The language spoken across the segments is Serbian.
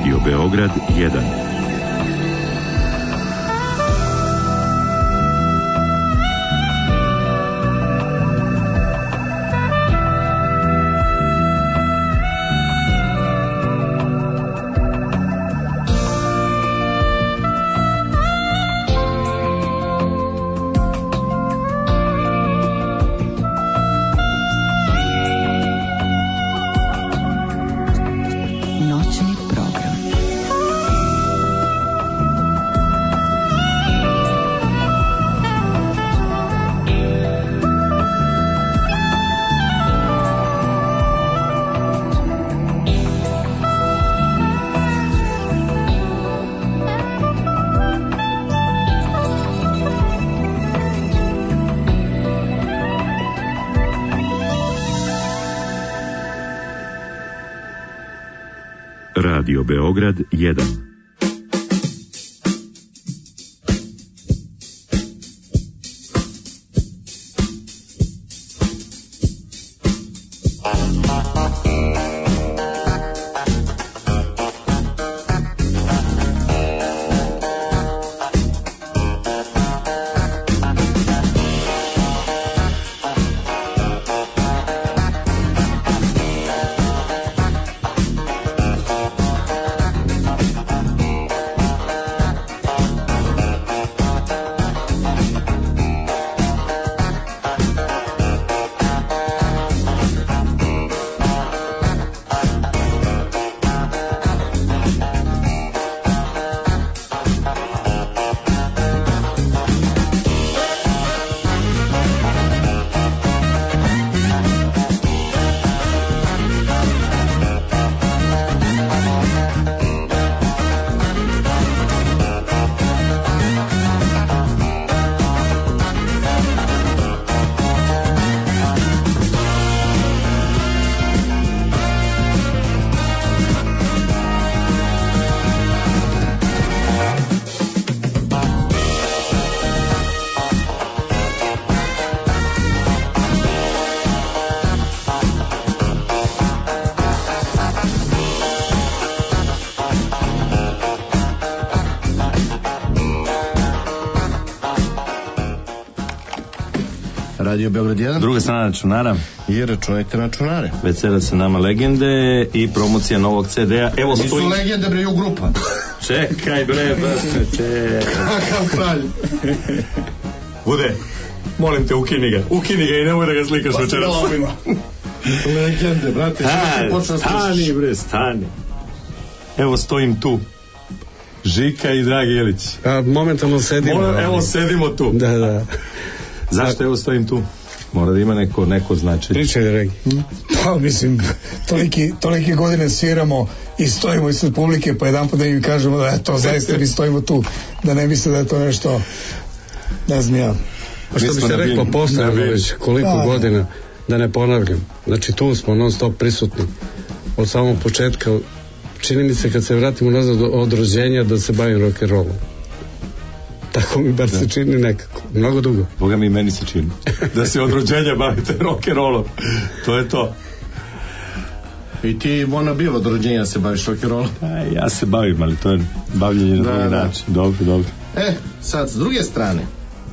Radio Beograd 1. Radio Beograd 1. Radio Beograd 1. Druga strana računara. I računajte na računare. Večera sa nama legende i promocija novog CD-a. Evo nisu stoji... legende, bre, u grupa. Čekaj, bre, čekaj. Kakav kralj. Bude, molim te, ukini ga i nemoj da ga slikaš večeras. Legende, brate. Stani. Evo stojim tu. Žika i Dragi Jelić. Momentalno sedimo. Evo sedimo tu. Da. Zašto evo stojim tu? Mora da ima neko značenje. Pričaj, Dragi. Pa mislim, tolike godine sviramo i stojimo ispred publike, pa jedan put da im kažemo da je to zaista mi stojimo tu, da ne misle da je to nešto, ne znam ja. Pa što bi se reklo postojimo već koliko godina, da ne ponavljam. Znači tu smo non stop prisutni od samog početka. Čini mi se kad se vratimo nazad od rođenja da se bavim rock'n'rollom. Tako mi bar se čini nekako, mnogo dugo. Boga mi, meni se čini da se od rođenja bavite rock'n'rollom. To je to. I ti Vona biva od rođenja se baviš rock'n'rollom? Ja se bavim, ali to je bavljenje na drugi način. Dobro. Sad s druge strane,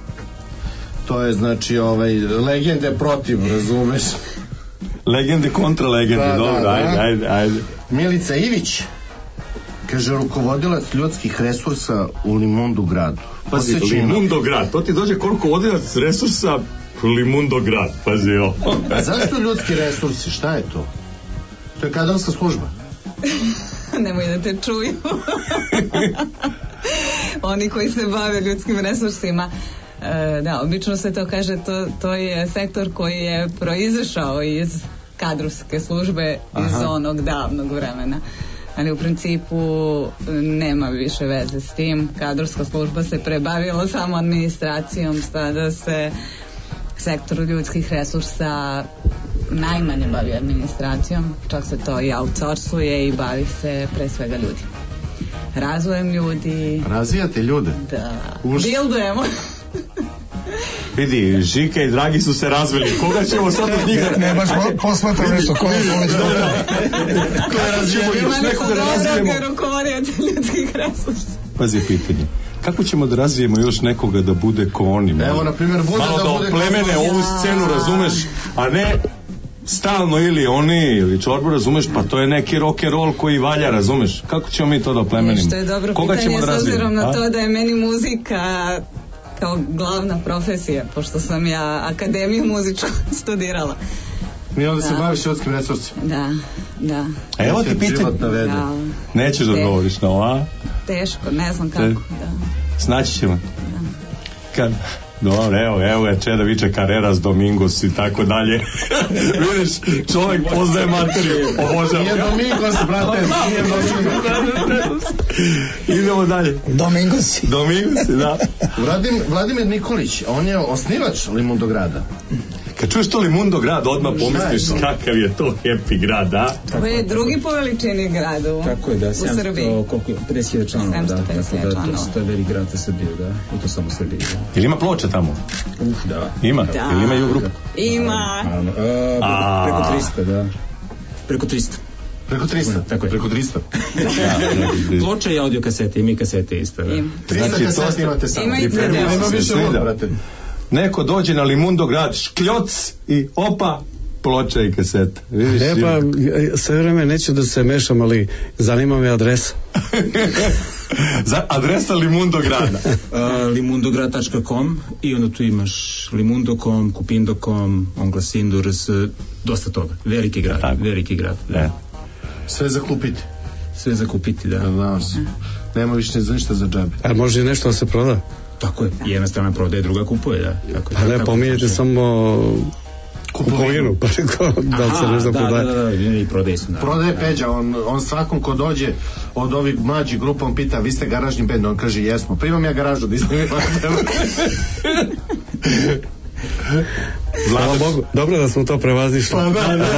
to je znači legende protiv, razumeš? Legende kontra legende, dobro, ajde. Milica Ivić, kaže, rukovodilac ljudskih resursa u Limundu gradu. Pazi, Limundo grad, to ti dođe kao rukovodilac resursa Limundo grad, pazi ovo. A zašto ljudski resursi, šta je to? To je kadrovska služba. Nemoj da te čuju. Oni koji se bave ljudskim resursima. Da, obično se to kaže, to je sektor koji je proizašao iz kadrovske službe iz onog davnog vremena. Ali u principu nema više veze s tim. Kadrovska služba se prebavila samo administracijom, sada se sektor ljudskih resursa najmanje bavi administracijom, čak se to i outsourcuje i bavi se pre svega ljudi. Razvojem ljudi. Razvijate ljude? Da. Bildujemo. Vidi, Žika i Dragi su se razveli. Koga ćemo sad od njih? Ne, baš posmatram nešto. Ko je razvijemo još nekoga da razvijemo? Ljudskih resursa. Pazi pitanje. Kako ćemo da razvijemo još nekoga da bude ko oni? Evo, na primjer, bude malo da bude plemene ovu scenu, razumeš, a ne stalno ili oni ili Čorbo, razumeš, pa to je neki rock and roll koji valja, razumeš. Kako ćemo mi to da plemenimo? Što je dobro pitanje, s obzirom na to da je meni muzika kao glavna profesija, pošto sam ja akademiju muzičku studirala. Mi onda se baviš ljudskim resursima. Da. A evo ti pitanje. Nećeš da odgovoriš na ovo, a? Teško, ne znam kako. Snaći ćemo. Kad... Dobro, evo je Čeda viče Carreras, Domingos i tako dalje. Vidiš, čovjek poznaje materiju, obožava. Nije Domingos, brate, nije Domingos. Idemo dalje. Domingosi, da. Vladimir Nikolić, on je osnivač Limundograda. Kad čuješ to Limundograd, odmah pomisliš kakav je to happy grad, a? To je drugi po veličini grad u Srbiji. 50.000 članova, da. To je veli grad za Srbiju, da. I to samo Srbiji. Ili ima Ploče tamo? Da. Ima? Ili ima u grupu? Ima. Preko 300, da. Preko 300. Preko 300? Tako je. Preko 300. Ploče i audio kasete, i mi kasete isto, da. 300 kasete imate samo. Ima više voda, brate. Neko dođe na Limundograd, škljoc i opa, Ploča i kaseta. Pa sve vreme neću da se mešam, ali zanima me adresa. Adresa Limundograda. Limundograd.com i onda tu imaš Limundo.com, Kupindo.com, Onglasindurs, dosta toga. Veliki grad. Da. Sve za kupiti. Da. Nema više ništa za džabe. A može nešto da se proda? Tako je, jedna strana prodaje, druga kupuje, da. Pa ne, pominjete samo kupovinu, pa da se ne znam prodaje. Da, i prodaje su. Prodaje Peđa, on svakom ko dođe od ovih mlađih grupa, on pita, vi ste garažni bend, on kaže, jesmo, primam ja garažu da iznimim. Hvala Bogu, dobro da smo to prevazišli. Pa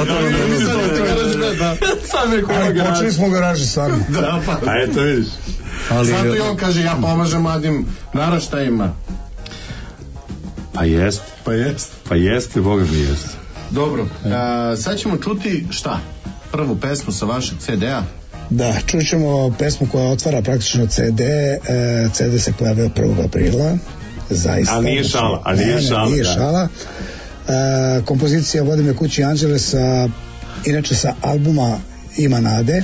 da. Počeli smo garaži stvarno. A eto vidiš. Zato i on kaže, ja pomažem mladim naraštajima. Pa jeste, Boga mi jeste. Dobro, sad ćemo čuti šta? Prvu pesmu sa vašeg CD-a? Da, čućemo pesmu koja otvara praktično CD. CD se pojavio 1. aprila. Zaista. A nije šala. Kompozicija Vodi me kući Anđele inače sa albuma Ima nade.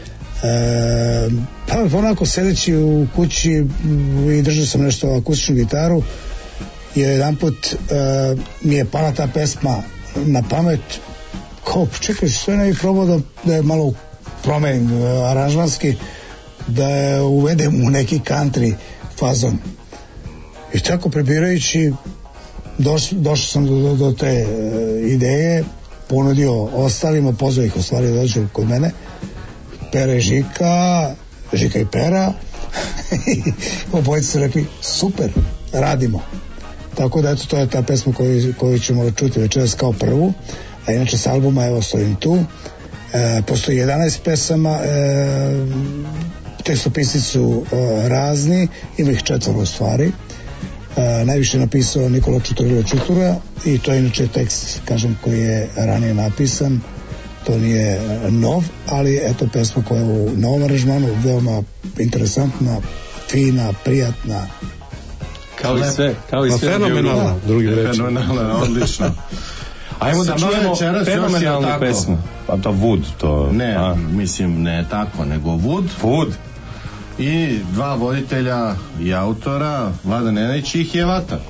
Pa onako sedeći u kući i držao sam nešto akustičnu gitaru i jedan put mi je pala ta pesma na pamet, kao čekaj, sve ne bih probao da je malo promenim aranžmanski, da je uvedem u neki country fazon. I tako prebirajući došao sam do te ideje, ponudio ostalima, pozvao ih u stvari da dođu kod mene, Pera i Žika i Pera, obojice su rekli super, radimo. Tako da eto, to je ta pesma koju ćemo čuti večeras kao prvu, a inače s albuma evo stojim tu. Postoji 11 pesama, tekstopisci su razni, ima ih 4 u stvari. Najviše je napisao Nikola Čutura i to je inače tekst, kažem, koji je ranije napisan. To nije nov, ali eto pesma koja je u novom aranžmanu veoma interesantna, fina, prijatna. Kao i sve fenomenalna, drugim rečima. Fenomenalna, odlično. Ajmo da čujemo fenomenalnu pesmu. Pa to Wood, to... Ne, mislim, ne tako, nego Wood. I 2 voditelja i autora, Vlada Nenadić i Hjevata.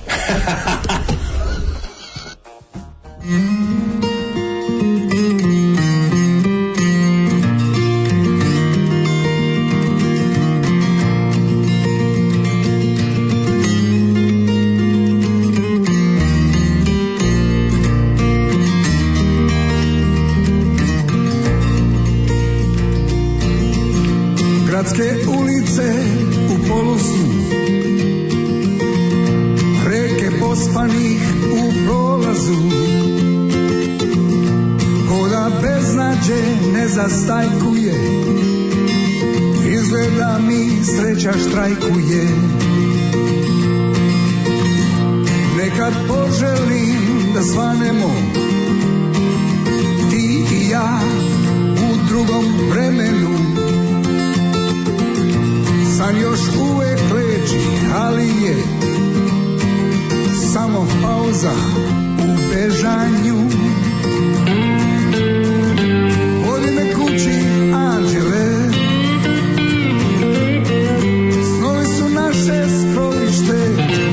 Gradske ulice u polusu, reke pospanih u prolazu, koda beznađe ne zastajkuje, izgleda mi sreća štrajkuje. Nekad poželim da svanemo ti i ja u drugom vremenu. San još uvek leči, ali je samo pauza u bežanju. Vodi me kući, anđele, snovi su naše skrovište.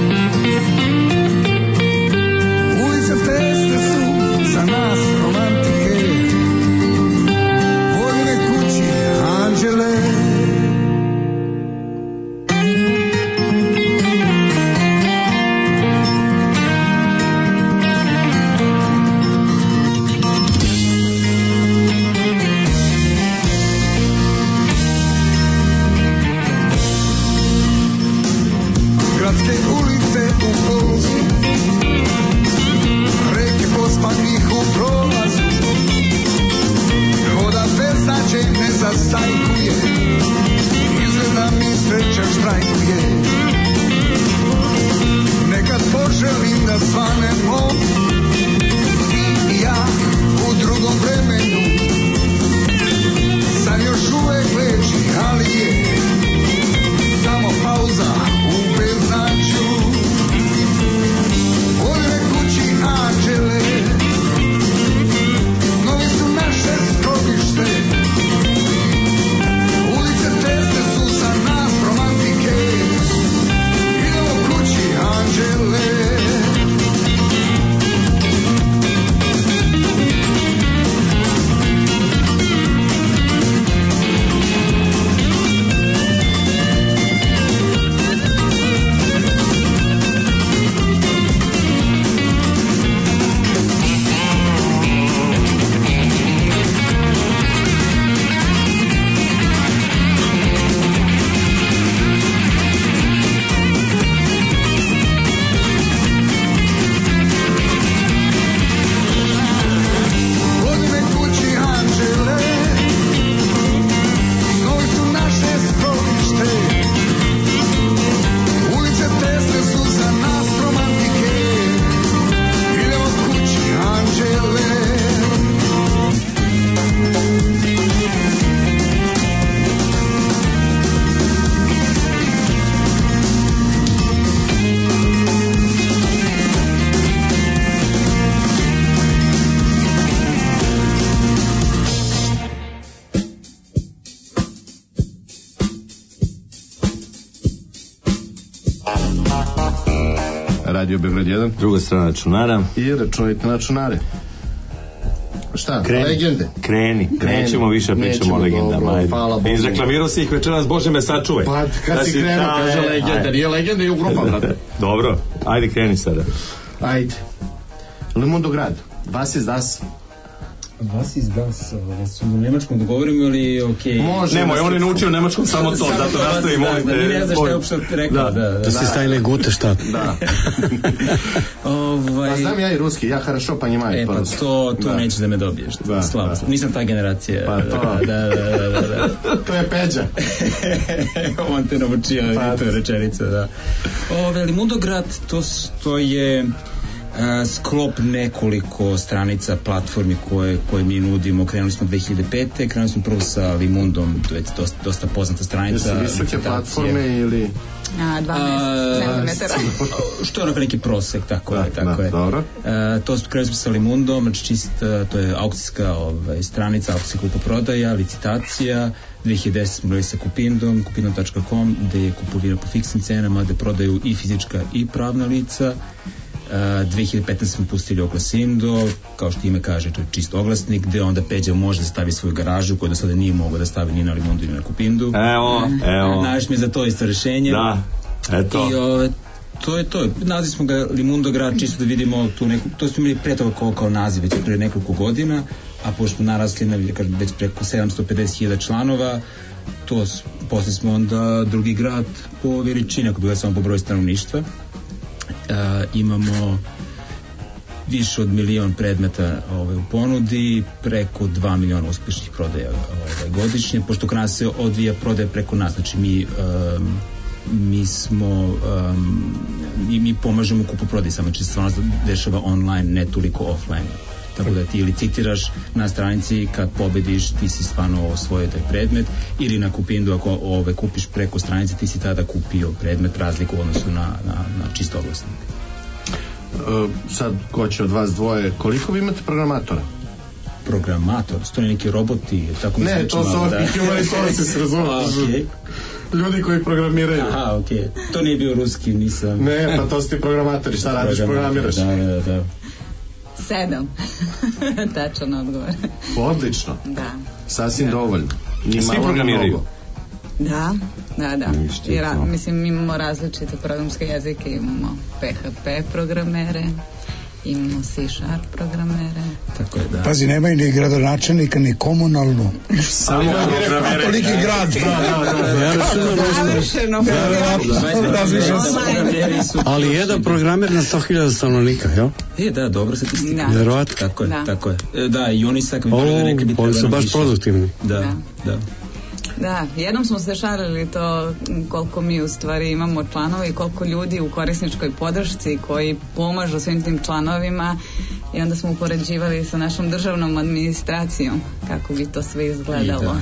Ulice tesne su za nas romantike. Vodi me kući, anđele. Radio Beograd 1. Druga strana računara. I računajte na računare. Šta? Legende? Kreni. Nećemo više pričamo o legendama. Izreklamirao si ih večeras, Bože me sačuvaj. Pa kad si krenuo, kaže legenda. Nije legenda i u grupa, brate. Dobro, ajde kreni sada. Ajde. Le Mundo Grad. Was ist das? Was ist das? Su u nemačkom dogovorimo ili okej? Može. Nemoj, on je naučio u nemačkom samo to, zato nastavi, molim te. Ne znaš šta je uopšte rekao. Da si stajne gute šta. Da. Pa znam ja i ruski, ja хорошо понимаю. Pa to nećeš da me dobiješ. Slabo. Nisam ta generacija. Pa to. Da. To je Peđa. On te naučio, to je rečenica, da. Ali Mundograd, to je sklop nekoliko stranica platformi koje mi nudimo. Krenuli smo 2005. Krenuli smo prvo sa Limundom, to je dosta poznata stranica. Jesu visoke platforme ili... 12 metara. Što je onako neki prosek, tako je. Dobro. Krenuli smo sa Limundom, znači to je aukcijska stranica, aukcijska kupoprodaja, licitacija. 2010 smo bili sa kupindom.com, gde je kupovina po fiksnim cenama, gde prodaju i fizička i pravna lica. 2015 smo pustili Oglasindo, kao što ime kaže, to je čist oglasnik, gde onda Peđa može da stavi svoju garažu, koju do sada nije mogao da stavi ni na Limundu ni na Kupindu. Evo. Znaš mi za to isto rešenje. Da, eto. I to je to. Nazvali smo ga Limundo Grad, čisto da vidimo tu neku, to smo imali pre toga kao naziv već pre nekoliko godina, a pošto narasli na već preko 750.000 članova, posle smo onda drugi grad po veličini, ako bi samo po broju stanovništva. Imamo više od 1 milion predmeta u ponudi, preko 2 miliona uspešnih prodaja godišnje, pošto kod nas se odvija prodaja preko nas, znači mi mi smo mi pomažemo kupoprodaji, samo znači stvarno dešava online, ne toliko offline. Tako da ti ili citiraš na stranici, kad pobediš ti si stvarno osvojio taj predmet, ili na Kupindu ako kupiš preko stranice ti si tada kupio predmet, razliku u odnosu na čisto oglasnik. Sad, ko će od vas dvoje, koliko vi imate programatora? Programator? To je neki roboti? Tako ne, to su human resources, razumiješ? Ljudi koji programiraju. Aha, okej. To nije bio ruski, nisam... Ne, pa to su ti programatori, šta radiš, programiraš? Da. 7. Tačan odgovor. Odlično. Da. Sasvim dovoljno. Svi programiraju? Da. Mislim, mi imamo različite programske jezike, imamo PHP programere, imamo C# programere. Tako je, da. Pazi, nemaju ni gradonačelnika, ni komunalnu. Samo programere. Toliki grad. Ali jedan programer na 100.000 stanovnika, jel? Da, dobro statistika. Verovatno. Tako je. Da, i oni sad oni su baš produktivni. Da. Da, jednom smo se šalili to koliko mi u stvari imamo članova i koliko ljudi u korisničkoj podršci koji pomažu svim tim članovima, i onda smo upoređivali sa našom državnom administracijom kako bi to sve izgledalo.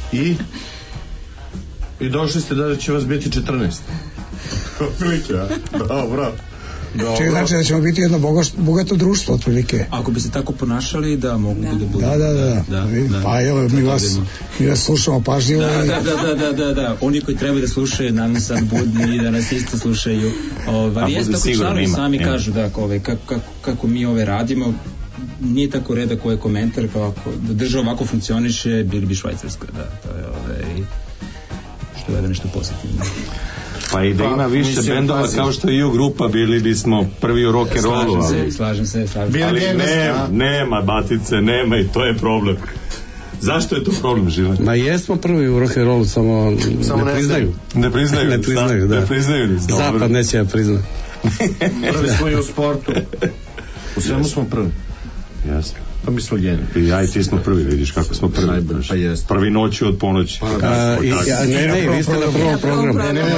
I došli ste da će vas biti 14. Otprilike, dobro. Čekaj, znači da ćemo biti jedno bogato društvo, otprilike. Ako bi se tako ponašali, da mogu da budu. Da. Pa evo, mi vas slušamo pažljivo. Da. Oni koji treba da slušaju, nam sad budni, da nas isto slušaju. Jeste, ako članovi sami kažu kako mi radimo, nije tako redak ovaj komentar, da država ovako funkcioniše, bili bi Švajcarska. Da, to je što je nešto pozitivno. Pa i da ima više bendova kao što je grupa, bili bismo prvi u rock'n'rollu. Slažem se. Ali nema batice, nema, i to je problem. Zašto je to problem, Živan? Ma jesmo prvi u rock'n'rollu, samo ne priznaju. Ne priznaju, da. Ne priznaju. Zapad neće da priznaju. Prvi smo i u sportu. U svemu smo prvi. Jasno. Pa mi smo geni. I ti smo prvi, vidiš kako smo prvi. Pa jest. Prvi noći od ponoći. Ne, vi ste na prvom programu.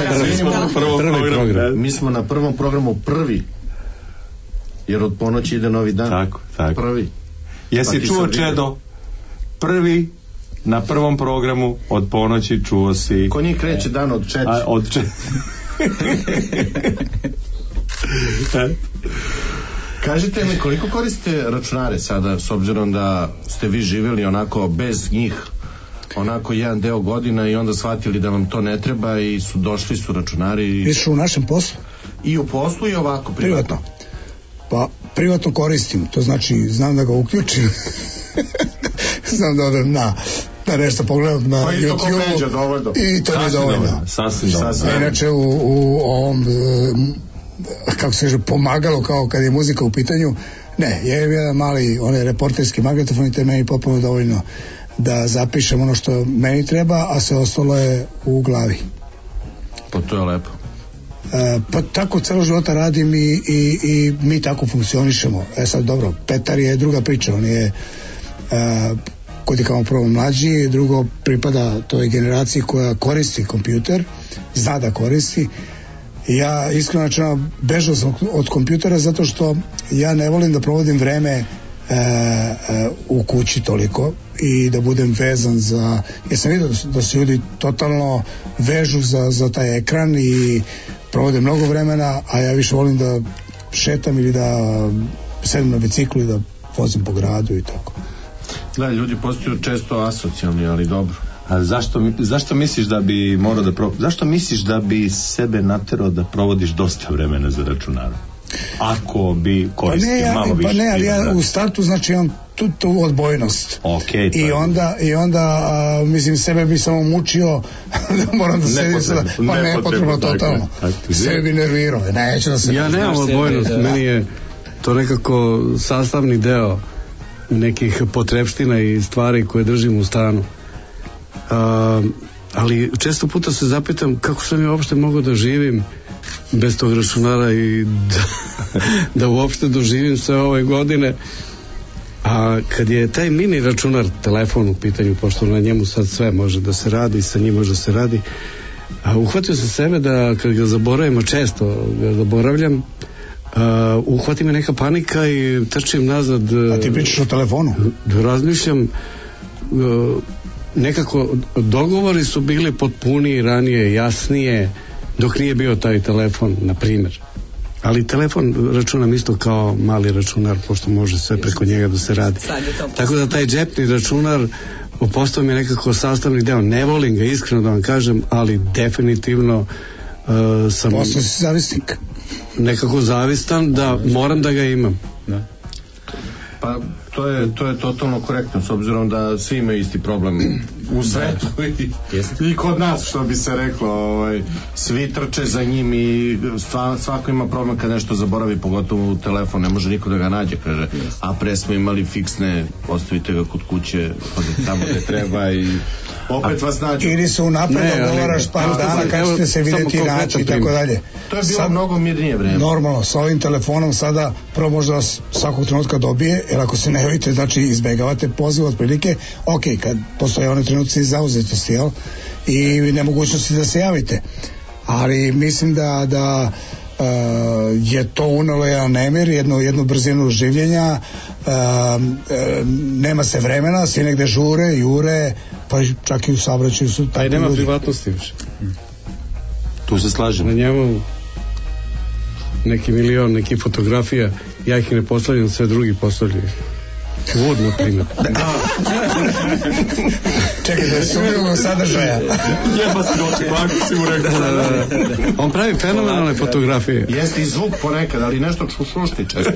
Mi smo na prvom programu prvi. Jer od ponoći ide novi dan. Tako. Prvi. Jesi čuo, Čedo? Prvi na prvom programu od ponoći čuo si... Ko njih kreće dan od 4? Od 4. Kažite mi, koliko koristite računare sada, s obzirom da ste vi živjeli onako bez njih, onako jedan deo godina, i onda shvatili da vam to ne treba i došli su računari. Viš u našem poslu? I u poslu i ovako privatno. Pa privatno koristim, to znači znam da ga uključim. Znam da odem da nešto pogledam na YouTube. I to je dovoljno. Sasvim dovoljno. Inače u ovom kako se kaže, pomagalo kao kad je muzika u pitanju, ne, je jedan mali onaj reporterski magnetofon i to je meni potpuno dovoljno da zapišem ono što meni treba, a sve ostalo je u glavi. Pa to je lepo. Pa tako celo života radim i mi tako funkcionišemo. Sad dobro, Petar je druga priča, on je kod je kao prvo mlađi, drugo pripada toj generaciji koja koristi kompjuter, zna da koristi. Ja iskreno bežao sam od kompjutera zato što ja ne volim da provodim vreme u kući toliko i da budem vezan za... Ja sam vidio da se ljudi totalno vežu za taj ekran i provode mnogo vremena, a ja više volim da šetam ili da sedem na biciklu i da vozim po gradu i tako. Da, ljudi postaju često asocijalni, ali dobro. A zašto misliš da bi zašto misliš da bi sebe naterao da provodiš dosta vremena za računarom? Ako bi koristio malo više. Pa ne, ali ja u startu znači imam tu odbojnost. I onda mislim, sebe bi samo mučio da moram da sedim sada, pa nepotrebno totalno. Sebe bi nervirao, neću da se... Ja nemam odbojnost, meni je to nekako sastavni deo nekih potrebština i stvari koje držim u stanu. Ali često puta se zapitam kako sam ja uopšte mogao da živim bez tog računara i da uopšte doživim sve ove godine. A kad je taj mini računar, telefon u pitanju, pošto na njemu sad sve može da se radi, sa njim može da se radi, A uhvatio sam sebe da kad ga zaboravim, često ga zaboravljam, uhvati me neka panika i trčim nazad. A ti pričaš o telefonu? Razmišljam, nekako dogovori su bili potpuniji ranije, jasnije, dok nije bio taj telefon, na primjer. Ali telefon računam isto kao mali računar, pošto može sve preko njega da se radi. Tako da taj džepni računar postao mi je nekako sastavni deo. Ne volim ga, iskreno da vam kažem, ali definitivno sam... Posle si zavisnik. Nekako zavistan da moram da ga imam. Da. Pa to je totalno korektno, s obzirom da svi imaju isti problem u svetu i kod nas, što bi se reklo, svi trče za njim i svako ima problem kad nešto zaboravi, pogotovo u telefon, ne može niko da ga nađe, kaže, a pre smo imali fiksne, ostavite ga kod kuće, odete tamo gde treba i opet vas nađu. Ili se unapred dogovaraš par dana kad ćete se vidjeti i naći i tako dalje. To je bilo mnogo mirnije vreme. Normalno, sa ovim telefonom sada prvo možda vas svakog trenutka dobije, jer ako se ne javite, znači izbegavate poziv otprilike, ok, kad postoje one trenutci zauzetosti, jel? I nemogućnosti da se javite. Ali mislim da je to unelo jedan nemir, jednu brzinu življenja, nema se vremena, svi negde žure, jure, pa čak i u saobraćaju su takvi ljudi. Nema privatnosti više. Tu se slažem. Na njemu neki milion, neki fotografija, ja ih ne postavljam, sve drugi postavljaju. Vod, na primjer. Čekaj, da se uvijemo sadržaja. Jeba si doći, kako si mu rekao. On pravi fenomenalne fotografije. Jeste i zvuk ponekad, ali nešto šušti često.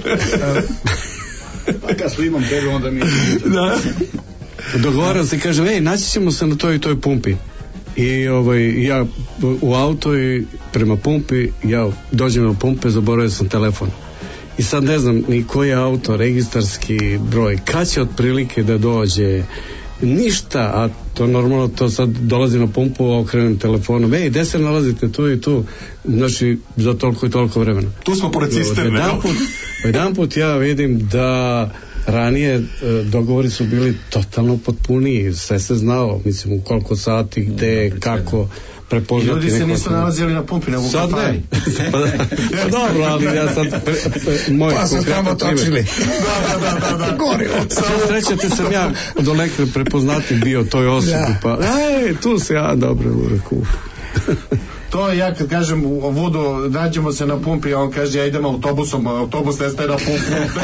Pa kad imam tebe, onda mi... Da. Dogovaram se i kažem, naći ćemo se na toj i toj pumpi. I ja u auto i prema pumpi, ja dođem na pumpe, zaboravio sam telefon. I sad ne znam ni koji je auto, registarski broj, kad će otprilike da dođe, ništa, a to normalno, to sad dolazi na pumpu, okrenem telefonom, gde se nalazite, tu i tu, znači za toliko i toliko vremena. Tu smo pored cisterne. Jedan put ja vidim da ranije dogovori su bili totalno potpuniji, sve se znao, mislim u koliko sati, gde, kako prepoznati. Ljudi se nisu nalazili na pumpi, nego u kafani. Dobro, ali ja sad moj pa sam tamo točili. Da. Gorilo. Srećate sam ja dolekle prepoznati bio toj osobi, pa tu se ja dobro ureku. To je ja kad kažem u Vudu, nađemo se na pumpi, a on kaže ja idem autobusom, autobus ne staje na pumpu.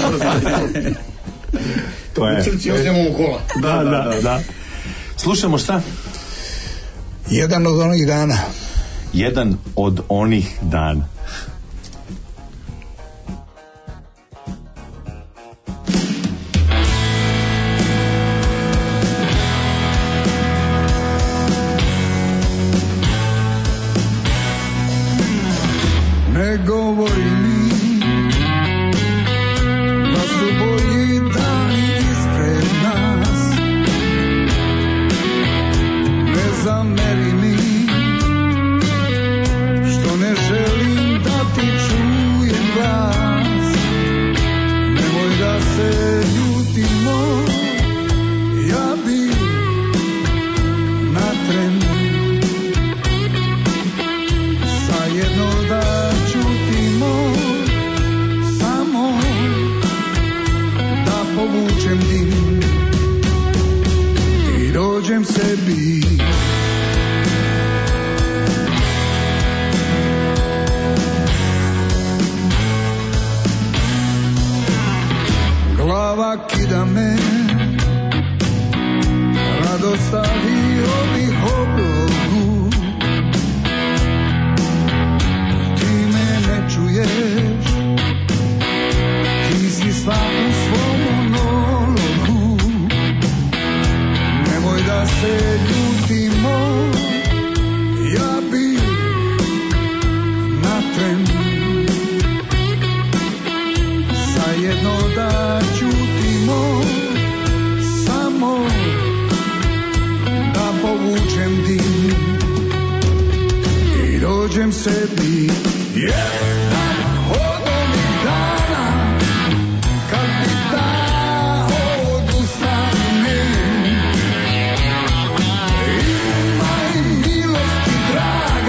To je. Idemo u kola. Da. Slušamo šta? Jedan od onih dana. Jedan od onih dana. Ne govori mi da su bolji dani ispred nas. Ne zameri mi što ne želim da ti čujem glas. Nemoj da se ljutimo, ja bi na tren sa jedno da čutimo, samo da povučem dim i dođem sebi. Glava kida me, radost stavi ovih oblogu. Ti me ne čuješ, ti si sva u svom monologu. Nemoj da se ljutimo, ja bi na tren sa jedno da čutimo, samo da povučem dim i dođem sebi. Jedan od onih dana kad bi da odustane, imaj milosti draga.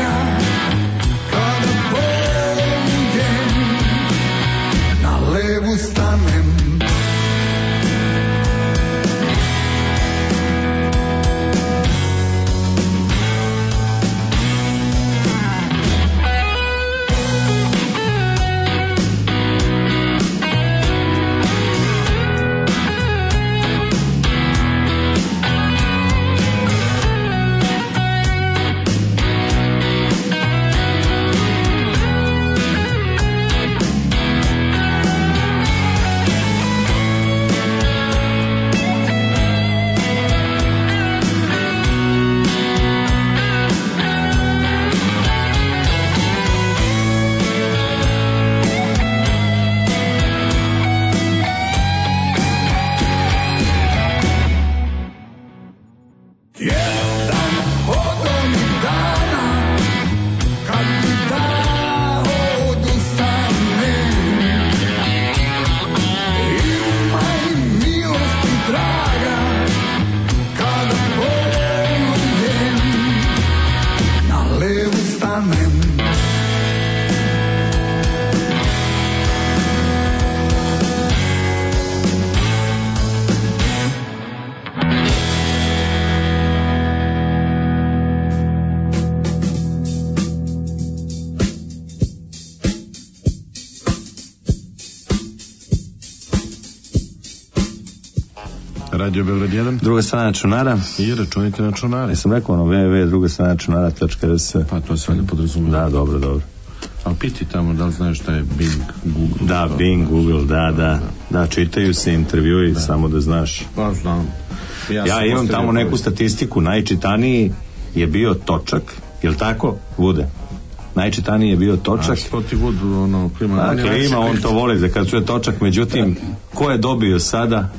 Radio Beograd 1. Druga strana računara. I računajte na računare. Sam rekao www.drugastranačunara.rs. Pa to se valjda podrazumeva. Da, dobro. Ali piti tamo da li znaš šta je Bing, Google. Da, Bing, Google, da, čitaju se intervjui, samo da znaš. Pa znam. Ja imam tamo neku statistiku, najčitaniji je bio Točak, jel tako, Vude? Najčitaniji je bio Točak. A što ti Vud, klima? Klima, on to voli da kad čuje Točak, međutim, ko je dobio sada?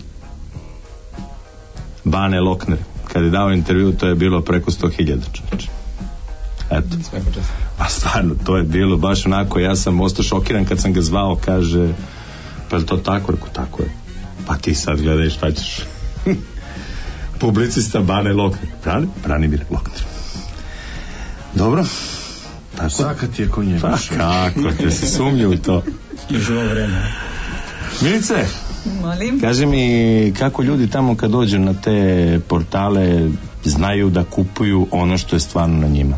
Bane Lokner. Kad je dao intervju, to je bilo preko 100.000 čovječe. Eto. Pa stvarno, to je bilo baš onako, ja sam ostao šokiran kad sam ga zvao, kaže, pa je to tako? Rekao, tako je. Pa ti sad gledaj šta ćeš. Publicista Bane Lokner. Branimir Lokner. Dobro. Tako. Svaka ti je konje. Pa kako, te se sumnju u to. Još ovo vreme. Milice, molim. Kaži mi kako ljudi tamo kad dođu na te portale znaju da kupuju ono što je stvarno na njima?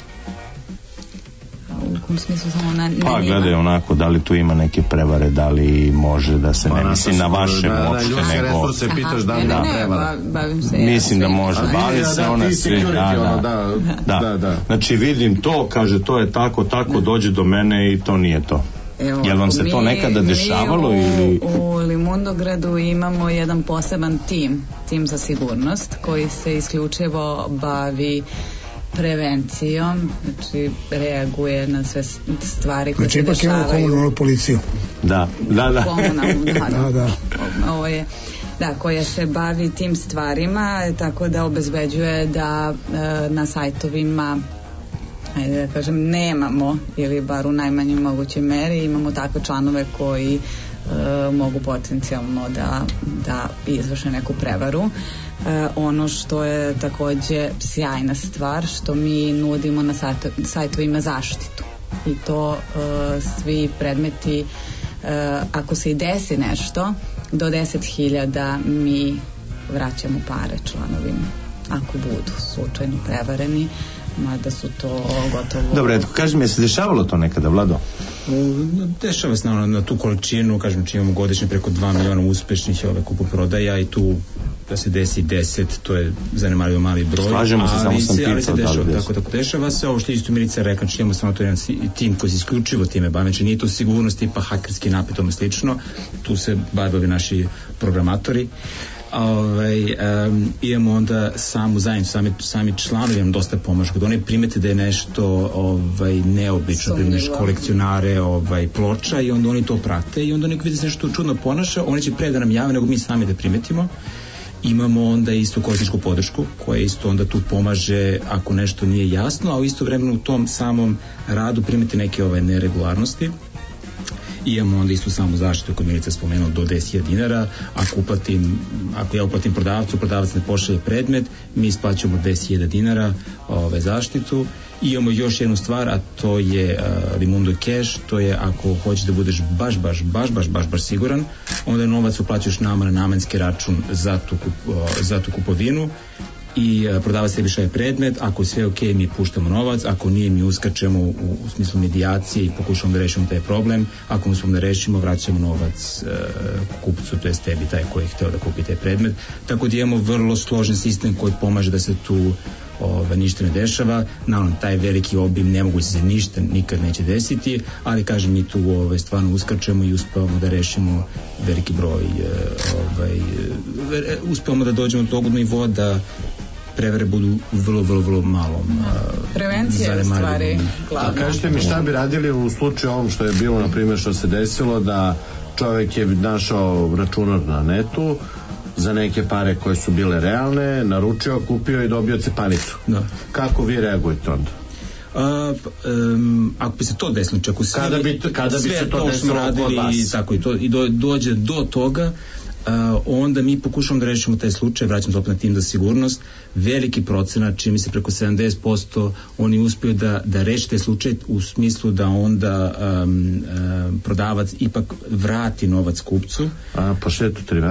U kom smislu samo na pa njima? gledaj onako, da li tu ima neke prevare, da li može da se ne misli na vaše uopšte nego... se pitaš da li ima prevara. Bavim se mislim da može, bavi se ona svi. Da. Znači vidim to, kaže to je tako, dođe do mene i to nije to. Evo, jel vam se to nekada dešavalo ili... U Limundogradu imamo jedan poseban tim za sigurnost koji se isključivo bavi prevencijom, znači reaguje na sve stvari koje se dešavaju. Znači ipak imamo komunalnu policiju. Da. Komunalnu, da. Ovo je, da, koja se bavi tim stvarima, tako da obezbeđuje da na sajtovima, ajde da kažem, nemamo, ili bar u najmanjoj mogućoj meri imamo takve članove koji mogu potencijalno da izvrše neku prevaru. Ono što je takođe sjajna stvar, što mi nudimo na sajtovima zaštitu, i to svi predmeti, ako se i desi nešto do 10.000 mi vraćamo pare članovima ako budu slučajno prevareni, mada su to gotovo... Dobro, eto, kaži mi, je se dešavalo to nekada, Vlado? Dešava se na tu količinu, kažem, imamo godišnje preko 2 miliona uspešnih kupoprodaja i tu da se desi 10, to je zanemarljivo mali broj. Slažemo se, samo sam pitao. Ali se dešava, tako dešava se, ovo što isto Milica rekla, znači imamo samo to jedan tim koji se isključivo time bavi, znači nije to sigurnost tipa hakerski napad, tome slično, tu se bavili naši programatori. Imamo onda samu zajednicu, sami članovi nam dosta pomažu, kada oni primete da je nešto neobično, primeš kolekcionare ploča i onda oni to prate i onda oni vidi se nešto čudno ponaša, oni će pre da nam jave nego mi sami da primetimo. Imamo onda isto korisničku podršku koja isto onda tu pomaže ako nešto nije jasno, a u isto vremenu u tom samom radu primete neke neregularnosti. Imamo onda istu samu zaštitu koju Milica spomenula do 10.000 dinara. Ako ja uplatim prodavcu, prodavac ne pošalje predmet, mi isplaćujemo 10.000 dinara zaštitu. Imamo još jednu stvar, a to je Limundo Cash, to je ako hoćeš da budeš baš siguran, onda novac uplaćuješ nama na namenski račun za tu kupovinu i prodavac tebi šalje predmet, ako je sve ok, mi puštamo novac, ako nije, mi uskačemo u smislu medijacije i pokušamo da rešimo taj problem, ako uspemo da rešimo, vraćamo novac kupcu, to je tebi taj koji je hteo da kupi taj predmet, tako da imamo vrlo složen sistem koji pomaže da se tu ništa ne dešava. Naravno, taj veliki obim nemoguće se ništa nikad neće desiti, ali kažem, mi tu stvarno uskačemo i uspevamo da rešimo veliki broj, uspevamo da dođemo do tog nivoa da prevare budu vrlo malom. Prevencija je u stvari glavna. A kažete mi šta bi radili u slučaju ovom što je bilo, na primjer, što se desilo da čovjek je našao računar na netu za neke pare koje su bile realne, naručio, kupio i dobio cepanicu. Da. Kako vi reagujete onda? Ako bi se to desilo, ako kada bi se to desilo kod vas i dođe do toga, onda mi pokušamo da rešimo taj slučaj, vraćamo se opet na tim za sigurnost, veliki procenat, čini mi se preko 70%, oni uspiju da reši taj slučaj u smislu da onda prodavac ipak vrati novac kupcu. A po štetu trživača?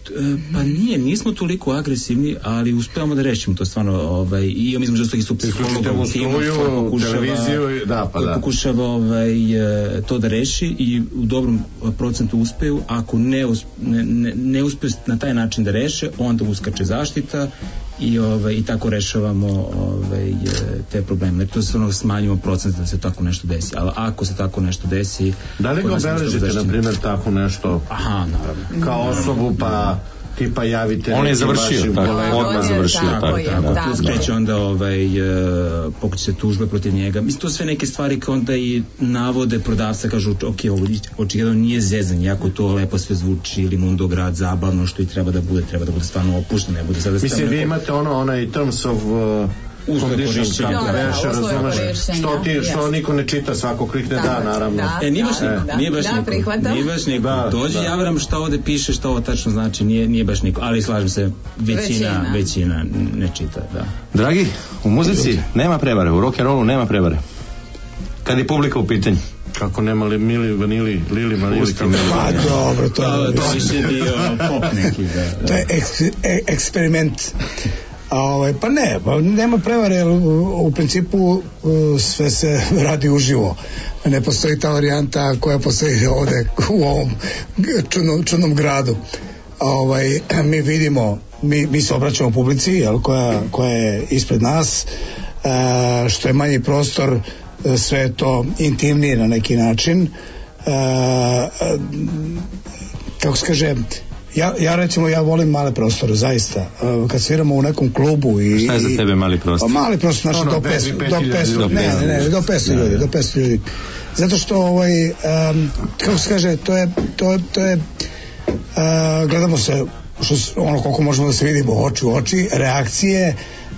Pa nismo toliko agresivni, ali uspevamo da rešimo to stvarno, i mi smo žesto isto psihologa u timu koji pokušava to da reši i u dobrom procentu uspeju. Ako ne uspeju na taj način da reše, onda uskače zaštita i tako rešavamo te probleme. To stvarno smanjimo procent da se tako nešto desi, ali ako se tako nešto desi, da li ga obeležite, na primjer, tako nešto? Aha, naravno. Kao osobu, pa tipa javite. On je završio, odmah završio. Tu kreće onda pokreće se tužbe protiv njega. Mislim, to sve neke stvari kao onda i navode prodavca, kažu, ok, ovo očigledno nije zezanje, jako to lepo sve zvuči, ili Mundograd, zabavno, što i treba da bude stvarno opušteno, ne bude sada. Mislim, vi imate onaj terms of condition, kako reše, razumeš, što niko ne čita, svako klikne da, naravno. Nije baš niko. Dođe, javram šta ovde piše, šta ovo tačno znači, nije baš niko, ali slažem se, većina ne čita, da. Dragi, u muzici nema prevare, u rock'n'rollu nema prevare. Kad je publika u pitanju? Kako nema Lili Vanili. Pa dobro, to je više dio pop neki. To je eksperiment. Pa nema prevare, u principu sve se radi uživo. Ne postoji ta varijanta koja postoji ovde u ovom čudnom gradu. Mi vidimo, mi se obraćamo publici, koja je ispred nas, što je manji prostor, sve je to intimnije na neki način. Kako se kaže, ja volim male prostore, zaista. Kad sviramo u nekom klubu i... Šta je za tebe mali prostor? Mali prostor, znači do 500 ljudi. Zato što, kako se kaže, to je gledamo se, koliko možemo da se vidimo oči u oči, reakcije,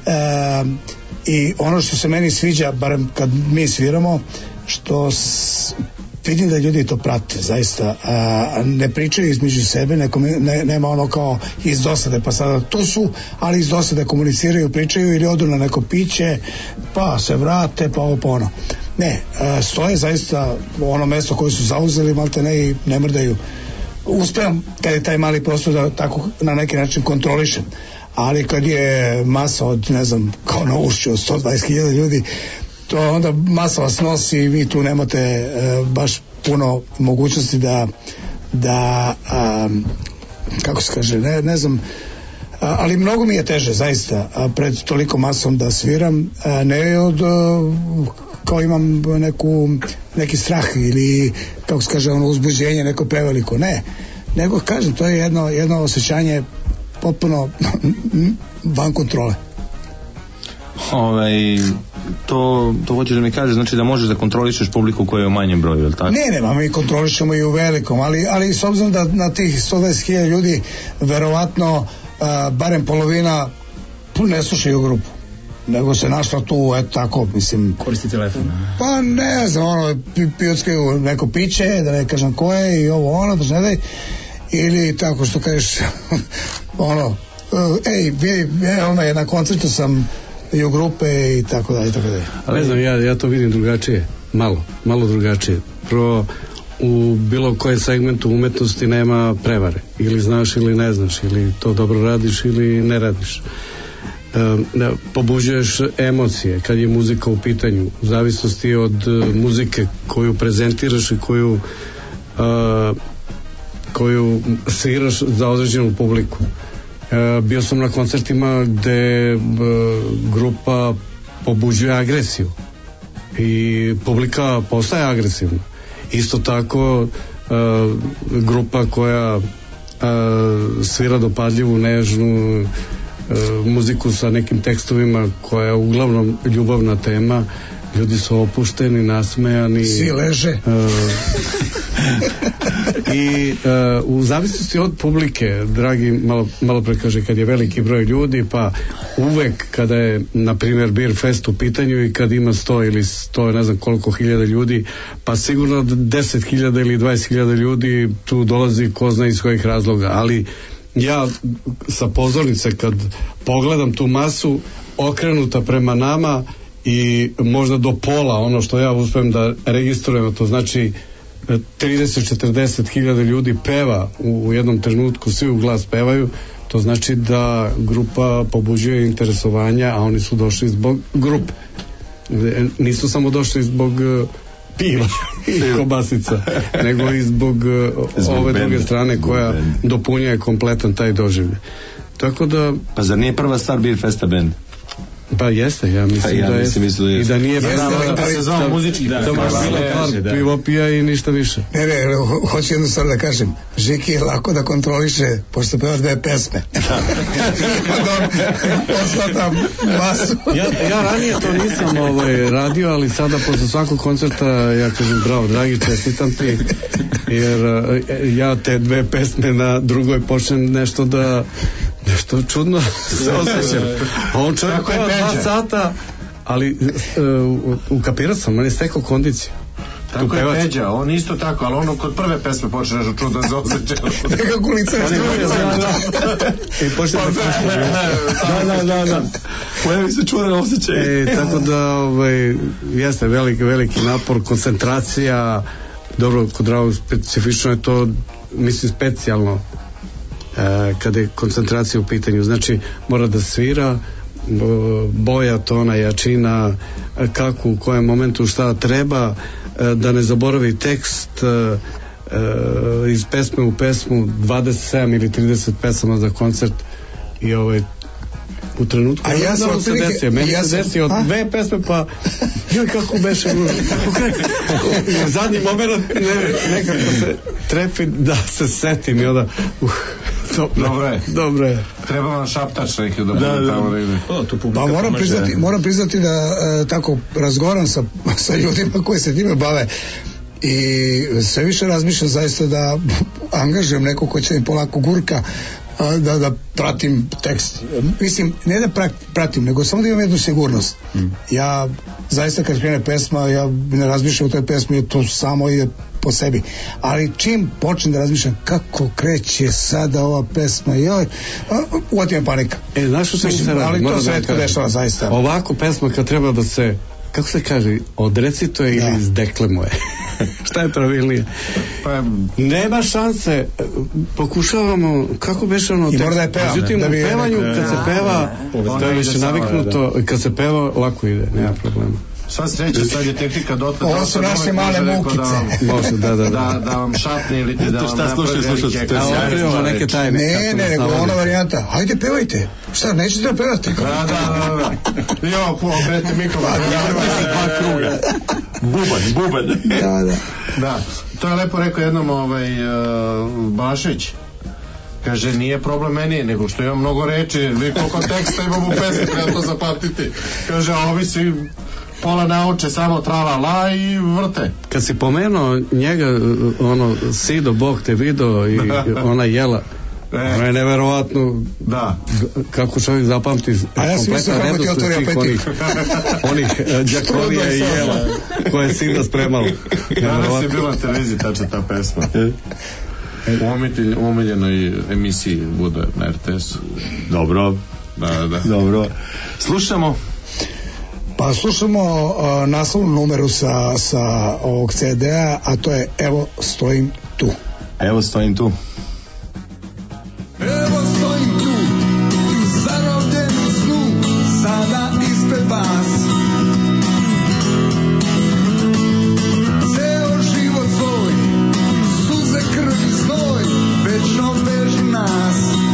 i ono što se meni sviđa, barem kad mi sviramo, što vidim da ljudi to prate, zaista, ne pričaju između sebe, nema ono kao iz dosade, pa sada tu su, ali iz dosade komuniciraju, pričaju ili odu na neko piće, pa se vrate, pa ovo pa ono. Ne, stoje zaista ono mesto koje su zauzeli, malte ne, i ne mrdaju. Uspevam kad je taj mali prostor da tako na neki način kontrolišem, ali kad je masa od, ne znam, kao na Ušću od 120.000 ljudi, to onda masa vas nosi i vi tu nemate baš puno mogućnosti da kako se kaže, ne znam, ali mnogo mi je teže zaista pred toliko masom da sviram, ne od kao imam neki strah ili kako se kaže, uzbuđenje neko preveliko, ne, nego kažem, to je jedno osjećanje potpuno van kontrole. To hoćeš da mi kažeš, znači da možeš da kontrolišeš publiku koja je u manjem broju, je li tako? Ne, mi kontrolišemo i u velikom, ali s obzirom da na tih 120.000 ljudi verovatno barem polovina ne slušaju grupu, nego se našla tu, eto tako, mislim... Koristi telefon. Pa ne znam, pijuckaju neko piće, da ne kažem koje, i ovo, da ne daj, ili tako što kažeš, na koncertu sam i u grupe i tako dalje, i tako dalje. Ne znam, ja to vidim drugačije, malo drugačije. Prvo, u bilo kojem segmentu umetnosti nema prevare, ili znaš ili ne znaš, ili to dobro radiš ili ne radiš. Pobuđuješ emocije kad je muzika u pitanju, u zavisnosti od muzike koju prezentiraš i koju sviraš za određenu publiku. Bio sam na koncertima gde grupa pobuđuje agresiju i publika postaje agresivna. Isto tako grupa koja svira dopadljivu, nežnu muziku sa nekim tekstovima koja je uglavnom ljubavna tema, ljudi su opušteni, nasmejani, svi leže i u zavisnosti od publike, dragi, malo pre kaže, kad je veliki broj ljudi, pa uvek kada je na primjer Beer Fest u pitanju i kad ima 100 ili 100 ne znam koliko hiljada ljudi, pa sigurno 10.000 ili 20.000 ljudi tu dolazi ko zna iz kojih razloga, ali ja sa pozornice kad pogledam tu masu okrenuta prema nama i možda do pola ono što ja uspijem da registrujem, to znači 30-40 hiljada ljudi peva u jednom trenutku, svi u glas pevaju, to znači da grupa pobuđuje interesovanja, a oni su došli zbog grupe. Nisu samo došli zbog piva i kobasica, nego i zbog ove druge strane koja dopunjuje kompletan taj doživljaj. Tako da... Pa zar nije prva stvar Beer Festa band? Pa jeste, ja mislim da je i da nije da se zvao muzički pivopija i ništa više. Ne, hoću jednu stvar da kažem, Žiki je lako da kontroliše pošto peva 2 pesme. Posla tam masu. Ja ranije to nisam radio, ali sada posle svakog koncerta ja kažem bravo dragi, čestitam ti, jer ja te 2 pesme na drugoj počnem nešto čudno se osjećam. On čovjek koja 2 sata, ali ukapirao sam, on je stekao kondiciju. Tako je Peđa, on isto tako, ali ono kod prve pesme počne nešto čudno se osjećao. Nekako lice i počne da pojavi se čudan osjećaj. Tako da jeste veliki napor, koncentracija. Dobro, kod Drago specifično je to, mislim, specijalno kada je koncentracija u pitanju, znači mora da svira, boja, tona, jačina, kako, u kojem momentu šta treba, da ne zaboravi tekst, iz pesme u pesmu, 27 ili 30 pesama za koncert, i u trenutku a ja sam se desio, meni se desio od 2 pesme, pa joj kako beše zadnji moment nekako se trepi da se setim i onda dobro je. Treba vam šaptač neki da bude tamo negde. Pa moram priznati da tako razgovaram sa ljudima koji se time bave i sve više razmišljam zaista da angažujem neko ko će mi polako gurka da pratim tekst. Mislim, ne da pratim, nego samo da imam jednu sigurnost. Ja zaista kad krene pesma, ja ne razmišljam o toj pesmi, to samo ide po sebi. Ali čim počnem da razmišljam kako kreće sada ova pesma, joj, uvatim panika. Znaš što se radi? Ali to se retko dešava zaista. Ovako pesma kad treba da se, kako se kaže, odrecituje ili izdeklemuje. Šta je pravilnije? Nema šanse, pokušavamo, kako beše ono tekst, međutim u pevanju kad se peva, to je više naviknuto, kad se peva lako ide, nema problema. Sva sreća, sad je tehnika dotle. Ovo su naše male mukice. Može, da vam šapne ili da vam napravi velike. Neke tajne. Ne, nego ona varijanta. Hajde, pevajte. Šta, nećete da pevate? Da. Jo, okrete mikrofon. Bubanj. Da, to je lepo rekao jednom Bašić. Kaže, nije problem meni, nego što imam mnogo reči, vi koliko teksta imam u pesmi, treba to zapamtiti. Kaže, a ovi svi pola nauče samo trala la i vrte. Kad si pomenuo njega, Sido, Bog te video i ona jela, ono je neverovatno kako čovjek zapamti kompletan redosled svih onih đakovija i jela koje je Sido spremalo. Danas je bila na televiziji tačna ta pesma. U omiljenoj emisiji bude na RTS. Dobro. Dobro. Slušamo. Pa slušamo naslovnu numeru sa ovog CD-a, a to je Evo stojim tu. Evo stojim tu. Evo stojim tu, zarobljen u snu, sada ispred vas. Ceo život svoj, suze, krv i znoj, večno vežu nas.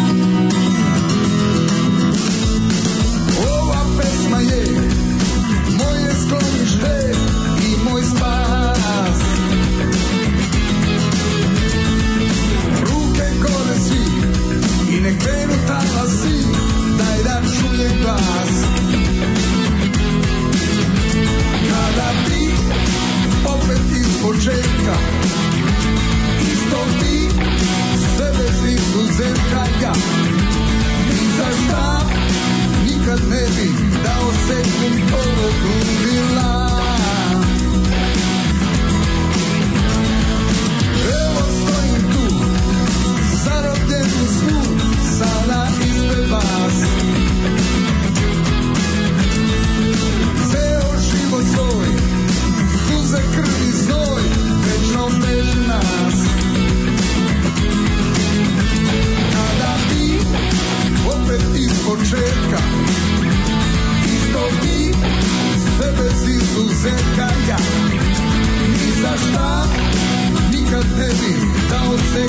Ova pesma je moje sklonište i moj spas. Ruke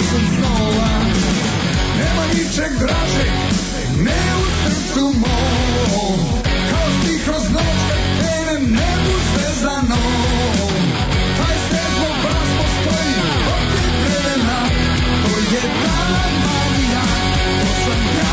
sam snova. Nema ničeg draže, ne u srcu mom, kao stih kroz noć kad krene nebu zvezdanom. Taj svetlo bras postoji od te vremena, to je ta magija, to sam ja.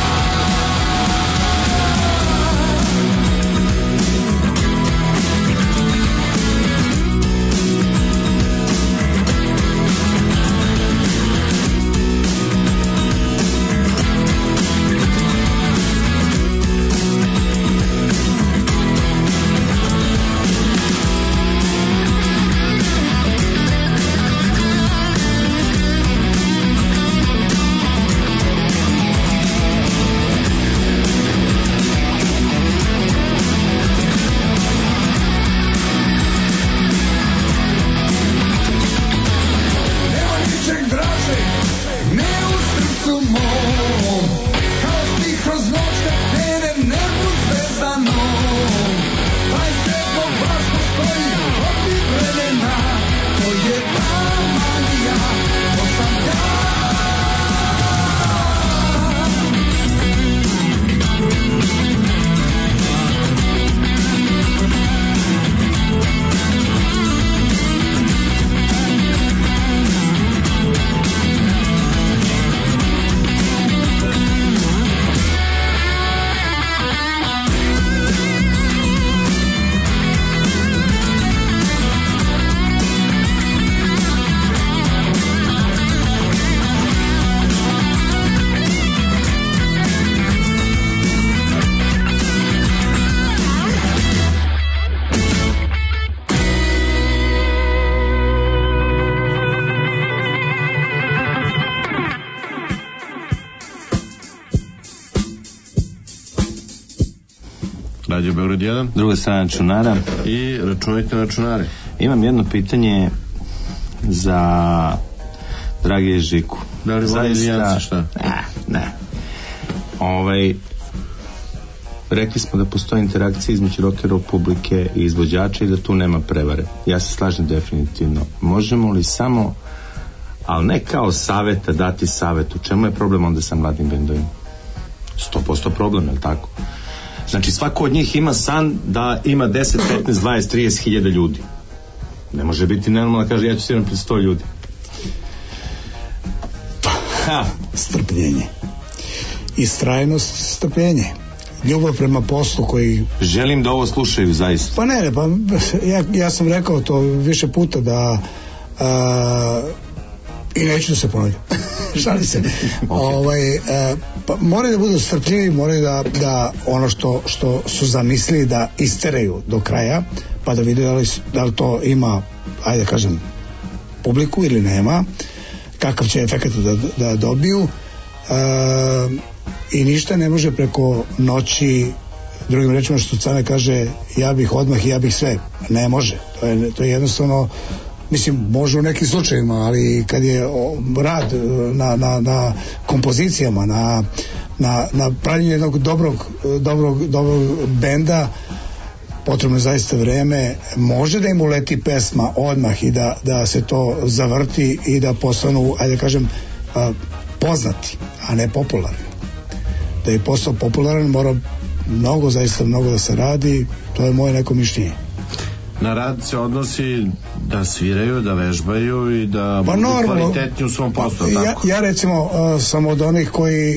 Radio Beograd 1, druga strana računara i računajte na računare. Imam jedno pitanje za dragi Žiku. Da li voli Ilijanci šta? Ne. Rekli smo da postoji interakcija između rockera, publike i izvođača i da tu nema prevare. Ja se slažem definitivno. Možemo li samo, ali ne kao saveta, dati savet? U čemu je problem onda sa mladim bendovima? 100% problem, je li tako? Znači svako od njih ima san da ima 10, 15, 20, 30 hiljada ljudi. Ne može biti normalno da kaže ja ću sviram pred 100 ljudi. Strpljenje. Istrajnost, strpljenje. Ljubav prema poslu koji... Želim da ovo slušaju zaista. Pa ne, ja sam rekao to više puta da i neću da se ponavljam. Šali se. Pa moraju da budu strpljivi, moraju da ono što su zamislili da isteraju do kraja, pa da vide da li to ima, ajde kažem, publiku ili nema, kakav će efekt da dobiju, i ništa ne može preko noći, drugim rečima što Cane kaže, ja bih odmah i ja bih sve. Ne može. To je jednostavno, mislim, može u nekim slučajima, ali kad je rad na kompozicijama, na pravljenju jednog dobrog benda, potrebno je zaista vreme. Može da im uleti pesma odmah i da se to zavrti i da postanu, ajde kažem, poznati, a ne popularni. Da je postao popularan mora zaista mnogo da se radi. To je moje neko mišljenje. Na rad se odnosi da sviraju, da vežbaju i da budu kvalitetni u svom poslu. Ja recimo sam od onih koji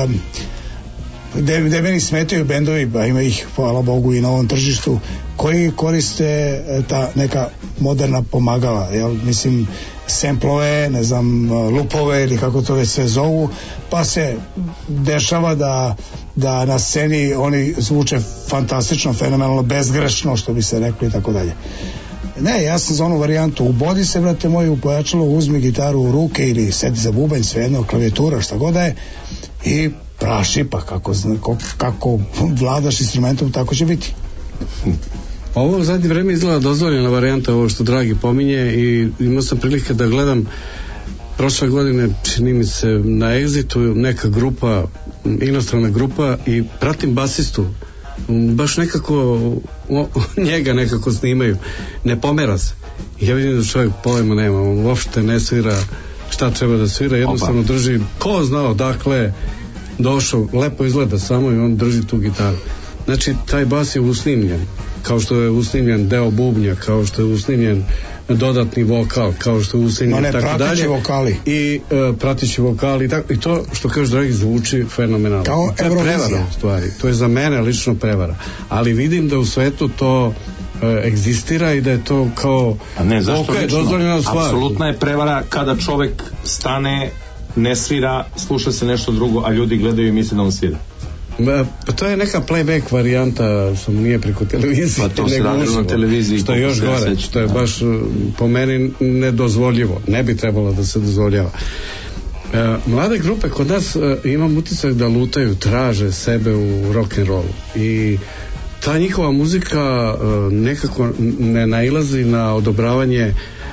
gde meni smetaju bendovi, a ima ih hvala Bogu i na ovom tržištu, koji koriste ta neka moderna pomagala, mislim semplove, ne znam, lupove ili kako to već sve zovu, pa se dešava da na sceni oni zvuče fantastično, fenomenalno, bezgrešno, što bi se rekli i tako dalje. Ne, ja sam za onu varijantu, ubodi se, brate moj, u pojačalo, uzmi gitaru u ruke ili sedi za bubanj, svejedno, klavijatura, šta god da je, i praši, pa kako vladaš instrumentom, tako će biti. Ovo u zadnje vreme izgleda dozvoljena varijanta, ovo što Dragi pominje, i imao sam prilike da gledam prošle godine, čini mi se, na Exitu neka grupa, inostrana grupa, i pratim basistu, baš nekako njega nekako snimaju, ne pomera se. Ja vidim da čovjek pojma nema, on uopšte ne svira šta treba da svira, jednostavno drži, ko znao dakle došao, lepo izgleda samo i on drži tu gitaru. Znači taj bas je usnimljen, kao što je usnimljen deo bubnja, kao što je usnimljen dodatni vokal, kao što je usnimljen tako dalje vokali. I pratići vokali i to što kaže Dragi zvuči fenomenalno. Kao to je prevara u stvari, to je za mene lično prevara, ali vidim da u svetu to egzistira i da je to kao dozvoljena stvar. Apsolutna je prevara kada čovek stane, ne svira, sluša se nešto drugo, a ljudi gledaju i misle da on svira. Pa to je neka playback varijanta, samo nije preko televizije, pa to se radilo na televiziji, što je još gore, što je baš po meni nedozvoljivo, ne bi trebalo da se dozvoljava. Mlade grupe kod nas imam utisak da lutaju, traže sebe u rock'n'rollu i ta njihova muzika nekako ne nailazi na odobravanje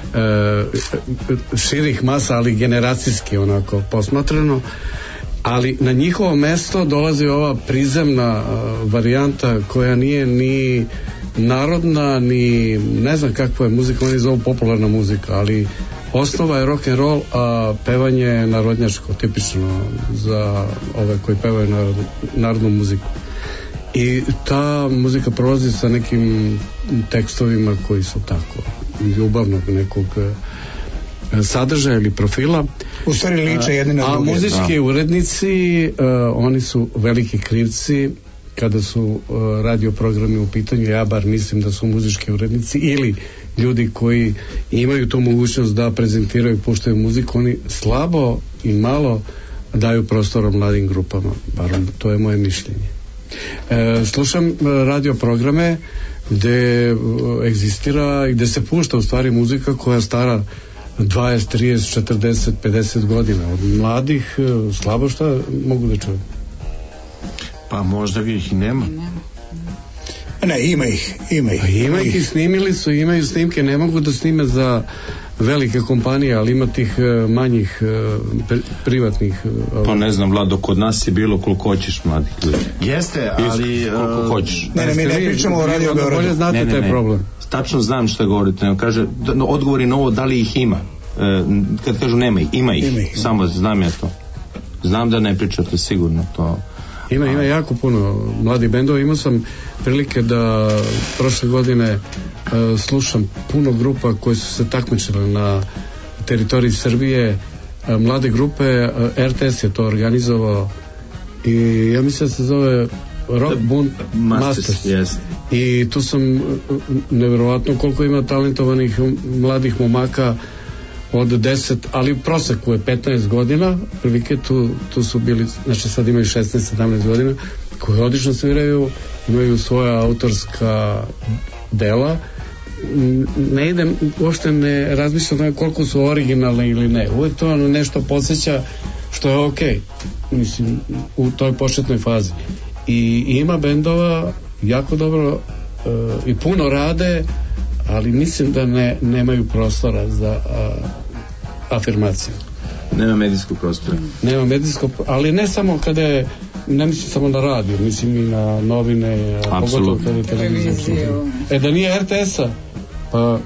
širih masa, ali generacijski onako posmatrano, ali na njihovo mesto dolazi ova prizemna varijanta koja nije ni narodna, ni ne znam kakva je muzika, oni zovu popularna muzika, ali osnova je rock and roll, a pevanje je narodnjačko, tipično za ove koji pevaju narodnu muziku. I ta muzika prolazi sa nekim tekstovima koji su tako ljubavnog nekog sadržaja ili profila. U stvari liče jedni na druge. A muzički urednici, oni su veliki krivci kada su radio programi u pitanju. Ja bar mislim da su muzički urednici ili ljudi koji imaju tu mogućnost da prezentiraju i puštaju muziku, oni slabo i malo daju prostora mladim grupama, bar to je moje mišljenje. Slušam radio programe gde egzistira i gde se pušta u stvari muzika koja je stara 20, 30, 40, 50 godina. Od mladih slabo šta mogu da čujem. Pa možda ih i nema. Ne, ima ih. Ima ih i snimili su, imaju snimke, ne mogu da snime za velike kompanije, ali ima tih manjih privatnih. Pa ne znam, Vlado, kod nas je bilo koliko hoćeš mladih ljudi. Jeste, ali koliko hoćeš. Ne, mi ne pričamo o Radio Beogradu. Bolje znate taj problem. Tačno znam što govorite. Kaže, odgovori na ovo, da li ih ima. Kad kažu nema ih, ima ih. Samo znam ja to. Znam da ne pričate sigurno to. Ima jako puno mladih bendova. Imao sam prilike da prošle godine slušam puno grupa koje su se takmičile na teritoriji Srbije, mlade grupe. RTS je to organizovao i ja mislim da se zove Rock Bund Masters. Yes. I tu sam nevjerovatno koliko ima talentovanih mladih momaka od 10, ali u proseku je 15 godina, prilike tu su bili, znači sad imaju 16-17 godina, koji odlično sviraju, imaju svoja autorska dela. Ne idem, uopšte ne razmišljam koliko su originalne ili ne, uvek to nešto podsjeća što je okej, mislim, u toj početnoj fazi. I ima bendova jako dobro i puno rade, ali mislim da nemaju prostora za afirmaciju. Nema medijskog prostora. Nema medijskog, ali ne samo kada je, ne mislim samo na radio, mislim i na novine, a pogotovo kada je televiziju. Da nije RTS-a, pa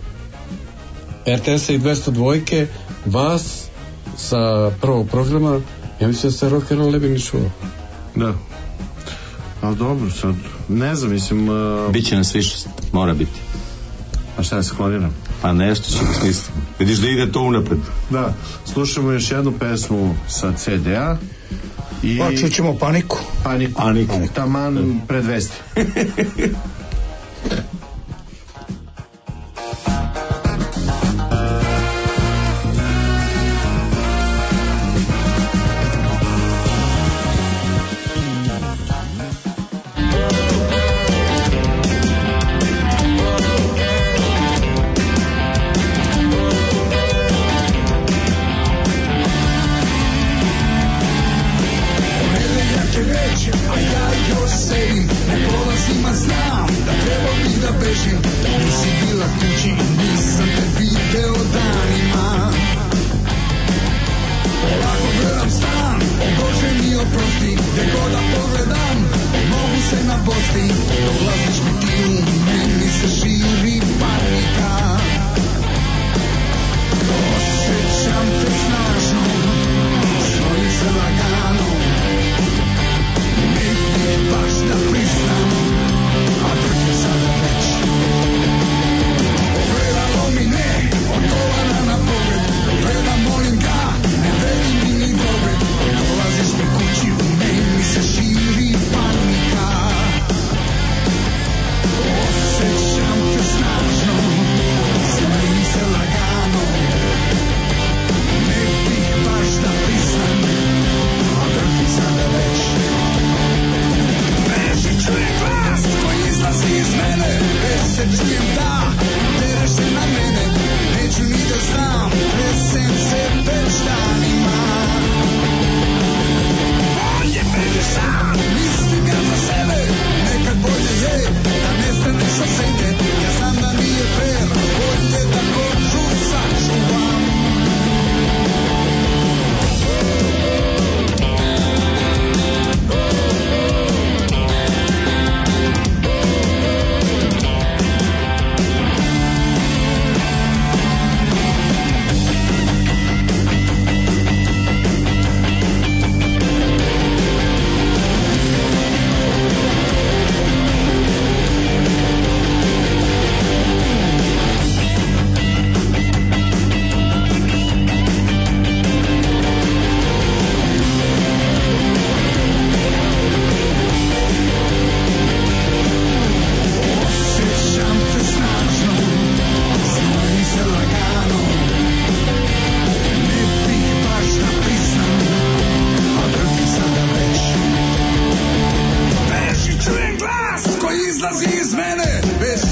RTS-a i 202 vas sa prvog programa, ja mislim da se rock'n'roll ne bi ni čuo. Da. Ali dobro, sad, ne znam, mislim... Biće nas više, mora biti. A šta se kloniram? Pa nešto će smisli. Vidiš da ide to unapred. Da, slušamo još jednu pesmu sa CD-a i... Pa čućemo Paniku. Paniku. Taman pred vesti. A ja još sejim, ne polazim, a znam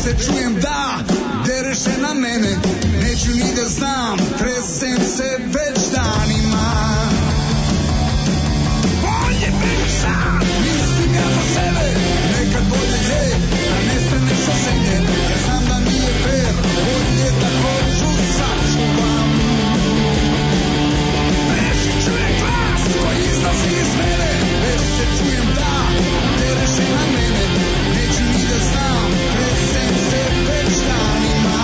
se čujem da dereš na mene, neću ni da znam, tresem se već danima. Bolje bih sam, mislim ja za sebe, nekad bolje je da nestaneš oženjen, jer znam da nije fair, bolje da kožu sačuvam. Reši čuje glas koji izlazi iz mene, već se čujem da dereš na mene, neću ni da znam, tresem se već danima.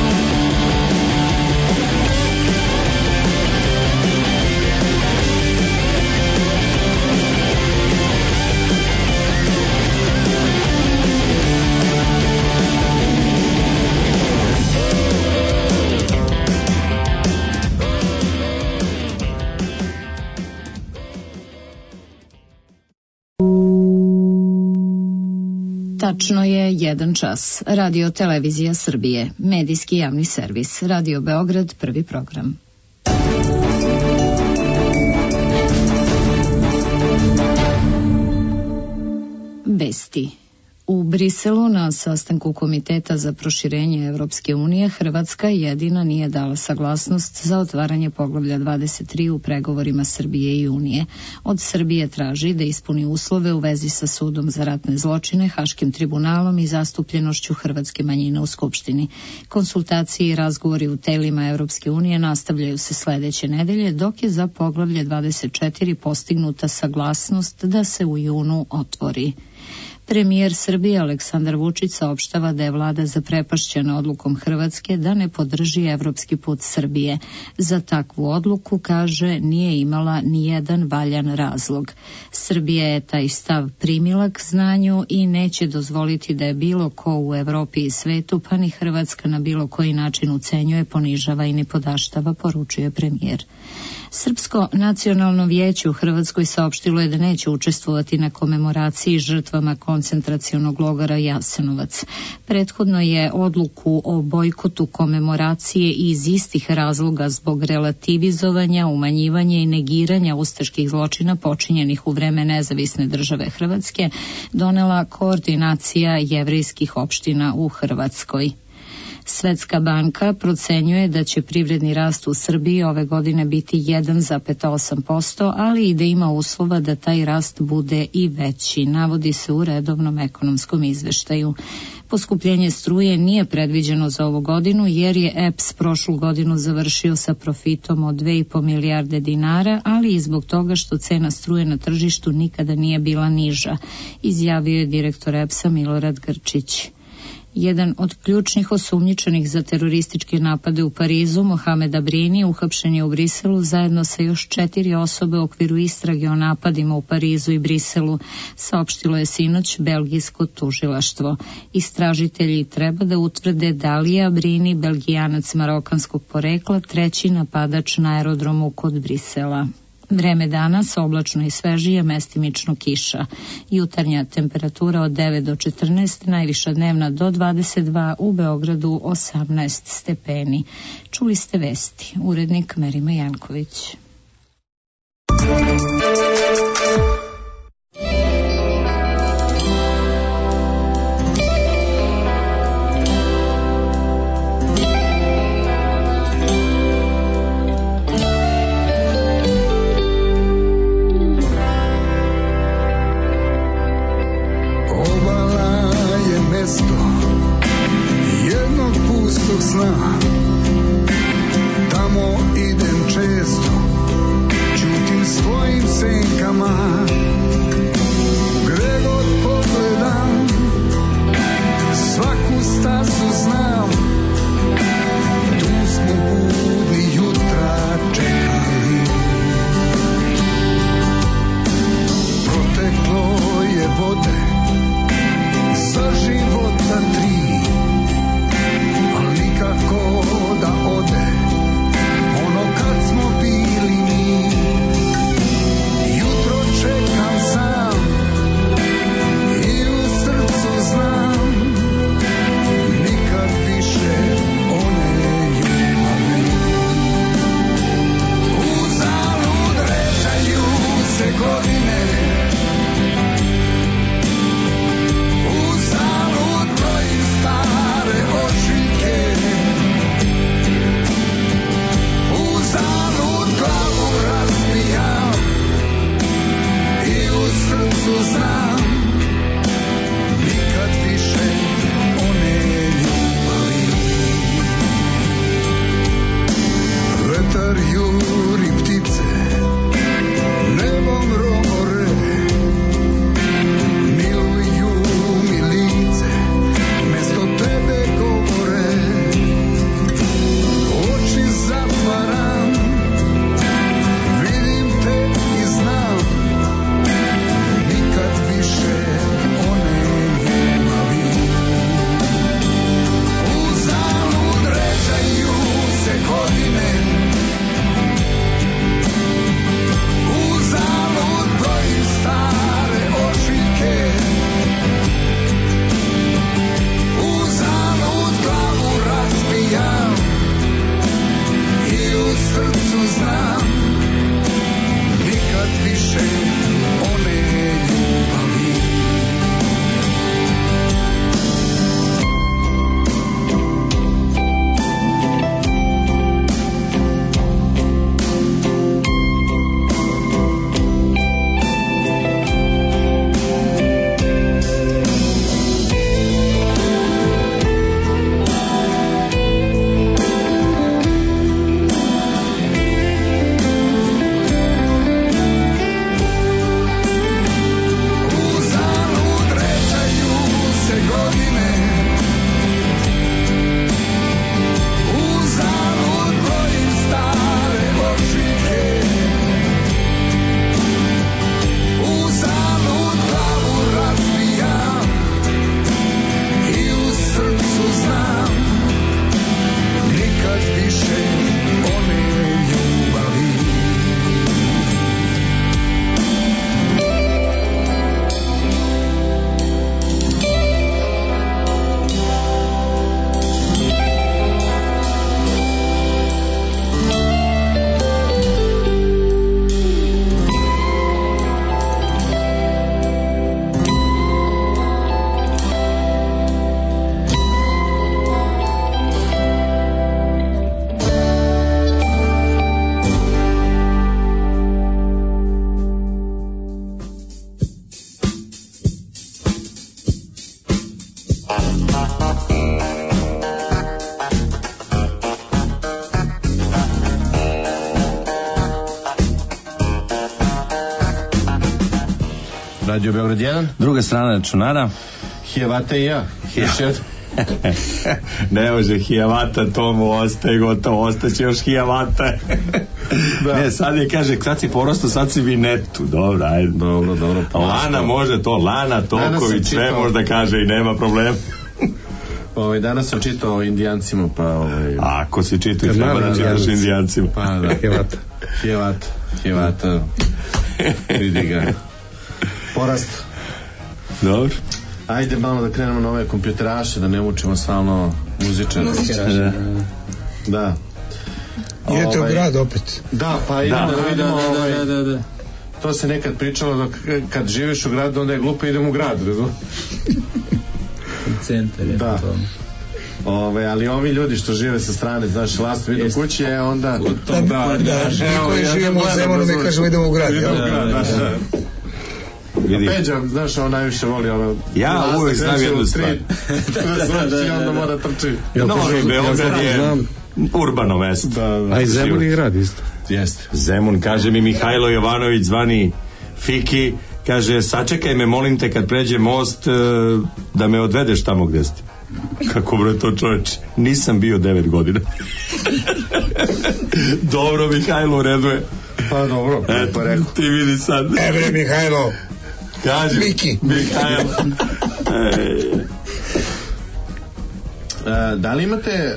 Tačno je 1 čas. Radio Televizija Srbije, medijski javni servis, Radio Beograd, prvi program. Vesti. U Briselu na sastanku Komiteta za proširenje Evropske unije Hrvatska jedina nije dala saglasnost za otvaranje poglavlja 23 u pregovorima Srbije i Unije. Od Srbije traži da ispuni uslove u vezi sa sudom za ratne zločine, Haškim tribunalom i zastupljenošću hrvatske manjine u Skupštini. Konsultacije i razgovori u telima Evropske unije nastavljaju se sledeće nedelje, dok je za poglavlje 24 postignuta saglasnost da se u junu otvori. Premijer Srbije Aleksandar Vučić saopštava da je vlada zaprepašćena odlukom Hrvatske da ne podrži evropski put Srbije. Za takvu odluku, kaže, nije imala ni jedan valjan razlog. Srbija je taj stav primila k znanju i neće dozvoliti da je bilo ko u Evropi i svetu, pa ni Hrvatska na bilo koji način ucenjuje, ponižava i nipodaštava, poručuje premijer. Srpsko nacionalno vijeće u Hrvatskoj saopštilo je da neće učestvovati na komemoraciji žrtvama koncentracionog logora Jasenovac. Prethodno je odluku o bojkotu komemoracije iz istih razloga zbog relativizovanja, umanjivanja i negiranja ustaških zločina počinjenih u vreme nezavisne države Hrvatske donela koordinacija jevrejskih opština u Hrvatskoj. Svetska banka procenjuje da će privredni rast u Srbiji ove godine biti 1,8%, ali i da ima uslova da taj rast bude i veći, navodi se u redovnom ekonomskom izveštaju. Poskupljenje struje nije predviđeno za ovu godinu jer je EPS prošlu godinu završio sa profitom od 2,5 milijarde dinara, ali i zbog toga što cena struje na tržištu nikada nije bila niža, izjavio je direktor EPS-a Milorad Grčić. Jedan od ključnih osumnjičenih za terorističke napade u Parizu, Mohamed Abrini, uhapšen je u Briselu zajedno sa još 4 osobe u okviru istrage o napadima u Parizu i Briselu, saopštilo je sinoć belgijsko tužilaštvo. Istražitelji treba da utvrde da li je Abrini, Belgijanac marokanskog porekla, treći napadač na aerodromu kod Brisela. Vreme danas oblačno i svežije, mestimično kiša. Jutarnja temperatura od 9 do 14, najviša dnevna do 22, u Beogradu 18 stepeni. Čuli ste vesti. Urednik Merima Janković. Tamo idem često, čutim svojim senkama, gde god pogledam, svaku stazu znam, tu smo budni jutra čekali. Proteklo je vode za života 3, nikako Radio Beograd 1. Druga strana računara. Hijavata i ja. Ne može Hijavata, to mu ostaje gotovo, ostaće još Hijavata. Ne, sad je, kaže, sad si porastao, sad si Vinetu. Dobro, ajde. Dobro. Lana može to, Lana Toković, sve možda kaže i nema problema. Danas sam čitao o Indijancima, pa ako si čitao, treba da čitaš Indijancima. Pa da. Hijavata. Vidi ga. Porast. Dobro. Ajde malo da krenemo na ove kompjuteraše, da ne učimo stalno muzičare. Da. Idete u grad opet. Da, pa idemo da vidimo Da. To se nekad pričalo da kad živiš u gradu onda je glupo, idemo u grad, razumiješ? Centar je da. Ali ovi ljudi što žive sa strane, znaš, lastu idu kući, onda koji živimo u Zemunu, mi kažemo idemo u grad. Peđa, znaš, on najviše voli ja uvijek znam jednu stvar. Znači, onda mora trči. Novi Beograd je urbano mesto. A i Zemun je grad isto. Jeste. Zemun, kaže mi Mihajlo Jovanović, zvani Fiki, kaže, sačekaj me, molim te, kad pređe most, da me odvedeš tamo gde ste. Kako bre to, čoveče? Nisam bio 9 godina. Dobro, Mihajlo, u redu je. Pa dobro, pa rekao. Ti vidi sad. Bre, Mihajlo. Kaži, Mihajlo. Da li imate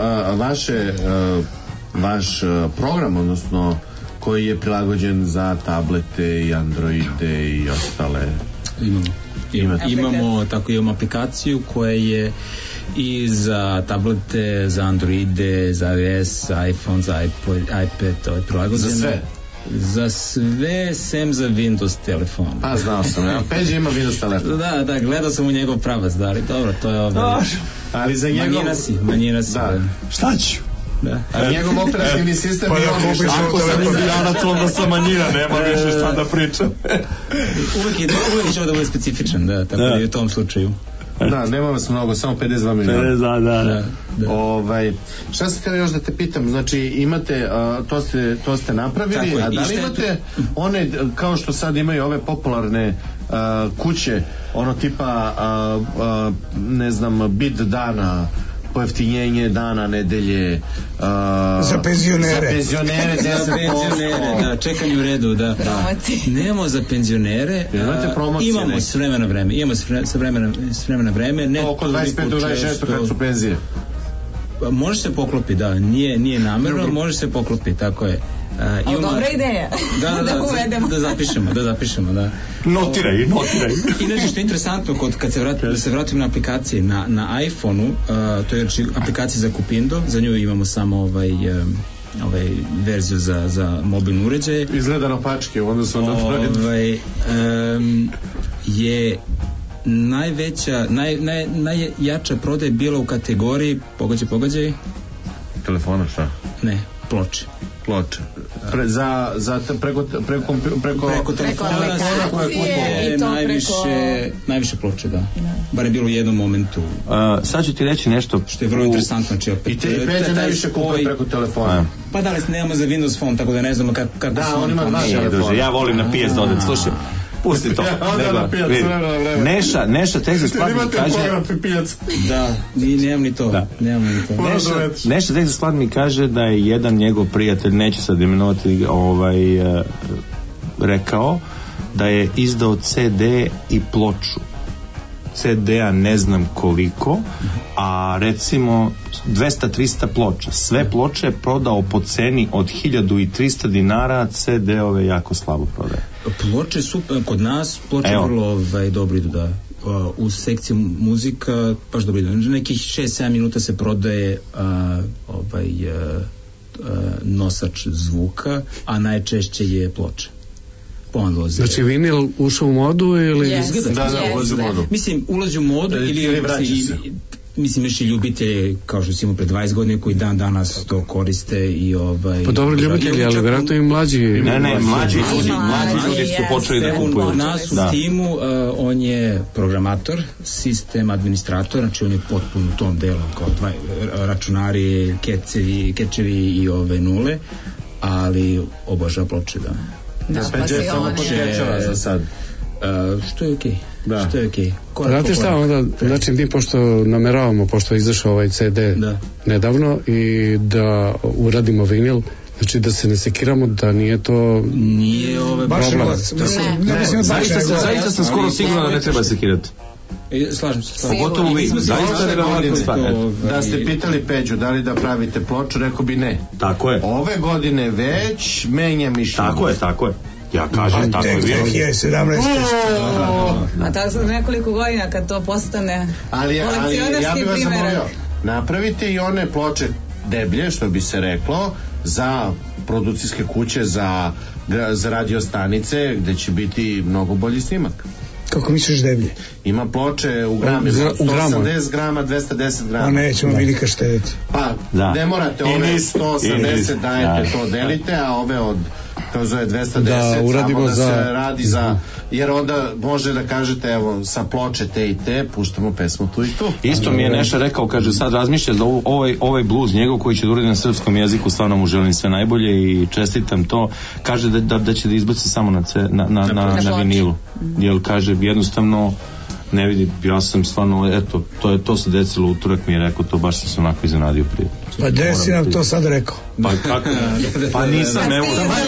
vaš program, odnosno koji je prilagođen za tablete i Androide i ostale? Imamo aplikaciju koja je i za tablete, za Androide, za iOS, za iPhone, za iPad, to je prilagođeno. Za sve? Za sve, sem za Windows telefon. Pa znao sam, Peđa ima Windows telefon. Da, gledao sam u njegov pravac, da, ali dobro, to je ali za njegov... Manjina si. Da. Šta ću? Da. A njegov operativni sistem pa ako sam indijanac, onda sam manjina, nema više šta da pričam. Uvijek će da bude specifičan, da, tako da i u tom slučaju. Da, nema vas mnogo, samo 52 miliona. Da. Šta sam htio još da te pitam, znači imate, to ste napravili, tako, a da li imate one, kao što sad imaju ove popularne kuće, ono tipa, ne znam, bid dana, pojeftinjenje dana, nedelje, za penzionere 10%, da, čekanje u redu, da. Nemamo za penzionere, imamo s vremena vreme, vreme, oko 25 do 26 kad su penzije. Može se poklopi, da, nije namerno, može se poklopi, tako je. Dobra ideja. Da uvedemo. Da zapišemo, da. Notiraj. Inače što je interesantno, da se vratim na aplikacije, na iPhone-u, to je aplikacija za Kupindo, za nju imamo samo verziju za mobilne uređaje. Izgleda na pačke, onda su je najjača prodaja bila u kategoriji pogađaj telefona, šta? Ne, ploče. Preko telefona je najviše ploče, da. Bar je bilo u jednom momentu. Sad ću ti reći nešto što je vrlo interesantno. I te i Peđa najviše kupuje preko telefona. Pa da li nemamo za Windows Phone, tako da ne znamo kako su on ima telefona. Ja volim na PS da odem, slušaj. Pusti to. Neša tek za stvar mi kaže... Da, nemam ni to. Neša tek za stvar mi kaže da je jedan njegov prijatelj, neću sad imenovati, rekao da je izdao CD i ploču. CD-a ne znam koliko, a recimo 200-300 ploča. Sve ploče je prodao po ceni od 1300 dinara, CD-ove jako slabo prodaje. Ploče su, kod nas ploče vrlo dobro idu, da. U sekciji muzika baš dobro idu. Nekih 6-7 minuta se prodaje nosač zvuka, a najčešće je ploča. Znači vinil ušao u modu ili... Da, ulazi u modu. Mislim, ulazi u modu ili vraća se. Mislim, još i ljubitelji, kao što si imao pre 20 godina, koji dan danas to koriste i Pa dobro, ljubitelji, ali vjerojatno i mlađi... Ne, mlađi ljudi su počeli da kupuju. U nas u timu, on je programator, sistem administrator, znači on je potpuno u tom delu, kao računari, kečevi i ove nule, ali obožava ploče, da. Peđa je samo počećava za sad. Što je okej. Da. Što je okej. Znate šta onda, znači mi pošto nameravamo, pošto je izašao ovaj CD nedavno i da uradimo vinil, znači da se ne sekiramo, da nije to... Nije problem. Zaista sam skoro siguran da ne treba sekirati. Slažem se. Pogotovo vi, zaista ne govorim stvar. Da ste pitali Peđu da li da pravite ploču, rekao bi ne. Tako je. Ove godine već menja mišljenje. Tako je. Ja kažem, tako je bilo. 2017. A tako za nekoliko godina kad to postane kolekcionarski primjerak. Napravite i one ploče deblje, što bi se reklo, za produkcijske kuće, za radio stanice, gde će biti mnogo bolji snimak. Kako misliš deblje? Ima ploče u gramima, 180 grama, 210 grama. A nećemo vidika štediti. Pa, ne morate ove 180 dajete, to delite, a ove od to zove 210, samo da se radi za, jer onda može da kažete, evo, sa ploče te i te, puštamo pesmu tu i tu. Isto mi je Neša rekao, kaže, sad razmišlja za ovaj bluz njegov koji će da uradi na srpskom jeziku, stvarno mu želim sve najbolje i čestitam to. Kaže da će da izbaci samo na vinilu. Jer kaže, jednostavno ne vidi, ja sam stvarno, eto, to se desilo utorak, mi je rekao, to baš sam se onako iznenadio prije. Pa gde si nam to sad rekao? Pa kako? Pa nisam, evo.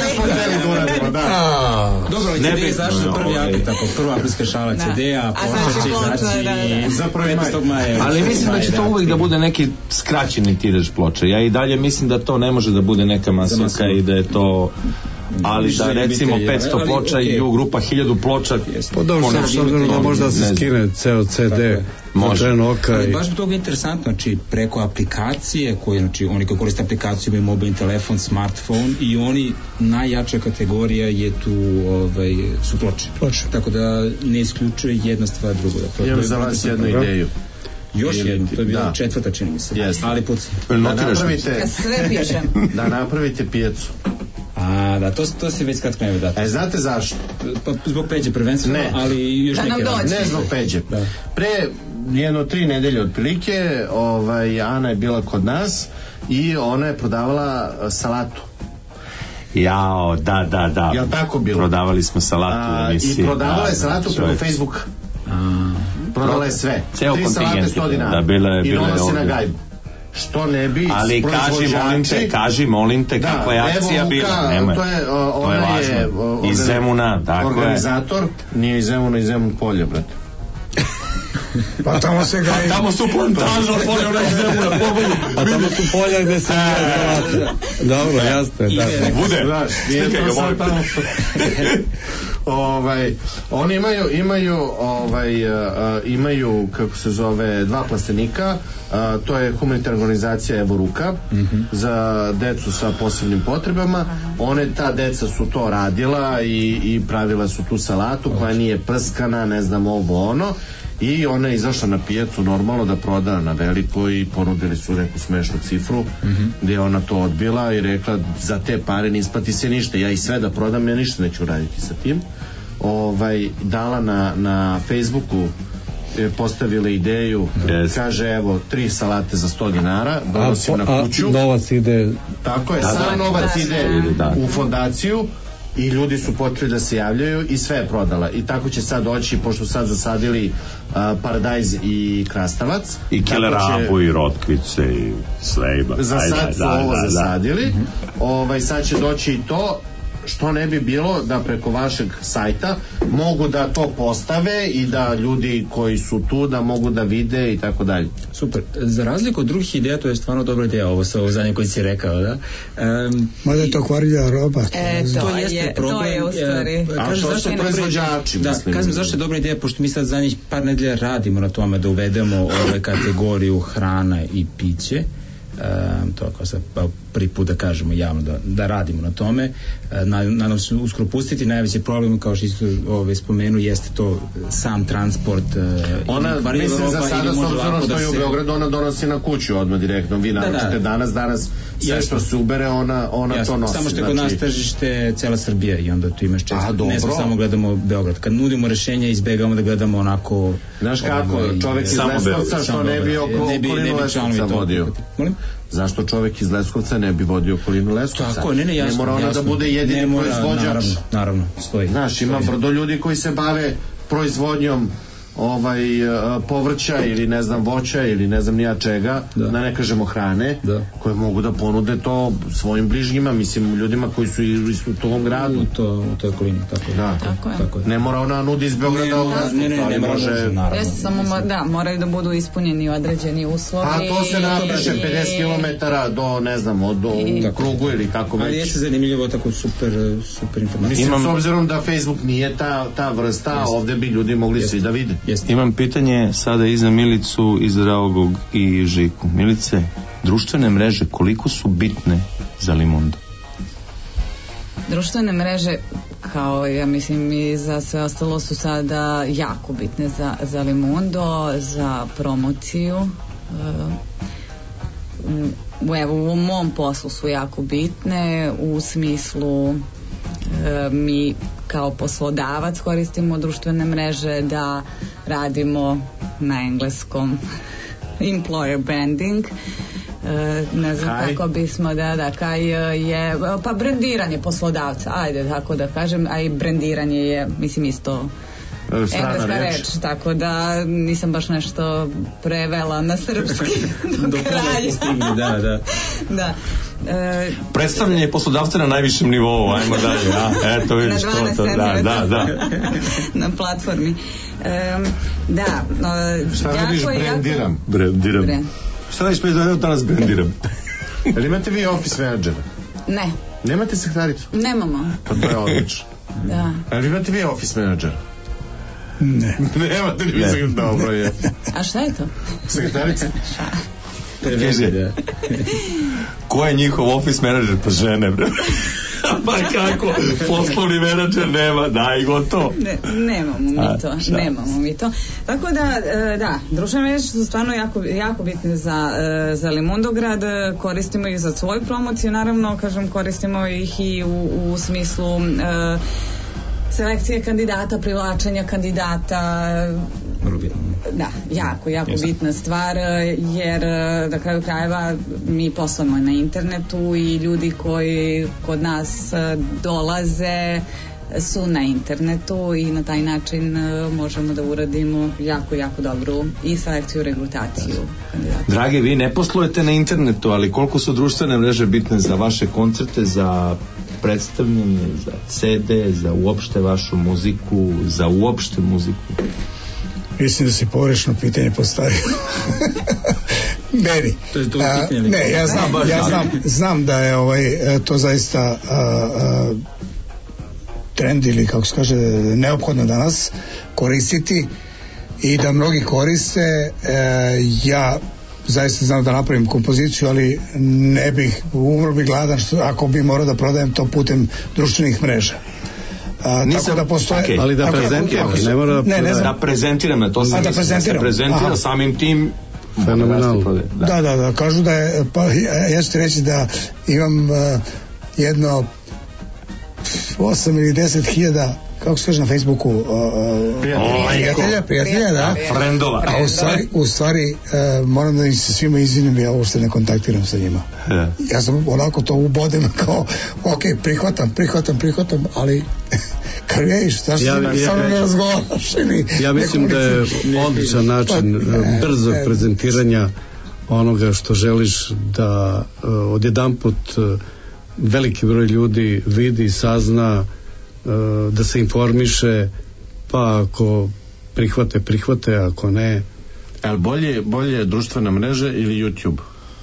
Dobro, CD je zašto 1. april, tako, 1. aprilska šala CD-a, pošto će izaći za 15. maja. Ali mislim da će to uvijek da bude neki skraćeni tiraž ploča. Ja i dalje mislim da to ne može da bude neka masovka i da je to... ali da recimo 500 ploča i grupa 1000 ploča dobro, da možda se skine ceo CD može. Ali baš bi toga interesantno, znači preko aplikacije koje, znači oni koji koriste aplikaciju imaju mobilni telefon, smartphone i oni najjača kategorija je tu su ploče. Tako da ne isključuje jedna stvar drugo. Imam za vas jednu ideju. Još jedno, to je bila 4. čini mi se. Ali sve pišem. Da napravite pijacu. Da, to se već kratko ne dati. Znate zašto? Pa zbog Peđe prvenstveno, ali još neke ne zbog Peđe. Pre 3 nedelje otprilike Ana je bila kod nas i ona je prodavala salatu. Jao, da. Jel tako bilo? Prodavali smo salatu. I prodavala je salatu preko Facebooka. Prodala je sve. 3 salate 100 dinara. I nosi na gajbu. Što ne bi ali kaži molim te kakva je akcija bila. To je važno. Iz Zemuna, tako je. Organizator nije iz Zemuna, iz Zemun polja, brate. Pa tamo se gaji. Tamo su plantaža polja, ona iz Zemuna. A tamo su polja gde se dobro, jasno je. Bude. Slikaj ga, molim. Oni imaju kako se zove 2 plastenika, to je humanitarna organizacija Evo Ruka za decu sa posebnim potrebama. Ta deca su to radila i pravila su tu salatu koja nije prskana, ne znam ovo ono, i ona je izašla na pijacu normalno da proda na veliko i ponudili su neku smešnu cifru gdje je ona to odbila i rekla za te pare ne isplati se ništa, ja i sve da prodam, ja ništa neću raditi sa tim. Dala na Facebooku, postavila ideju, kaže evo 3 salate za 100 dinara, donosim na kuću. Novac ide, tako je, sam novac ide u fondaciju i ljudi su počeli da se javljaju i sve je prodala. I tako će sad doći, pošto sad zasadili paradajz i krastavac i kelerabu i rotkvice i sve. Za sad su ovo zasadili. Sad će doći i to, što ne bi bilo da preko vašeg sajta mogu da to postave i da ljudi koji su tu da mogu da vide i tako dalje. Super. Za razliku od drugih ideja, to je stvarno dobra ideja, ovo zadnje koji si rekao, da? Mada je to kvarlja roba. To je u stvari. A što su proizvođači, mislim. Kažem zašto je dobra ideja, pošto mi sad zadnjih par nedelja radimo na tome da uvedemo ove kategoriju hrana i piće. To ako sad prvi put da kažemo javno da radimo na tome, nadam se uskoro pustiti. Najveći problem, kao što isto spomenu, jeste to sam transport. Ona, mislim za sada, s obzirom što je u Beogradu, ona donosi na kuću odmah direktno, vi naručite danas sve što se ubere, ona to nosi. Samo što je kod nas tržište cela Srbija i onda tu imaš često, ne samo gledamo Beograd. Kad nudimo rešenja, izbegavamo da gledamo onako. Znaš kako, čovjek iz Leskovca što ne bi oko okolinu Leskovca vodio. Molim? zašto čovek iz Leskovca ne bi vodio okolinu Leskovca? Tako, ne, jasno. Ne mora ona da bude jedini proizvođač. Naravno, stoji. Znaš, ima brdo ljudi koji se bave proizvodnjom povrća ili ne znam voća ili ne znam nija čega, da ne kažemo hrane, koje mogu da ponude to svojim bližnjima, mislim ljudima koji su u tom gradu, u toj okolini, tako je. Ne mora ona nudi iz Beograda, ne može, samo moraju da budu ispunjeni određeni uslovi. A to se napiše 50 km do ne znam, do krugu ili kako već. Ali jeste zanimljivo, tako super informacija. Mislim, s obzirom da Facebook nije ta vrsta, ovde bi ljudi mogli svi da vide. Imam pitanje sada i za Milicu, i za Draugog i Žiku. Milice, društvene mreže koliko su bitne za Limundo? Društvene mreže, kao ja mislim i za sve ostalo, su sada jako bitne za Limundo, za promociju. U mom poslu su jako bitne u smislu mi kao poslodavac koristimo društvene mreže da radimo na engleskom employer branding, ne znam kako bismo kaj je, pa brandiranje poslodavca, ajde tako da kažem, a i brandiranje je mislim isto engleska reč, tako da nisam baš nešto prevela na srpski do kraja. Da. Predstavljanje poslodavca na najvišem nivou, ajmo dalje, eto vidiš to, da. Na platformi. Šta radiš, brandiram? Šta radiš, danas brandiram? Jel imate vi office menadžera? Ne. Nemate sektaricu? Nemamo. Pa to je odlično. Da. Jel imate vi office menadžera? Ne. Nemate li vi dobro je. A šta je to? Sektarica? Kaže, ko je njihov office menadžer? Pa žene, bre. Pa kako? Poslovni menadžer nema, daj gotovo. Nemamo mi to. Tako da, društvene mreže su stvarno jako bitne za Limundograd, koristimo ih za svoju promociju, naravno, kažem, koristimo ih i u smislu selekcije kandidata, privlačenja kandidata. Da, jako bitna stvar, jer na kraju krajeva mi poslujemo na internetu i ljudi koji kod nas dolaze su na internetu i na taj način možemo da uradimo jako dobru i selekciju, regrutaciju kandidata. Drage, vi ne poslujete na internetu, ali koliko su društvene mreže bitne za vaše koncerte, za predstavljanje, za CD, za uopšte vašu muziku, za uopšte muziku? Mislim da si pogrešno pitanje postavio. Meni. Ne, ja znam da je to zaista trend ili kako se kaže neophodno danas koristiti i da mnogi koriste. Ja zaista znam da napravim kompoziciju, ali ne bih, umro bi gladan ako bi morao da prodajem to putem društvenih mreža. Tako da postoje, ali da prezentiram, ne mora da prezentiram, to sam se prezentira samim tim fenomenalno. Da, kažu da je, pa ja ću ti reći da imam jedno 8 ili 10 hiljada, kako se kaže na Facebooku, prijatelja, da, frendova. A u stvari moram da im se svima izvinim, ja uopšte ne kontaktiram sa njima. Ja sam onako to ubodem kao, ok, prihvatam, ali kad vidiš, zašto samo ne razgovaraš? Ja mislim da je odličan način brzog prezentiranja onoga što želiš da odjedanput veliki broj ljudi vidi, sazna, da se informiše, pa ako prihvate, ako ne. Ali bolje društvena mreža ili YouTube?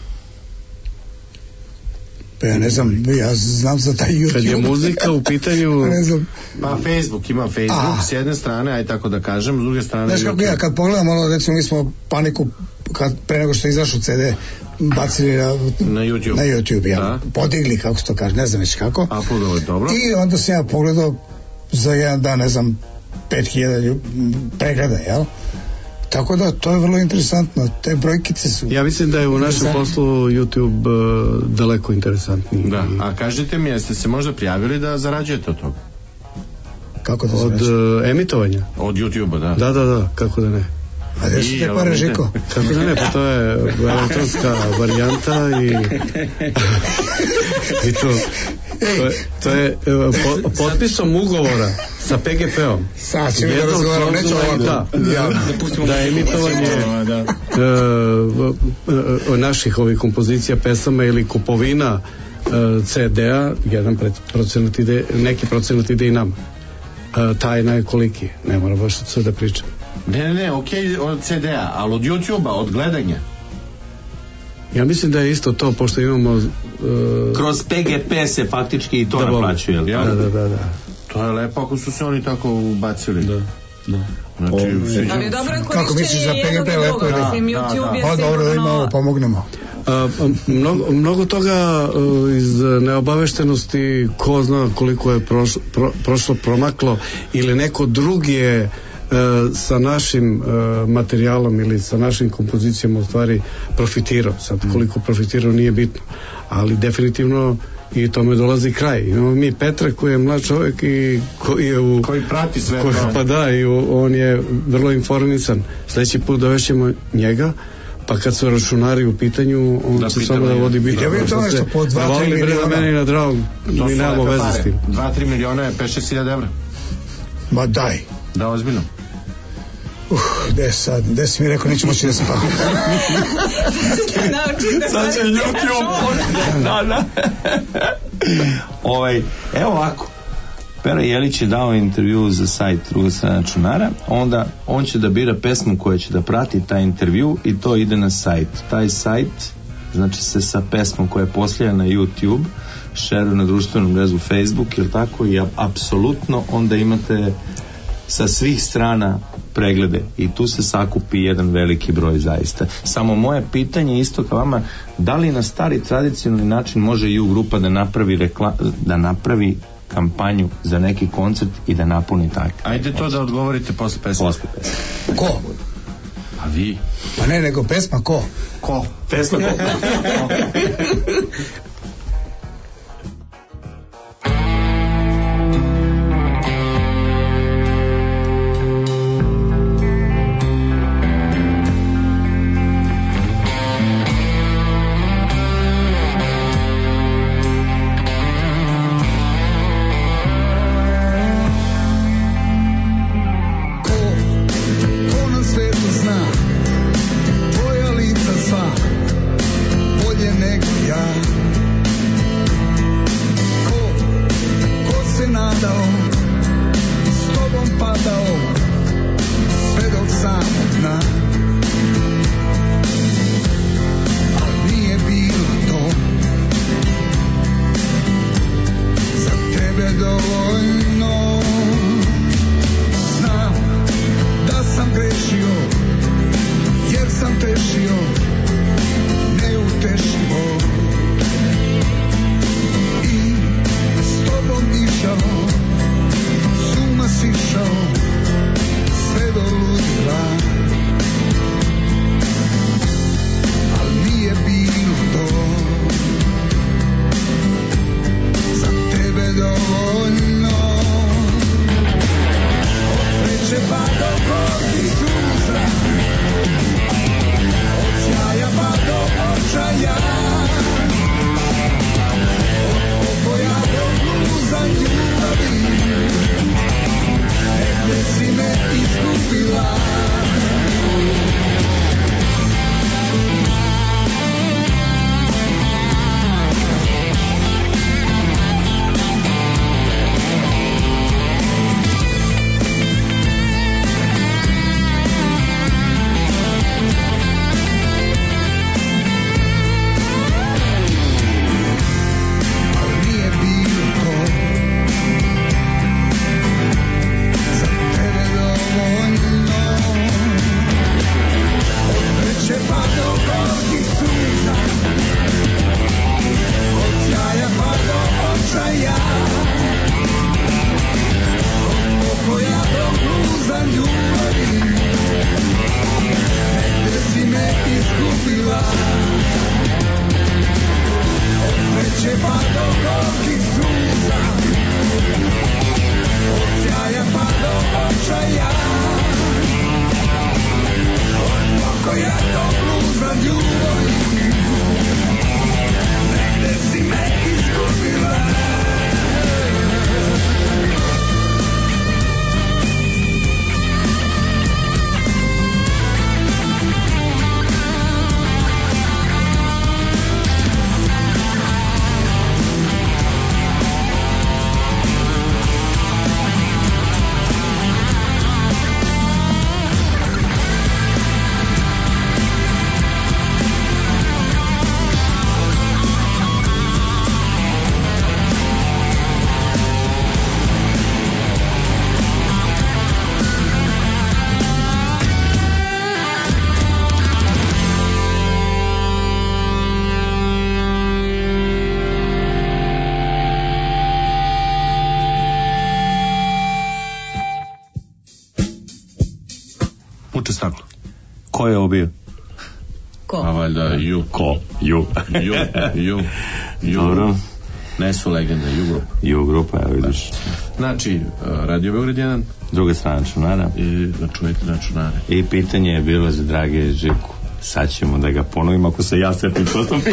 Pa ja ne znam, ja znam za taj YouTube. Kad je muzika u pitanju... ne znam. Pa Facebook, ima Facebook s jedne strane, aj tako da kažem, s druge strane... Znaš kako ja, kad pogledam, recimo mi smo paniku pre nego što je izašao CD bacili na YouTube, ja. Podigli, kako se to kaže, ne znam već kako. Dobro. I onda sam ja pogledao za jedan dan, ne znam, 5000 pregleda, jel? Tako da to je vrlo interesantno, te brojkice su... Ja mislim da je u našem poslu YouTube daleko interesantniji. Da, a kažite mi, jeste se možda prijavili da zarađujete od toga? Kako da od emitovanja? Od YouTube-a, da. Da, kako da ne. A gde su te pare, Žiko? Kako da ne, pa to je elektronska varijanta i to je potpisom ugovora sa PGP-om. Sad ćemo da razgovaram, neću ovako. Da je emitovanje naših ovih kompozicija, pesama ili kupovina CD-a, neki procenat ide i nama. Tajna je koliki, ne mora baš sve da pričam. Ne, okej, od CD-a, ali od YouTube-a, od gledanja. Ja mislim da je isto to, pošto imamo... Kroz PGP se faktički i to naplaćuje. Da. To je lepo ako su se oni tako ubacili. Da. Znači, ali dobro je korišćenje jednog i drugog, mislim, YouTube je sigurno... Dobro da imamo, pomognemo. Mnogo toga iz neobaveštenosti, ko zna koliko je prošlo, promaklo, ili neko drugi je sa našim materijalom ili sa našim kompozicijama u stvari profitirao. Sad koliko profitirao nije bitno, ali definitivno i tome dolazi kraj. Imamo mi Petra koji je mlad čovjek i koji prati sve to. Pa da, i on je vrlo informisan. Sljedeći put dovešćemo njega, pa kad su računari u pitanju, on će samo da vodi bitno. Idemo to nešto po 2-3 miliona. Meni na dragom, mi nemamo veze s tim. 2-3 miliona je 5-6 evra. Ma daj. Da, ozbiljno. Gde si mi rekao, neću moći da spavam. Sad će YouTube. Da. Evo ovako. Pera Jelić je dao intervju za sajt Druga strana računara, onda on će da bira pesmu koja će da prati taj intervju i to ide na sajt. Taj sajt, znači se sa pesmom koja je posljedna na YouTube, šeruje na društvenom mrežu Facebook, ili tako, i apsolutno onda imate sa svih strana preglede i tu se sakupi jedan veliki broj zaista. Samo moje pitanje isto kao vama, da li na stari tradicionalni način može i grupa da napravi kampanju za neki koncert i da napuni tako? Ajde to da odgovorite posle pesma. Ko? A vi? Pa ne, nego pesma ko? Pesma ko? Dovoljno Ko je ovo bio? Ko? A valjda Ju. Ko? Ju. Dobro. Ne su legende, Ju grupa, evo vidiš. Znači, Radio Beograd 1. Druga strana računara. I čujete računare. I pitanje je bilo za drage Živku. Sad ćemo da ga ponovim ako se ja setim što sam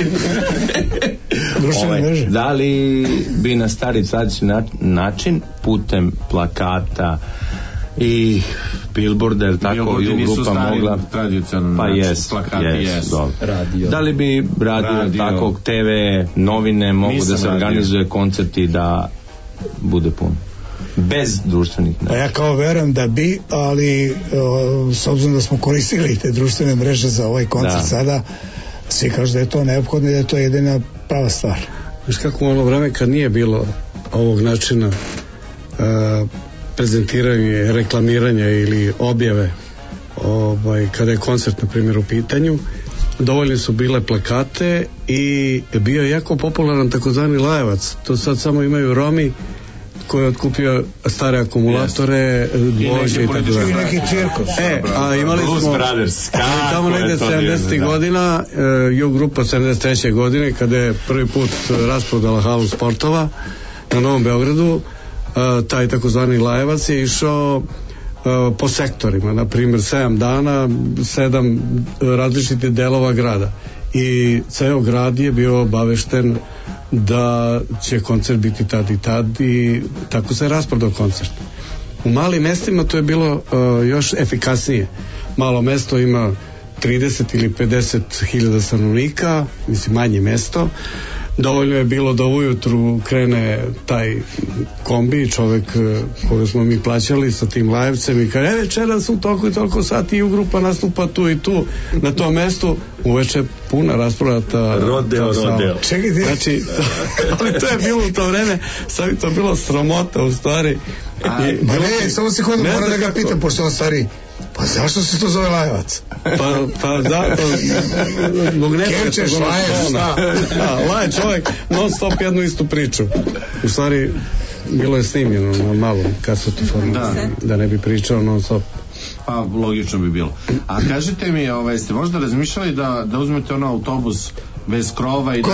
pitao. Da li bi na stari tradicionalni način putem plakata i billboarda, ili tako, Ju grupa mogla, pa jes, radio. Da li bi radio, tako, TV, novine mogu da se organizuje koncerti da bude puno bez društvenih mreža? Pa ja kao verujem da bi, ali s obzirom da smo koristili te društvene mreže za ovaj koncert sada, svi kažu da je to neophodno i da je to jedina prava stvar. Viš kako u ono vreme kad nije bilo ovog načina prezentiranja, reklamiranja ili objave, kada je koncert na primjer u pitanju, dovoljne su bile plakate i bio je jako popularan takozvani lajevac. To sad samo imaju Romi koji je otkupio stare akumulatore, gvožđe i tako dalje. I neki cirkus. A imali smo tamo negde 70. godina, Ju grupa 73. godine, kada je prvi put rasprodala halu sportova na Novom Beogradu, taj takozvani lajevac je išao po sektorima, na primjer 7 dana, 7 različitih delova grada i ceo grad je bio obavešten da će koncert biti tad i tad i tako se rasprodao koncert. U malim mestima to je bilo još efikasnije. Malo mesto ima 30 ili 50 hiljada stanovnika, mislim manje mesto. Dovoljno je bilo da ujutru krene taj kombi, čovek koga smo mi plaćali sa tim lajevcem i kaže, večeras u toliko i toliko sati Ju grupa nastupa tu i tu na tom mestu, uveče puna rasprodata rodeo. Čekajte, znači, ali to je bilo u to vreme, sad je to bilo sramota u stvari. Samo sekundu, moram da ga pitam, pošto on stari, pa zašto se to zove lajevac? Pa zato zbog Kevčeš, laješ, laje čovjek non stop jednu istu priču. U stvari bilo je snimljeno na malom kasetoformu da ne bi pričao non stop. Pa logično bi bilo. A kažite mi, ste možda razmišljali da uzmete ono autobus bez krova i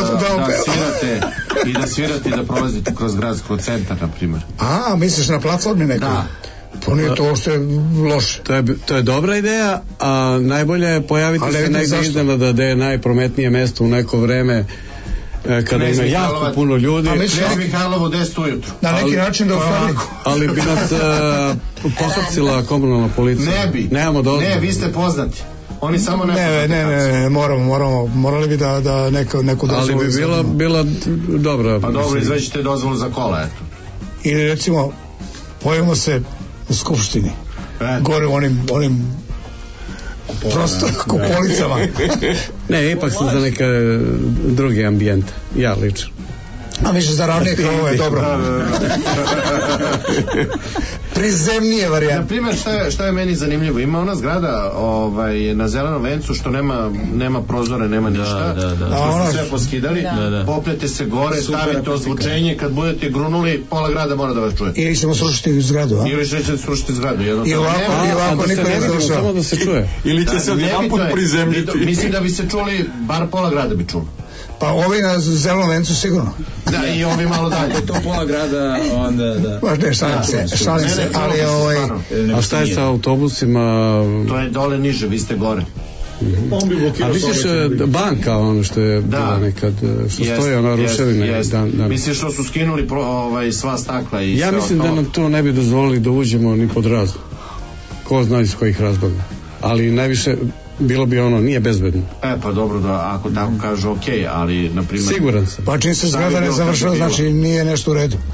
da svirate i da prolazite kroz gradsko centar, na primjer? A, misliš na platformi nekoj? Da. To nije to što je loše. To je dobra ideja, a najbolje je pojaviti se negdje iznenada da je najprometnije mesto u neko vreme kada ima jako puno ljudi. A mislim da Mihajlovo 10 ujutru. Na neki način da ostali. Ali bi nas pohapsila komunalna policija. Ne bi. Ne, vi ste poznati. Oni samo ne, morali bi da neku dozvolu. Ali bi bila dobra. Pa dobro, izvećete dozvolu za kola, eto. Ili recimo, pojavimo se u Skupštini. Gore u onim prosto kupolicama. Ne, ipak sam za neke druge ambijente. Ja lično. A više za ravnije ovo je dobro. Prizemnije varijanta. Na primjer, šta je meni zanimljivo, ima ona zgrada na Zelenom vencu što nema prozore, nema ništa, što su sve poskidali, popnete se gore, stavite ozvučenje, kad budete grunuli, pola grada mora da vas čuje. Ili ćemo srušiti zgradu, a? Ili ćete srušiti zgradu, i ovako niko ne završava. Samo da se čuje. Ili će se odjedanput prizemljiti. Mislim da bi se čuli, bar pola grada bi čulo. Pa ovi na Zelenom vencu sigurno. Da, i ovi malo dalje. To pola grada, onda da. Baš ne, šalim se, ali A šta je sa autobusima? To je dole niže, vi ste gore. A misliš banka ono što je bila nekad, što stoji ona ruševina? Misliš što su skinuli sva stakla i ja mislim da nam to ne bi dozvolili da uđemo ni pod razlog. Ko zna iz kojih razloga. Ali najviše bilo bi ono, nije bezbedno. Pa dobro, da ako tako kažu, okej, ali na primjer... Siguran sam. Pa čim se zgrada ne završava, znači nije nešto u redu.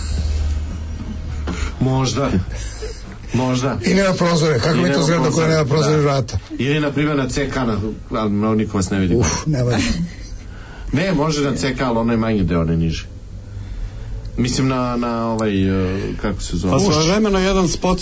Možda. I nema prozore. Kako mi to zgrada koja nema prozore vrata? Ili na primjer na CK, ali niko vas ne vidi. Ne valja. Ne, može na CK, ali ono je manji deo, ne niži. Mislim na kako se zove? Pa svoje vremeno jedan spot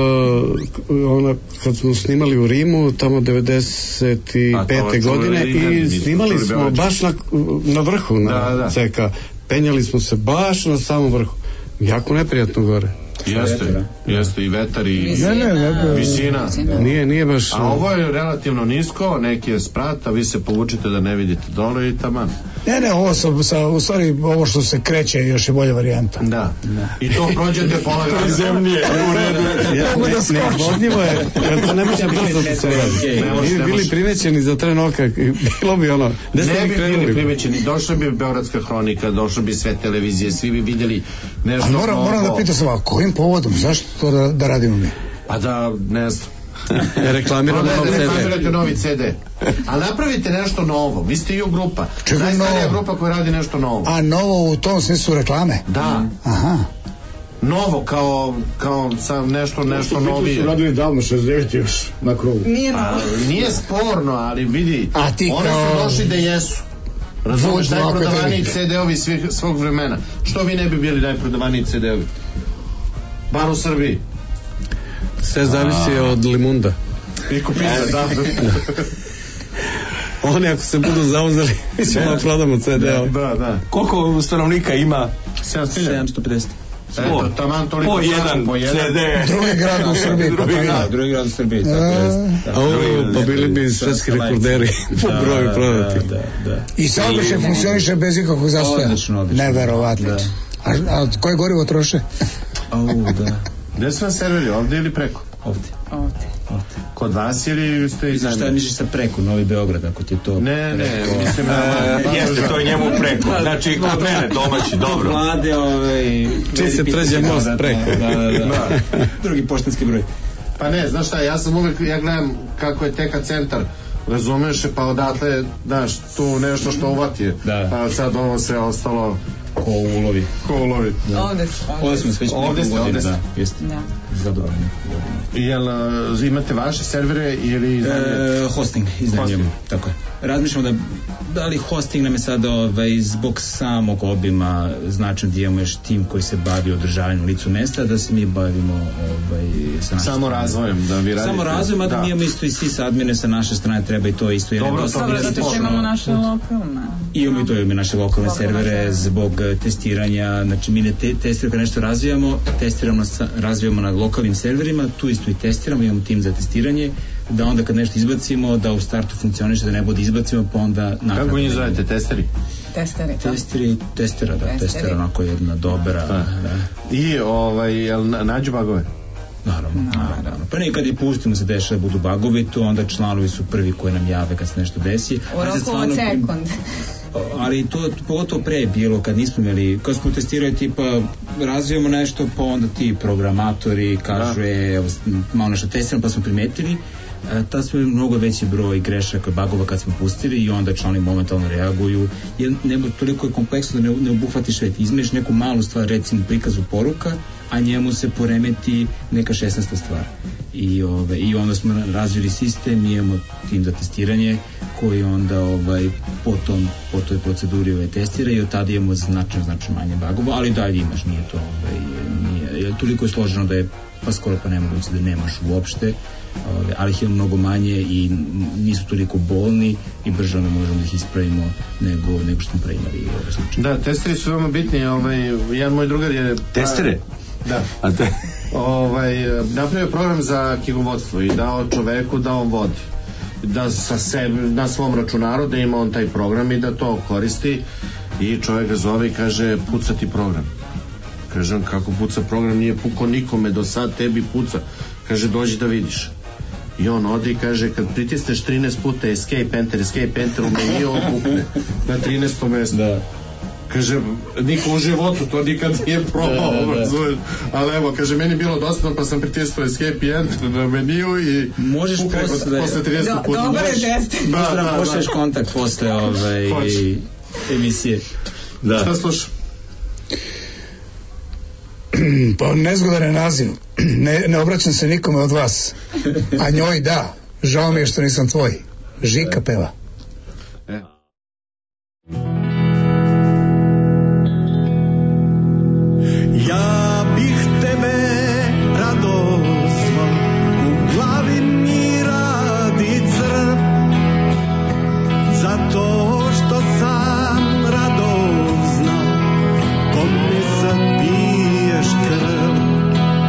kad smo snimali u Rimu tamo 95. godine i snimali smo baš na vrhu na CK. Penjali smo se baš na samom vrhu. Jako neprijatno gore. Jeste i vetar i visina. Nije baš... A ovo je relativno nisko, neki je sprat, a vi se povučite da ne vidite dole i tamo. Ne, ovo u stvari, ovo što se kreće još je bolja varijanta. Da. I to prođete pola grada. Zemlje, u redu. Vodnjivo je, kad to ne može brzo da se uradi. Mi bili primećeni za tren oka, bilo bi ono... Ne bi bili primećeni, došla bi Beogradska hronika, došla bi sve televizije, svi bi vidjeli nešto... Moram da pitam se ovako, kojim povodom, zašto to da radimo mi? Pa da, ne znam. Reklamirate novi CD. A napravite nešto novo. Vi ste i u grupa. Najstarija grupa koja radi nešto novo. A novo u tom smislu reklame? Da. Aha. Novo kao sam nešto novije. Su radili davno 69 još na krovu. Nije sporno, ali vidi, oni su došli da jesu. Razumeš, najprodavaniji CD-ovi svog vremena. Što vi ne bi bili najprodavaniji CD-ovi? Bar u Srbiji. Sve zavisi od Limunda. I Kupica, da. Oni ako se budu zauzeli, mi ćemo da prodamo CD-o. Da. Koliko stanovnika ima? 750. Eto, taman toliko po jedan CD. Drugi grad u Srbiji. Drugi grad u Srbiji. Pa bili bi svetski rekorderi po broju prodati. I saobraćaj funkcioniše bez ikakvog zastoja. Neverovatno. A koje gorivo troše? Da. Gde su vam serveri, ovdje ili preko? Ovdje. Kod vas ili ste iznajmeni? Šta misliš sa preko, Novi Beograd, ako ti je to... Ne, mislim... Jeste, to je njemu preko. Znači, kod mene domaći, dobro. Vlade, čiji se pređe most preko. Da. Drugi poštanski broj. Pa ne, znaš šta, ja gledam kako je teka centar, razumeš, pa odatle, znaš, tu nešto što uvati, pa sad ovo sve ostalo... Ko ulovi. Ovdje smo sve ovdje ste. Jeste. Zadovoljni. Jel imate vaše servere ili hosting iznajmljujemo, tako je. Razmišljamo da li hosting nam je sada zbog samog obima značajno da imamo još tim koji se bavi održavanjem licu mesta, da se mi bavimo sa naše samo razvojem, da vi radite. Samo razvojem, a da mi imamo isto i sysadmine sa naše strane, treba i to isto. Dobro, to imamo naše lokalne. Imamo i to, imamo naše lokalne servere zbog testiranja, znači mi ne testiramo kad nešto razvijamo na lokalnim serverima, tu isto i testiramo, imamo tim za testiranje, da onda kad nešto izbacimo, da u startu funkcioniše, da ne bude izbacimo, pa onda nakratno. Kako vi zovete, testeri? Testera, onako jedna dobra. Da. I jel nađu bagove? Naravno. Pa nekad i pustimo se dešava da budu bagovi, to onda članovi su prvi koji nam jave kad se nešto desi. U roku od sekund. Ali to pogotovo pre je bilo kad nismo imali, kad smo testirali tipa razvijamo nešto, pa onda ti programatori kažu malo nešto testiramo, pa smo primetili, tad smo imali mnogo veći broj grešaka, bagova kad smo pustili i onda članovi momentalno reaguju, jer toliko je kompleksno da ne obuhvatiš sve, izmeniš neku malu stvar, recimo prikazu poruka, a njemu se poremeti neka 16. stvar. I onda smo razvili sistem, imamo tim za testiranje koji onda po toj proceduri testira i od tada imamo značajno manje bagova, ali dalje imaš, nije to nije, toliko je složeno da je pa skoro pa nemoguće da nemaš uopšte, ali ih ima mnogo manje i nisu toliko bolni i brže možemo da ih ispravimo nego što smo pre imali slučaj. Da, testeri su veoma bitni, jedan moj drugar je... Testere? Da. Napravio program za knjigovodstvo i dao čoveku da on vodi, da na svom računaru da ima on taj program i da to koristi, i čovek ga zove i kaže puca ti program. Kažem, kako puca program, nije pukao nikome do sad, tebi puca. Kaže, dođi da vidiš. I on ode i kaže, kad pritisneš 13 puta escape enter u meniju, on pukne na 13. mjestu. Da. Kaže, niko u životu to nikad nije probao, ali evo, kaže, meni bilo dosadno pa sam pritisnuo escape i enter na meniju i možeš posle 30 puta. Dobar je test. Možeš da pošliješ kontakt posle emisije. Šta slušam? Pa nezgodan je naziv. Ne obraćam se nikome od vas, a njoj da. Žao mi je što nisam tvoj. Žika peva. Ja bih tebe rado zvao, u glavi mi radi crv, zato što sam rado znao, ko mi zapiješ krv.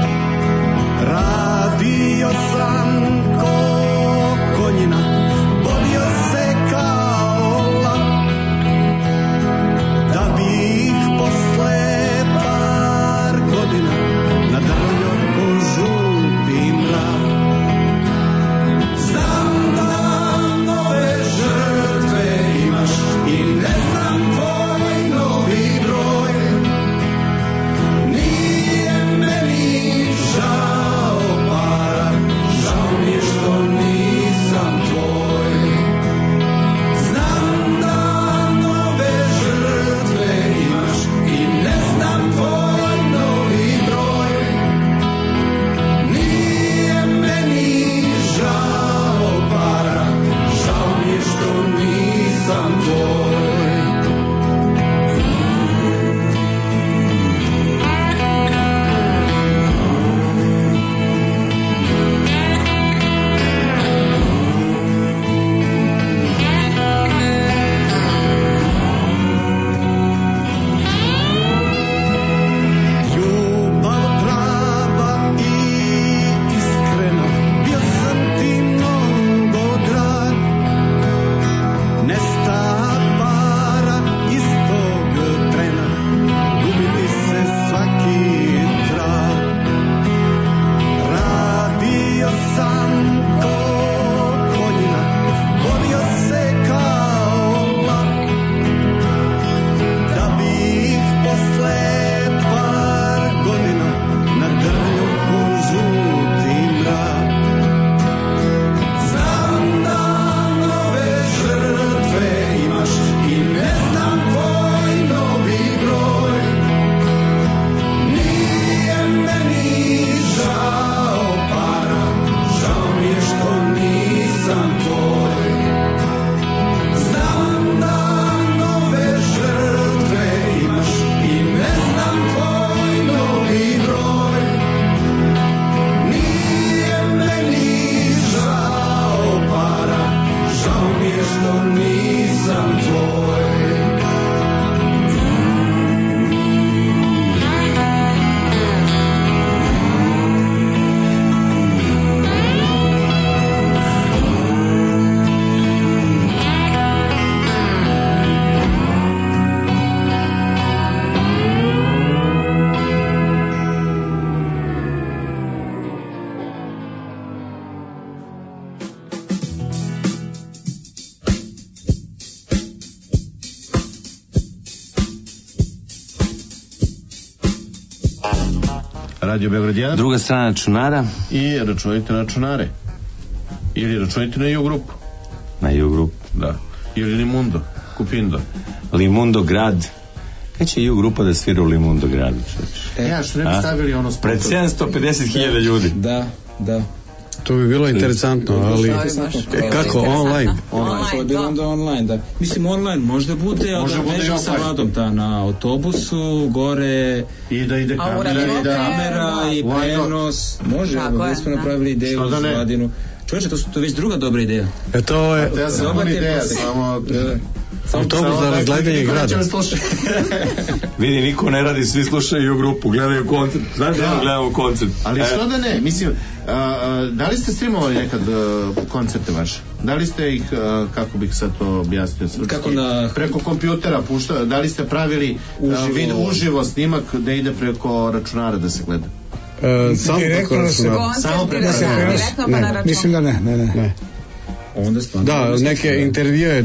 Radio Beograd 1. Druga strana računara. I računajte na računare. Ili računajte na U-grupu. Na U-grupu. Da. Ili Limundo, Kupindo. Limundo grad. Kada će U-grupa da svira u Limundo gradu? Ja, što ne bi stavili ono pred 750.000 ljudi. Da. To bi bilo interesantno, ali kako, online? Online, da. Mislim, online možda bude, ali veža sa vadom, na autobusu, gore, i da ide kamera i prenos. Može, već smo napravili ideju za Vladinu. Čovječe, to je već druga dobra ideja. To je... Ja sam dobra ideja, samo... Autobus za razgledanje grada. Vidi, niko ne radi, svi slušaju grupu, gledaju koncert. Znaš da gledamo koncert? Ali što da ne, mislim, da li ste streamovali nekad koncerte vaše? Da li ste ih, kako bih sad to objasnio srpski, preko kompjutera puštali, da li ste pravili uživo snimak da ide preko računara da se gleda? Samo preko računara. Mislim da ne. Da, neke intervjue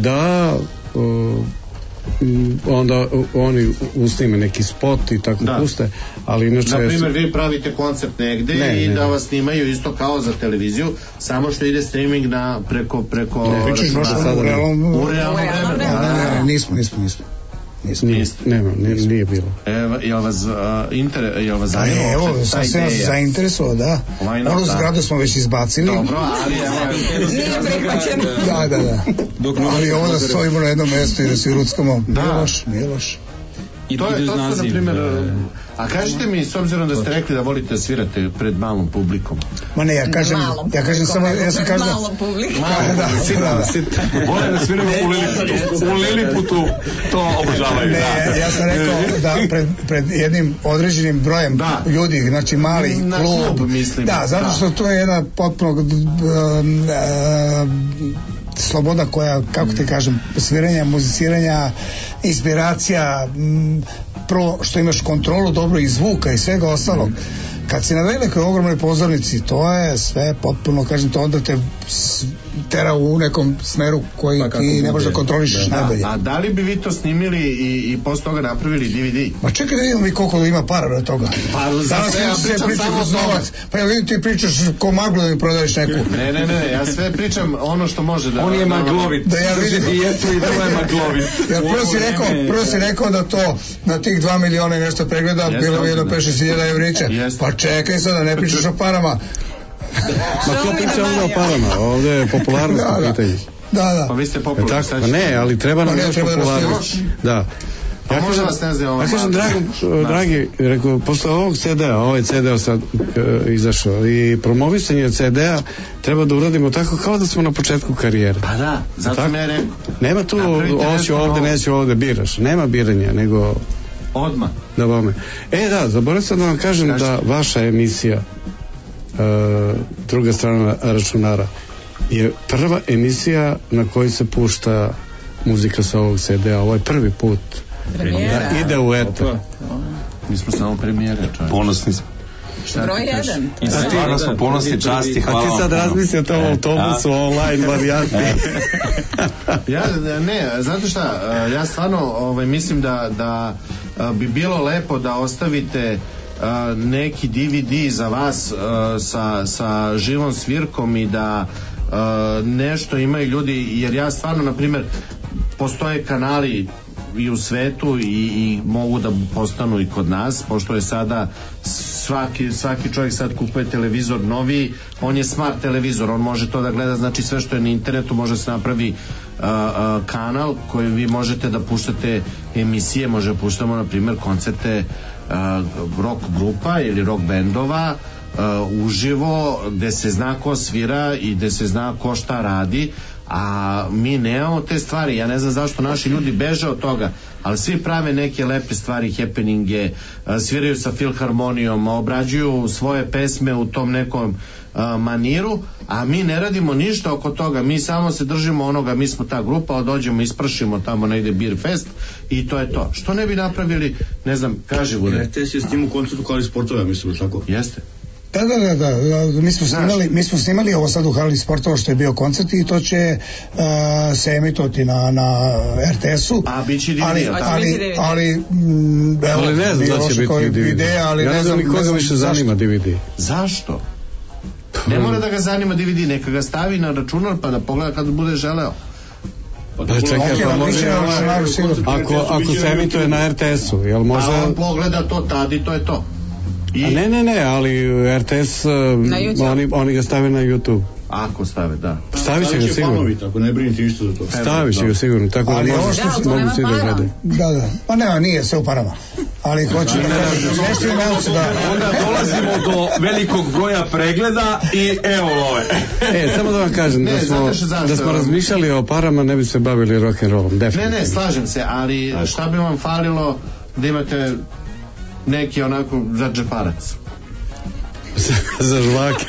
onda oni usnime neki spot i tako puste, ali inače... Naprimjer, vi pravite koncert negde i da vas snimaju isto kao za televiziju, samo što ide streaming preko računara. U realnom vremenu. Nismo. Nije bilo. Jel vas zanimalo? Evo, sam se zainteresovao, da. Onu zgradu smo već izbacili. Dobro, ali nije prihvaćeno. Da. Ali ovo da stojimo na jednom mjestu i da si ruckamo, nije loš. To je to, na primjer, a kažete mi, s obzirom da ste rekli da volite da svirate pred malom publikom. Ma ne, ja kažem samo, ja sam kažem... Malo publikom. Vole da sviramo u Liliputu, to obožavaju. Ne, ja sam rekao da pred jednim određenim brojem ljudi, znači mali klub. Da, zato što to je jedna potpuno sloboda koja, kako ti kažem, sviranja, muziciranja, inspiracija, prvo što imaš kontrolu dobro i zvuka i svega ostalog. Kad si na velikoj ogromnoj pozornici, to je sve potpuno, kažem, to onda te tera u nekom smeru koji ti ne možeš da kontrolišeš najbolje. A da li bi vi to snimili i posle toga napravili DVD? Ma čekaj da vidimo mi koliko ima para od toga. Danas ja pričam samo novac. Pa ja vidim ti pričaš ko maglu da mi prodaješ neku. Ne, ja sve pričam ono što može da... On je maglovit. Da ja vidim. I eto i to je maglovit. Ja prvo si rekao da to na tih 2 miliona i nešto pregleda bilo je jedno 5-6 evrića. Pa čekaj sad da ne pričaš o parama. Ma ko priča ovdje o parama? Ovdje je popularnost u pitanju. Da. Pa vi ste popularni. Ne, ali treba nam još popularnost. Da. Ja možda vas ne znam. Ja kažem, dragi, rekao, posle ovog CD-a, ovaj CD-a sad izašao i promovisanje CD-a treba da uradimo tako kao da smo na početku karijere. Pa da, zato mi je rekao. Nema tu, hoću ovde, neću ovde, biraš. Nema biranja, nego... Odmah. Da vome. Zaboravim sam da vam kažem da vaša emisija Druga strana računara je prva emisija na kojoj se pušta muzika sa ovog CD-a. Ovo je prvi put da ide u eter. Mi smo samo premijere, čovječ. Ponosni smo. Broj 1. I stvarno smo ponosni, časti, hvala vam. A ti sad razmisli o tom autobusu online varijanti. Znate šta, ja stvarno mislim da bi bilo lepo da ostavite neki DVD za vas sa živom svirkom i da nešto imaju ljudi, jer ja stvarno, na primjer, postoje kanali i u svetu i mogu da postanu i kod nas, pošto je sada svaki čovjek sad kupuje televizor novi, on je smart televizor, on može to da gleda, znači sve što je na internetu može se napravi kanal koji vi možete da puštate emisije, može puštamo na primjer koncerte rock grupa ili rock bendova uživo, gde se zna ko svira i gde se zna ko šta radi, a mi nemamo te stvari. Ja ne znam zašto naši ljudi beže od toga, ali svi prave neke lepe stvari, happeninge, sviraju sa filharmonijom, obrađuju svoje pesme u tom nekom maniru, a mi ne radimo ništa oko toga, mi samo se držimo onoga, mi smo ta grupa, dođemo, ispršimo tamo negde Beer Fest i to je to. Što ne bi napravili, ne znam, kaži Vure. RTS je s tim u koncertu kao i sportove, mislim, tako? Jeste. Da, mi smo snimali ovo sad u Hali sportova što je bio koncert i to će se emitovati na RTS-u. A biće DVD, ali ne znam da će biti DVD. Ja ne znam ni koga više zanima DVD. Zašto? Ne mora da ga zanima DVD, neka ga stavi na računar pa da pogleda kad bude želeo. Pa čekaj, pa može ako se emituje na RTS-u, jel može... A on pogleda to tad i to je to. Ne, ali RTS, oni ga stave na YouTube. Ako stave, da. Stavit će ga sigurno. Ako ne brinite ništa za to. Stavit će ga sigurno, tako da mogu svi da gledaju. Da. Pa nema, nije sve u parama. Ali hoću da... Onda dolazimo do velikog broja pregleda i evo ove. Samo da vam kažem, da smo razmišljali o parama, ne bi se bavili rock'n'rollom, definitivno. Ne, slažem se, ali šta bi vam falilo da imate neki onako za džeparac? Za žvake.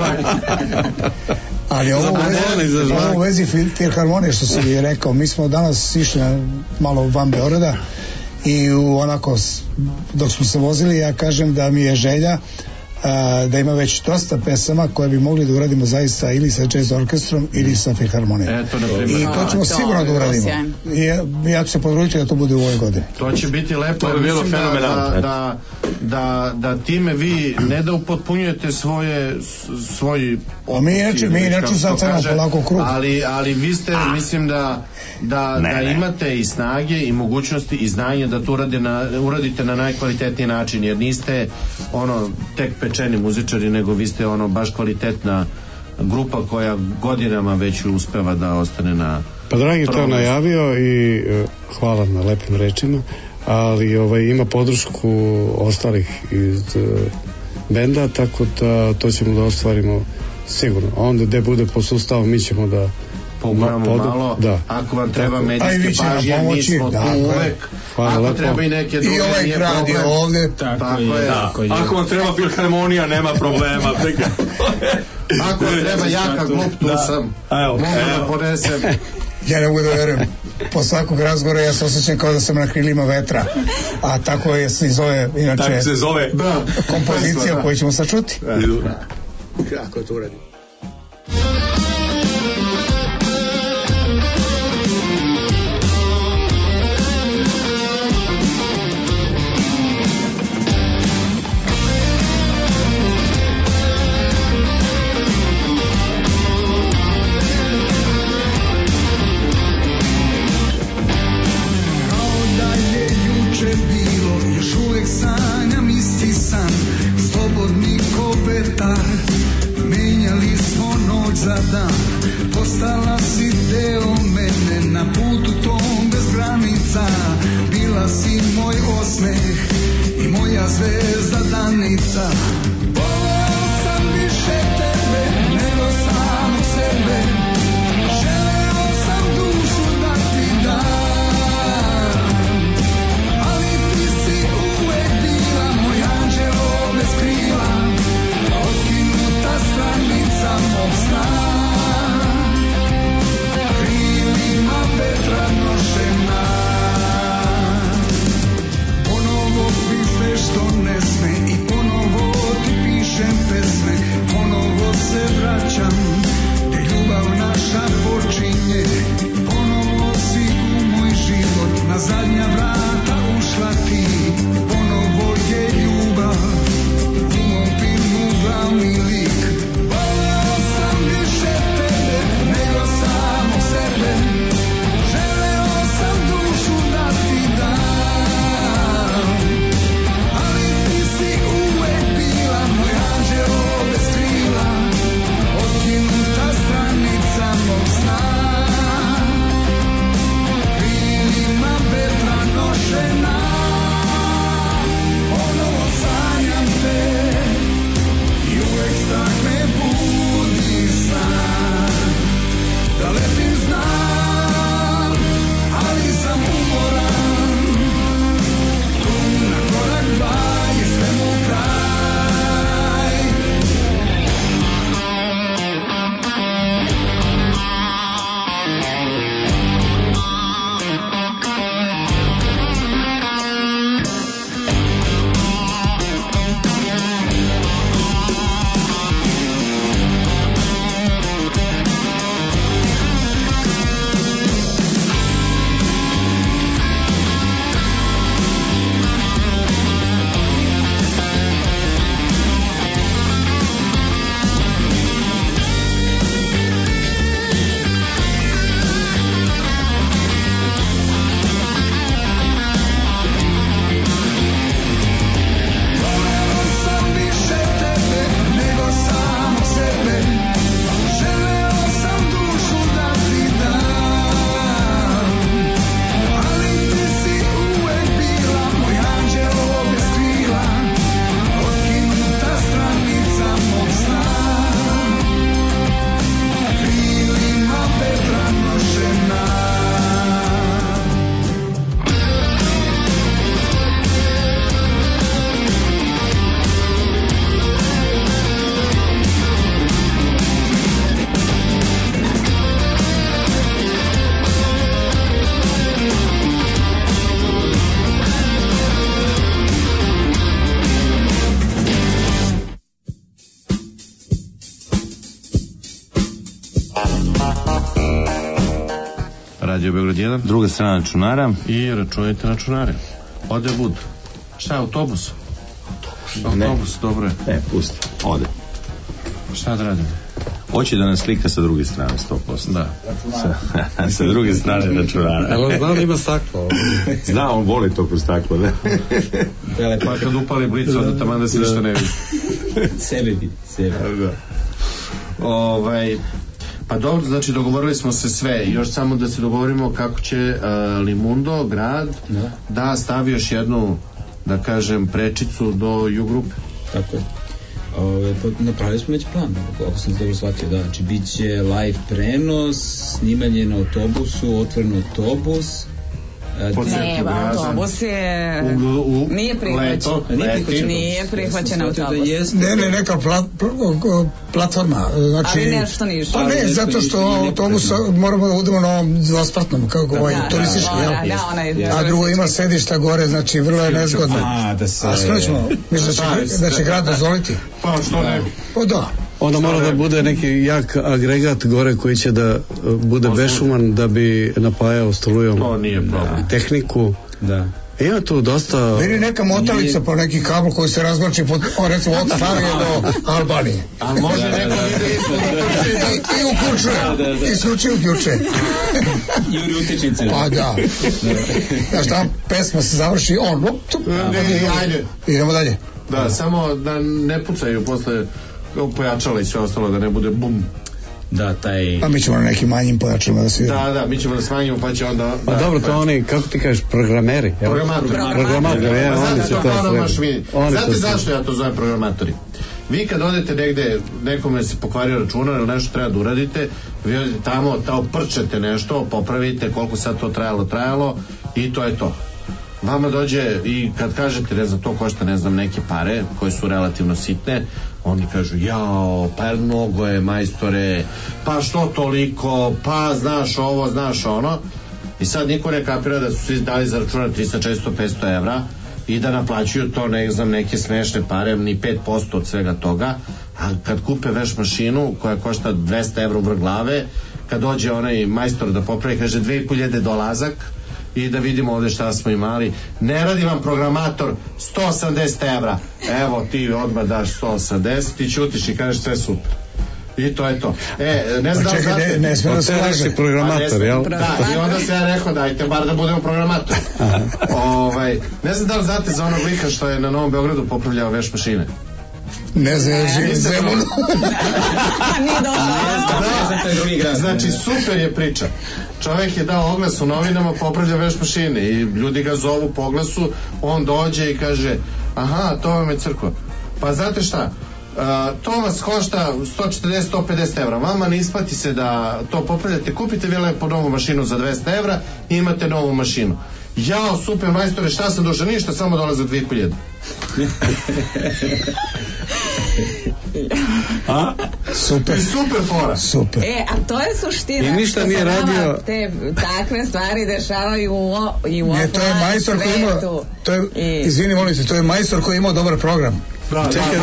Ali ovo u vezi Filharmonije što sam je rekao, mi smo danas išli malo van Beograda i onako dok smo se vozili ja kažem da mi je želja da ima već dosta pesama koje bi mogli da uradimo zaista ili sa jazz orkestrom ili sa Filharmonijom. I to ćemo sigurno da uradimo. I ja ću se područiti da to bude u ovoj godini. To će biti lepo. To je bilo fenomenalno. Da time vi ne da upotpunjujete svoj mi neću sad samo polako krug. Ali vi ste, mislim da imate i snage i mogućnosti i znanje da to uradite na najkvalitetniji način, jer niste tek pečeni muzičari, nego vi ste baš kvalitetna grupa koja godinama već uspeva da ostane na... Pa Dragi to najavio i hvala na lepim rečima, ali ima podršku ostalih iz benda, tako da to ćemo da ostvarimo sigurno. A onda gde bude po sustavu mi ćemo da poguramo malo, ako vam treba medijske pažnje, mi smo tu uvek. Ako treba i neke druge, i ovaj grad je ovde. Tako je. Ako vam treba Filharmonija, nema problema. Ako vam treba jaka glup, tu sam. Mogu da ponesem. Ja ne mogu da verujem. Po svakog razgovora ja se osjećam kao da sam na krilima vetra. A tako se zove, inače, kompozicija koju ćemo sad čuti. Kako to uradim? Postala si deo mene, na putu tom bez granica. Bila si moj osmeh i moja zvezda danica. Voleo sam više tebe nego samog sebe. Želeo sam dušu da ti dam, ali ti si uvek bila moj anđeo bez krila, otkinuta stranica mog sna. Vetra nošena, ponovo pisne što ne sme i ponovo ti pišem pesme, ponovo se vraćam, gde ljubav naša počinje, ponovo si u moj život, na zadnja vrata ušla ti, ponovo je ljubav, u mom filmu glavni lik. Voleo sam više tebe nego samog sebe. Mog sna, krilima vetra nošena. Radio Beograd 1. Druga strana računara. I računajte na računare. Ode Bud. Šta je autobus? Autobus, dobro je. Ne, pusti, ode. Šta da radim? Hoće da nas slika sa druge strane, 100%. Da. Sa druge strane računara. Ali znam da ima staklo. Zna, on voli to kroz staklo, da. Pa kad upali blicu, onda tamo da se ništa ne vidi. Sebe vidi, sebe. Da. Pa dobro, znači dogovorili smo se sve. Još samo da se dogovorimo kako će Limundo, grad, da stavi još jednu, da kažem, prečicu do U-grupe. Tako je. Napravili smo već plan, ako sam dobro shvatio, da, znači bit će live prenos, snimanje na autobusu, otvoren autobus. Ne, autobus je nije prihvaćen autobus. Ne, neka platforma, znači, ali nešto niže. Pa ne, zato što autobus moramo da budemo na ovom dvospratnom, kako turistički, a drugo ima sedišta gore, znači vrlo je nezgodno. A skrećemo, mislim da će grad dozvoliti. Pa što ne? Pa da. Onda mora da bude neki jak agregat gore koji će da bude bešuman da bi napajao strujom tehniku. Da. Ima tu dosta... Vidi neka motalica po neki kabel koji se razvlači recimo od Savije do Albanije. A može neko i uključuje. Isključuje uključuje. Juri utečnice. Pa da. Znaš tam pesma se završi on. Ajde. Idemo dalje. Da, samo da ne pucaju posle pojačala i sve ostalo, da ne bude bum. Da, taj... Pa mi ćemo na nekim manjim pojačama da sviramo. Da, mi ćemo da smanjimo, pa će onda... Pa dobro, to oni, kako ti kažeš, programeri? Programatori, oni će to sve. Znate zašto ja to zovem programatori? Vi kad odete negde, nekome se pokvario računar ili nešto treba da uradite, vi odete tamo, prčete nešto, popravite, koliko sad to trajalo i to je to. Vama dođe i kad kažete, ne znam, to košta, ne znam, neke pare koje su relativno sitne, oni kažu, jao, pa mnogo je, majstore, pa što toliko, pa znaš ovo, znaš ono. I sad niko ne kapira da su svi dali za računar 300, 400, 500 evra i da naplaćuju to, ne znam, neke smešne pare, ni 5% od svega toga. A kad kupe veš mašinu koja košta 200 evra u vrh glave, kad dođe onaj majstor da popravi, kaže 2500 dolazak, i da vidimo ovde šta smo imali. Ne radi vam programator 180 evra. Evo ti odmah daš 180, ti ćutiš i kažeš sve super. I to je to. Ne znam da znate... Ne smije da se laže. Programator, jel? Da, i onda se ja rekao, dajte bar da budemo programator. Ne znam da li znate za onog lika što je na Novom Beogradu popravljao veš mašine. Ne znam, ja živim Zemunu. Nije došlo. Znači, super je priča. Čovjek je dao oglas u novinama, popravlja veš mašine i ljudi ga zovu po oglasu, on dođe i kaže, aha, to vam je crkva. Pa znate šta, to vas košta 140-150 evra, vama ne isplati se da to popravljate, kupite vi lepo novu mašinu za 200 evra i imate novu mašinu. Jao, super majstore, šta sam dužan, ništa, samo dolaze 2000. Super. Super fora. Super. A to je suština. I ništa nije radio. Te takve stvari dešavaju i u to je majstor koji ima, to je, izvini, molim se, to je majstor koji ima dobar program. Čekaj,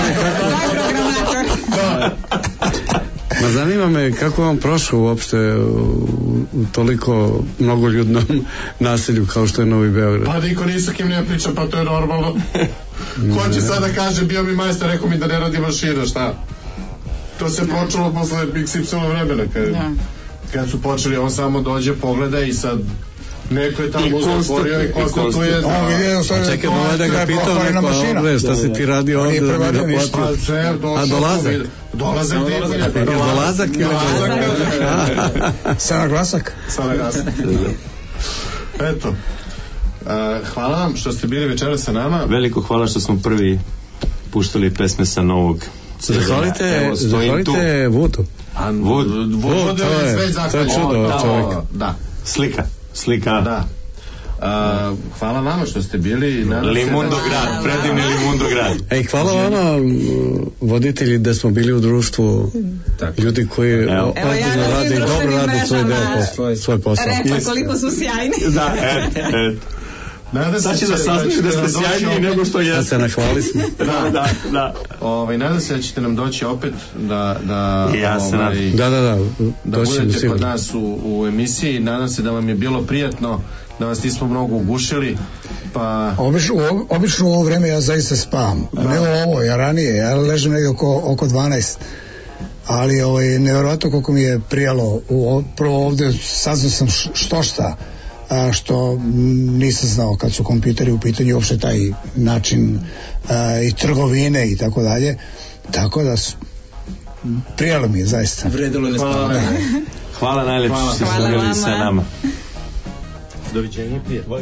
ma zanima me kako vam prošlo uopšte u toliko mnogoljudnom naselju kao što je Novi Beograd. Pa niko nisu kim ne priča, pa to je normalno. Ko će sada kaže, bio mi majstor, rekao mi da ne radi mašina, šta? To se počelo posle XY vremena, kad su počeli, on samo dođe, pogleda i sad neko je tamo zatvorio i konstatuje čekaj, da ga pitao neko, šta si ti radio ovdje da mi naplatio? A dolazak dolazak Sana glasak eto, hvala vam što ste bili večera sa nama. Veliko hvala što smo prvi puštali pesme sa novog. Zahvalite Vudu. Vudu je sve čudo čovjek. Da. Slika. Da. Hvala vama što ste bili. Limundo grad, predivni Limundo grad. Hvala vama voditelji da smo bili u društvu ljudi koji ozbiljno rade i dobro rade svoj posao. Rekla koliko su sjajni. Da, Sad će da saznaju da ste sjajniji nego što jeste. Da se nahvali smo. Da. Nadam se da ćete nam doći opet da budete kod nas u emisiji. Nadam se da vam je bilo prijatno, da vas nismo mnogo ugušili. Pa... Obično u ovo vreme ja zaista spavam. Ne ovo, ja ranije, ja ležem negdje oko 12. Ali nevjerojatno koliko mi je prijalo. Prvo ovdje saznao sam šta što nisam znao kad su kompjuteri u pitanju, uopšte taj način i trgovine i tako dalje, tako da prijalo mi je zaista. Vredilo je spavanje. Hvala najlepše što ste bili sa nama. Doviđenje, prijatno.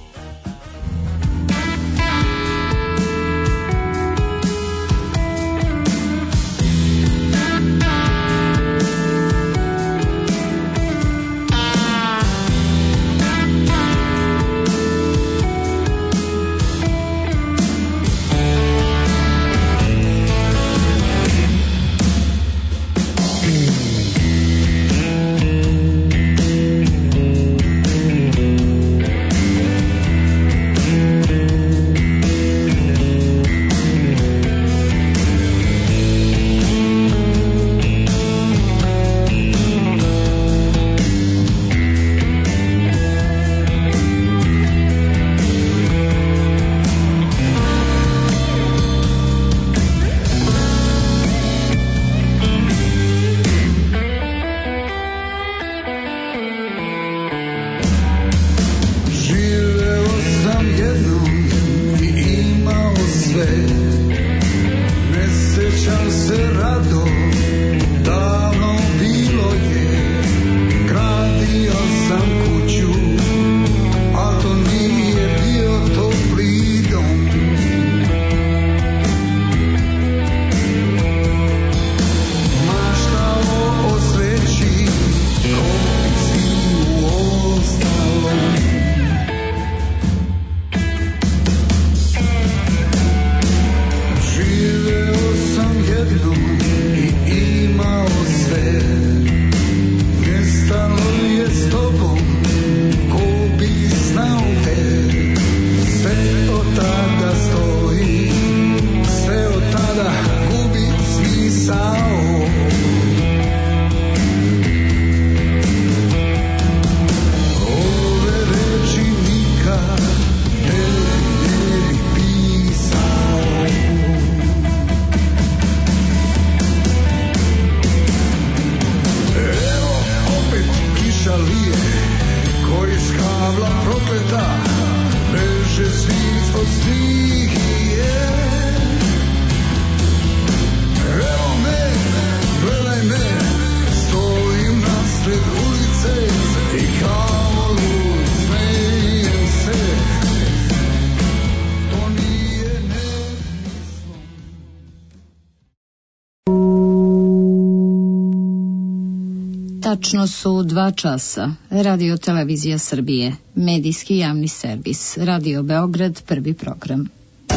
Tačno su 2 časa. Radio Televizija Srbije, medijski javni servis, Radio Beograd, prvi program.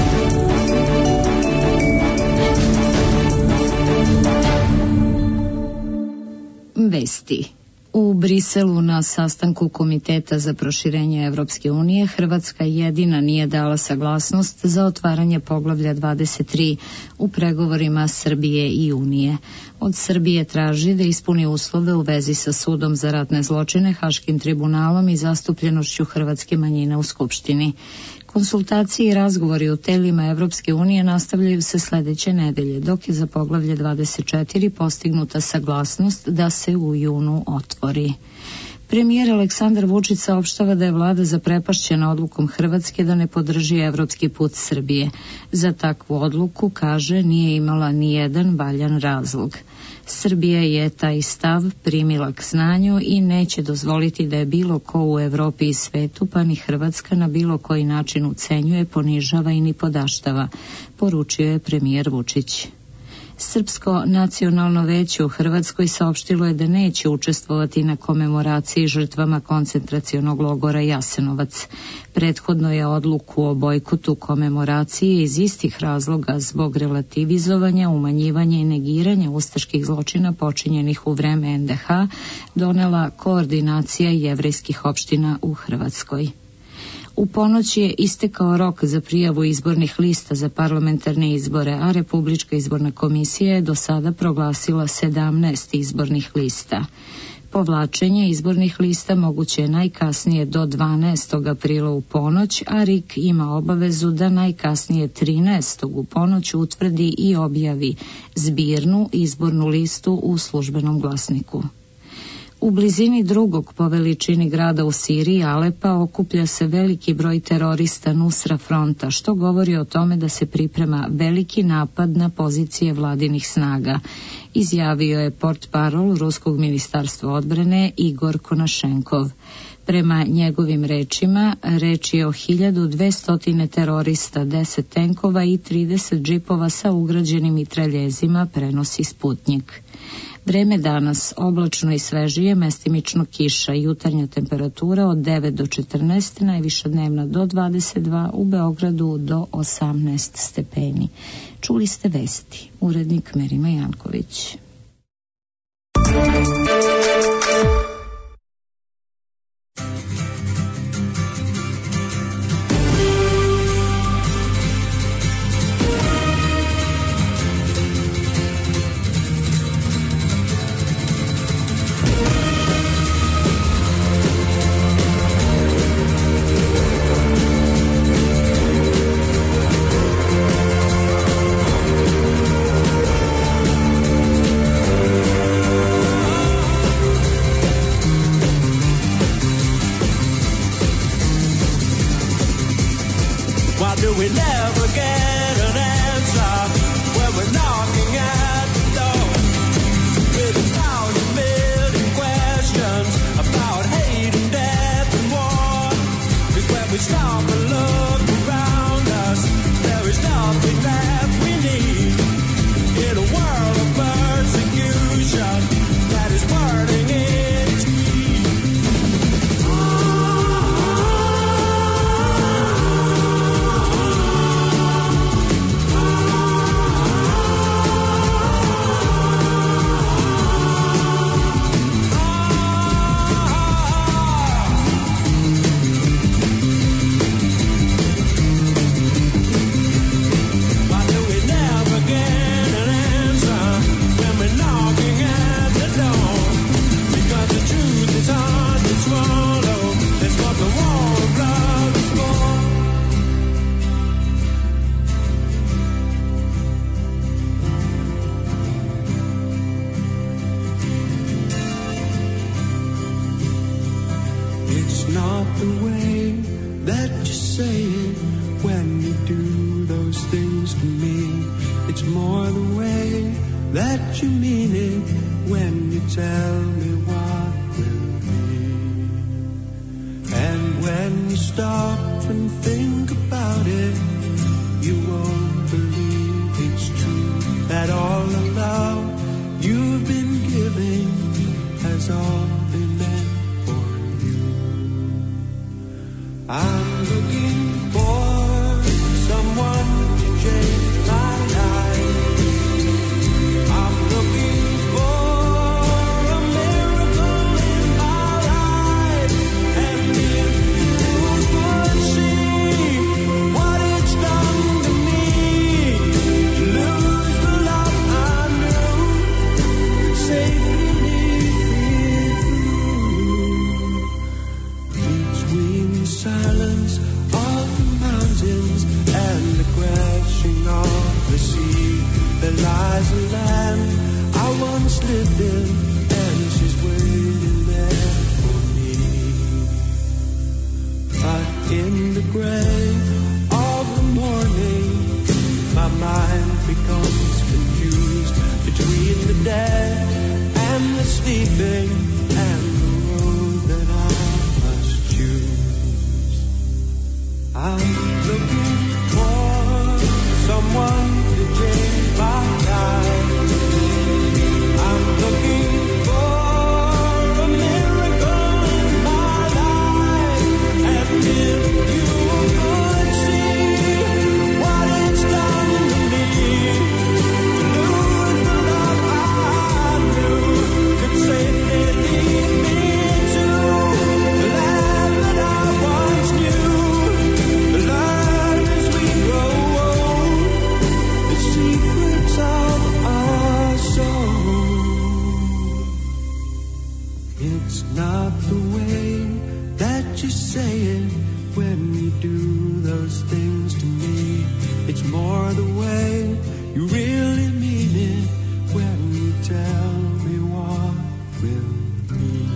Vesti. U Briselu na sastanku Komiteta za proširenje Evropske unije Hrvatska jedina nije dala saglasnost za otvaranje poglavlja 23 u pregovorima Srbije i Unije. Od Srbije traži da ispuni uslove u vezi sa sudom za ratne zločine, Haškim tribunalom i zastupljenošću hrvatske manjine u Skupštini. Konsultacije i razgovori u telima Evropske unije nastavljaju se sledeće nedelje, dok je za poglavlje 24 postignuta saglasnost da se u junu otvori. Premijer Aleksandar Vučić saopštava da je vlada zaprepašćena odlukom Hrvatske da ne podrži evropski put Srbije. Za takvu odluku, kaže, nije imala ni jedan valjan razlog. Srbija je taj stav primila k znanju i neće dozvoliti da je bilo ko u Evropi i svetu, pa ni Hrvatska, na bilo koji način ucenjuje, ponižava i nipodaštava, poručio je premijer Vučić. Srpsko nacionalno veće u Hrvatskoj saopštilo je da neće učestvovati na komemoraciji žrtvama koncentracionog logora Jasenovac. Prethodno je odluku o bojkotu komemoracije iz istih razloga zbog relativizovanja, umanjivanja i negiranja ustaških zločina počinjenih u vreme NDH donela koordinacija jevrejskih opština u Hrvatskoj. U ponoć je istekao rok za prijavu izbornih lista za parlamentarne izbore, a Republička izborna komisija je do sada proglasila 17 izbornih lista. Povlačenje izbornih lista moguće je najkasnije do 12. aprila u ponoć, a RIK ima obavezu da najkasnije 13. u ponoć utvrdi i objavi zbirnu izbornu listu u službenom glasniku. U blizini drugog po veličini grada u Siriji, Alepa, okuplja se veliki broj terorista Nusra fronta, što govori o tome da se priprema veliki napad na pozicije vladinih snaga, izjavio je portparol Ruskog ministarstva odbrane Igor Konašenkov. Prema njegovim rečima, reč je o 1200 terorista, 10 tenkova i 30 džipova sa ugrađenim mitraljezima, prenosi Sputnjik. Vreme danas oblačno i svežije, mestimično kiša, jutarnja temperatura od 9 do 14, najviša dnevna do 22, u Beogradu do 18 stepeni. Čuli ste vesti, urednik Merima Janković. You do those things to me. It's more the way you really mean it when you tell me what will do.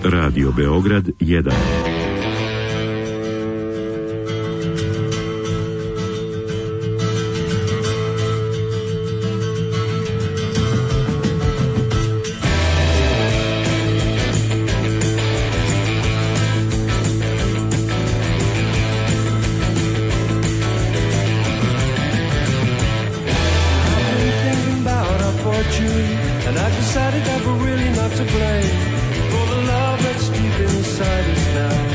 Radio Beograd 1. And I've decided that we're really not to blame for the love that's deep inside us now.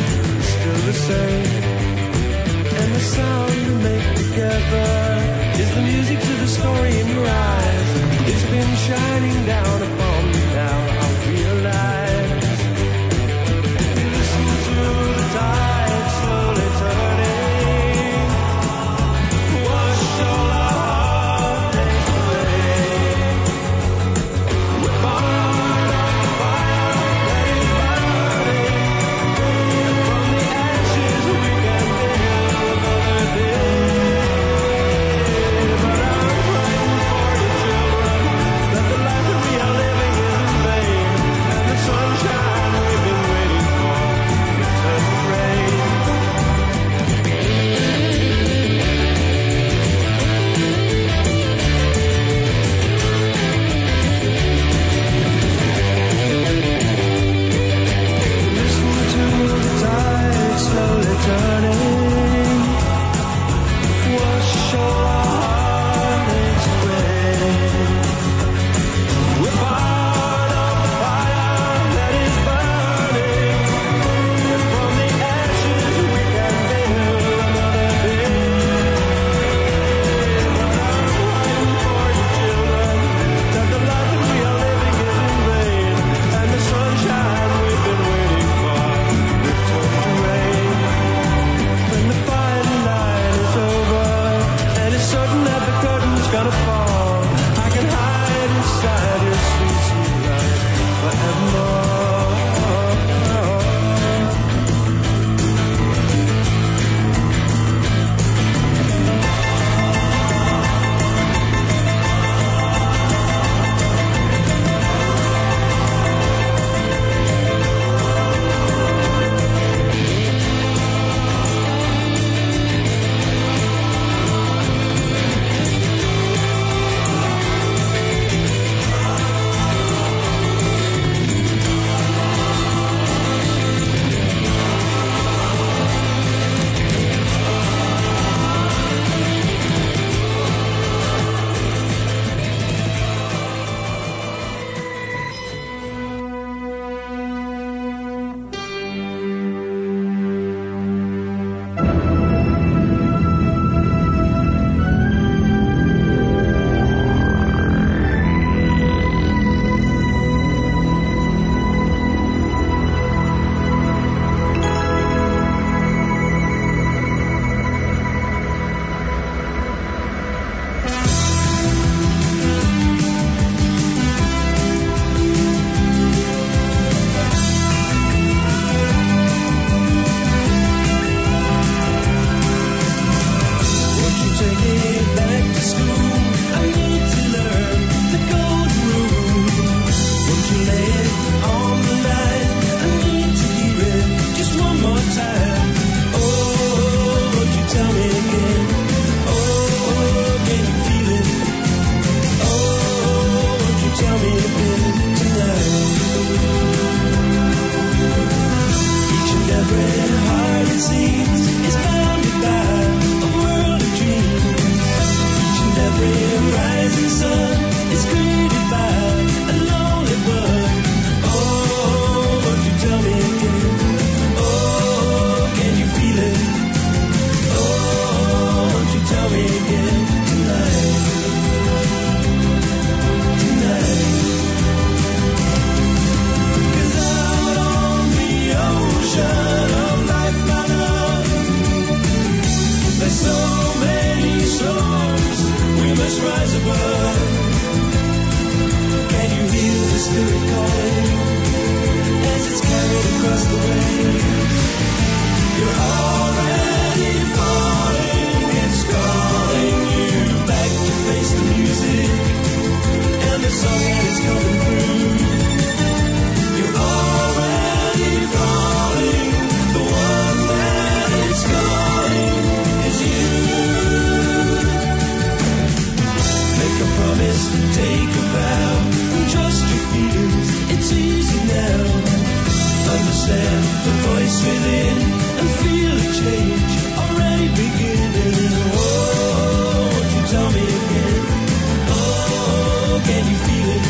voice within and feel a change already beginning. Oh, won't you tell me again? Oh, can you feel it?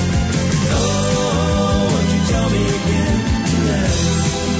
Oh, won't you tell me again tonight?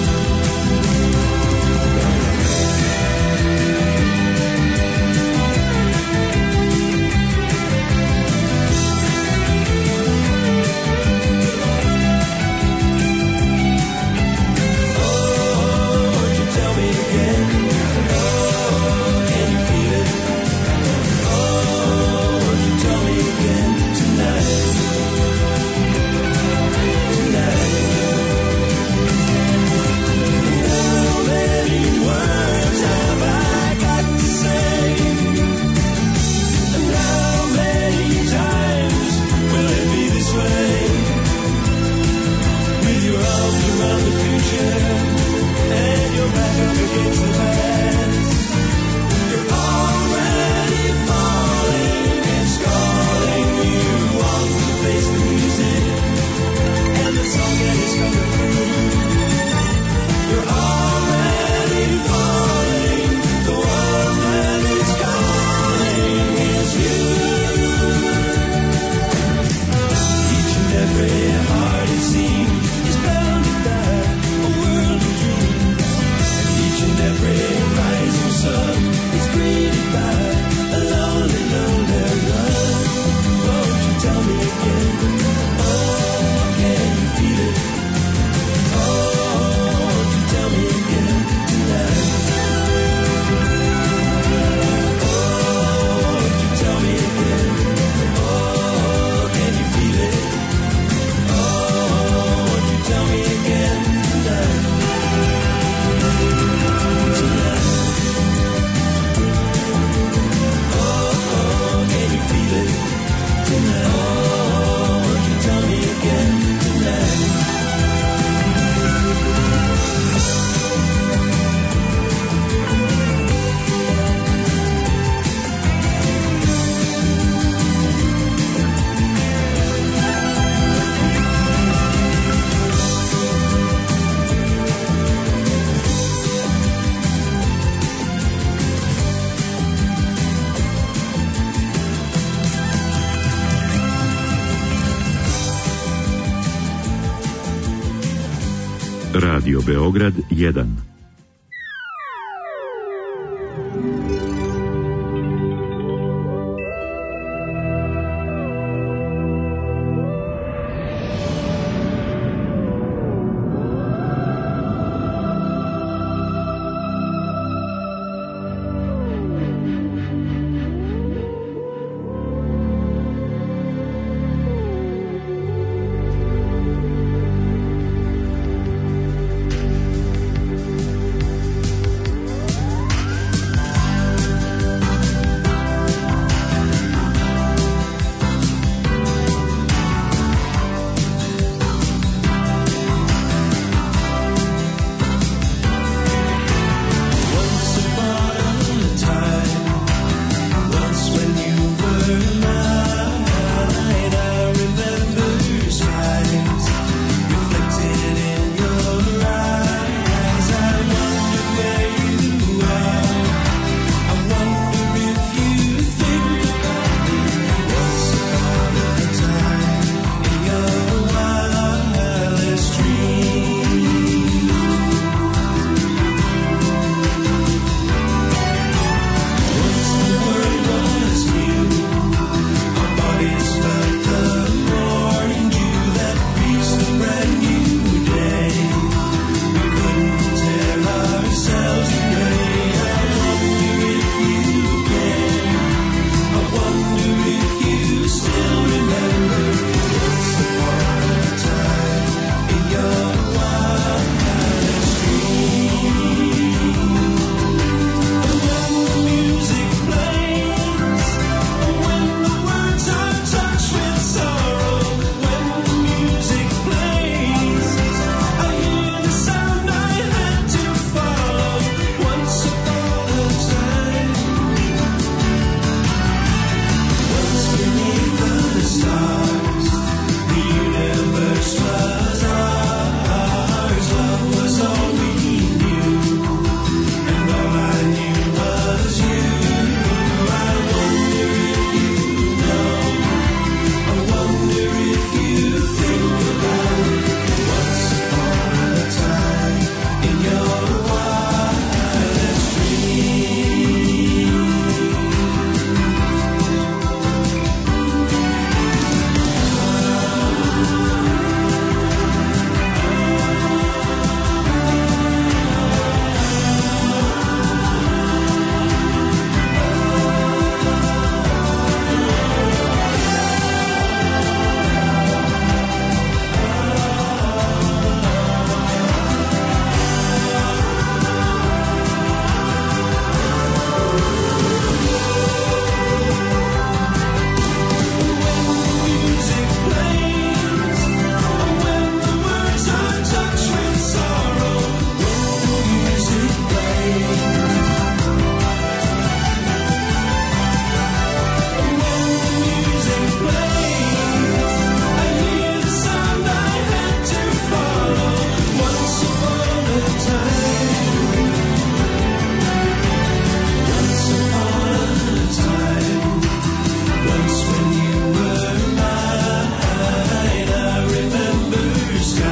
Radio Beograd 1.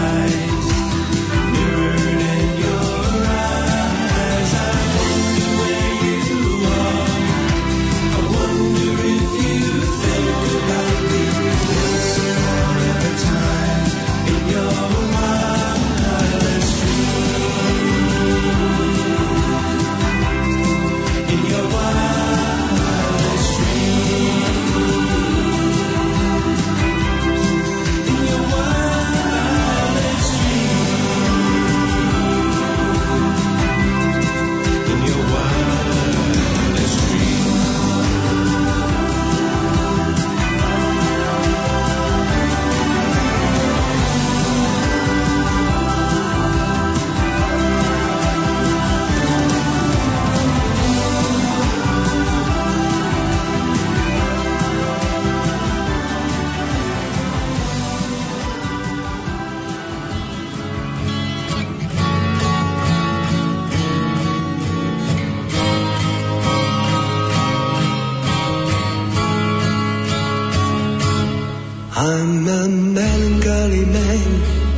eyes, mirrored in your eyes. I wonder where you are. I wonder if you think about me. It's all the time in your wildest dream. In your wildest dream. In your wildest dream. In your wildest dream. I'm a melancholy man.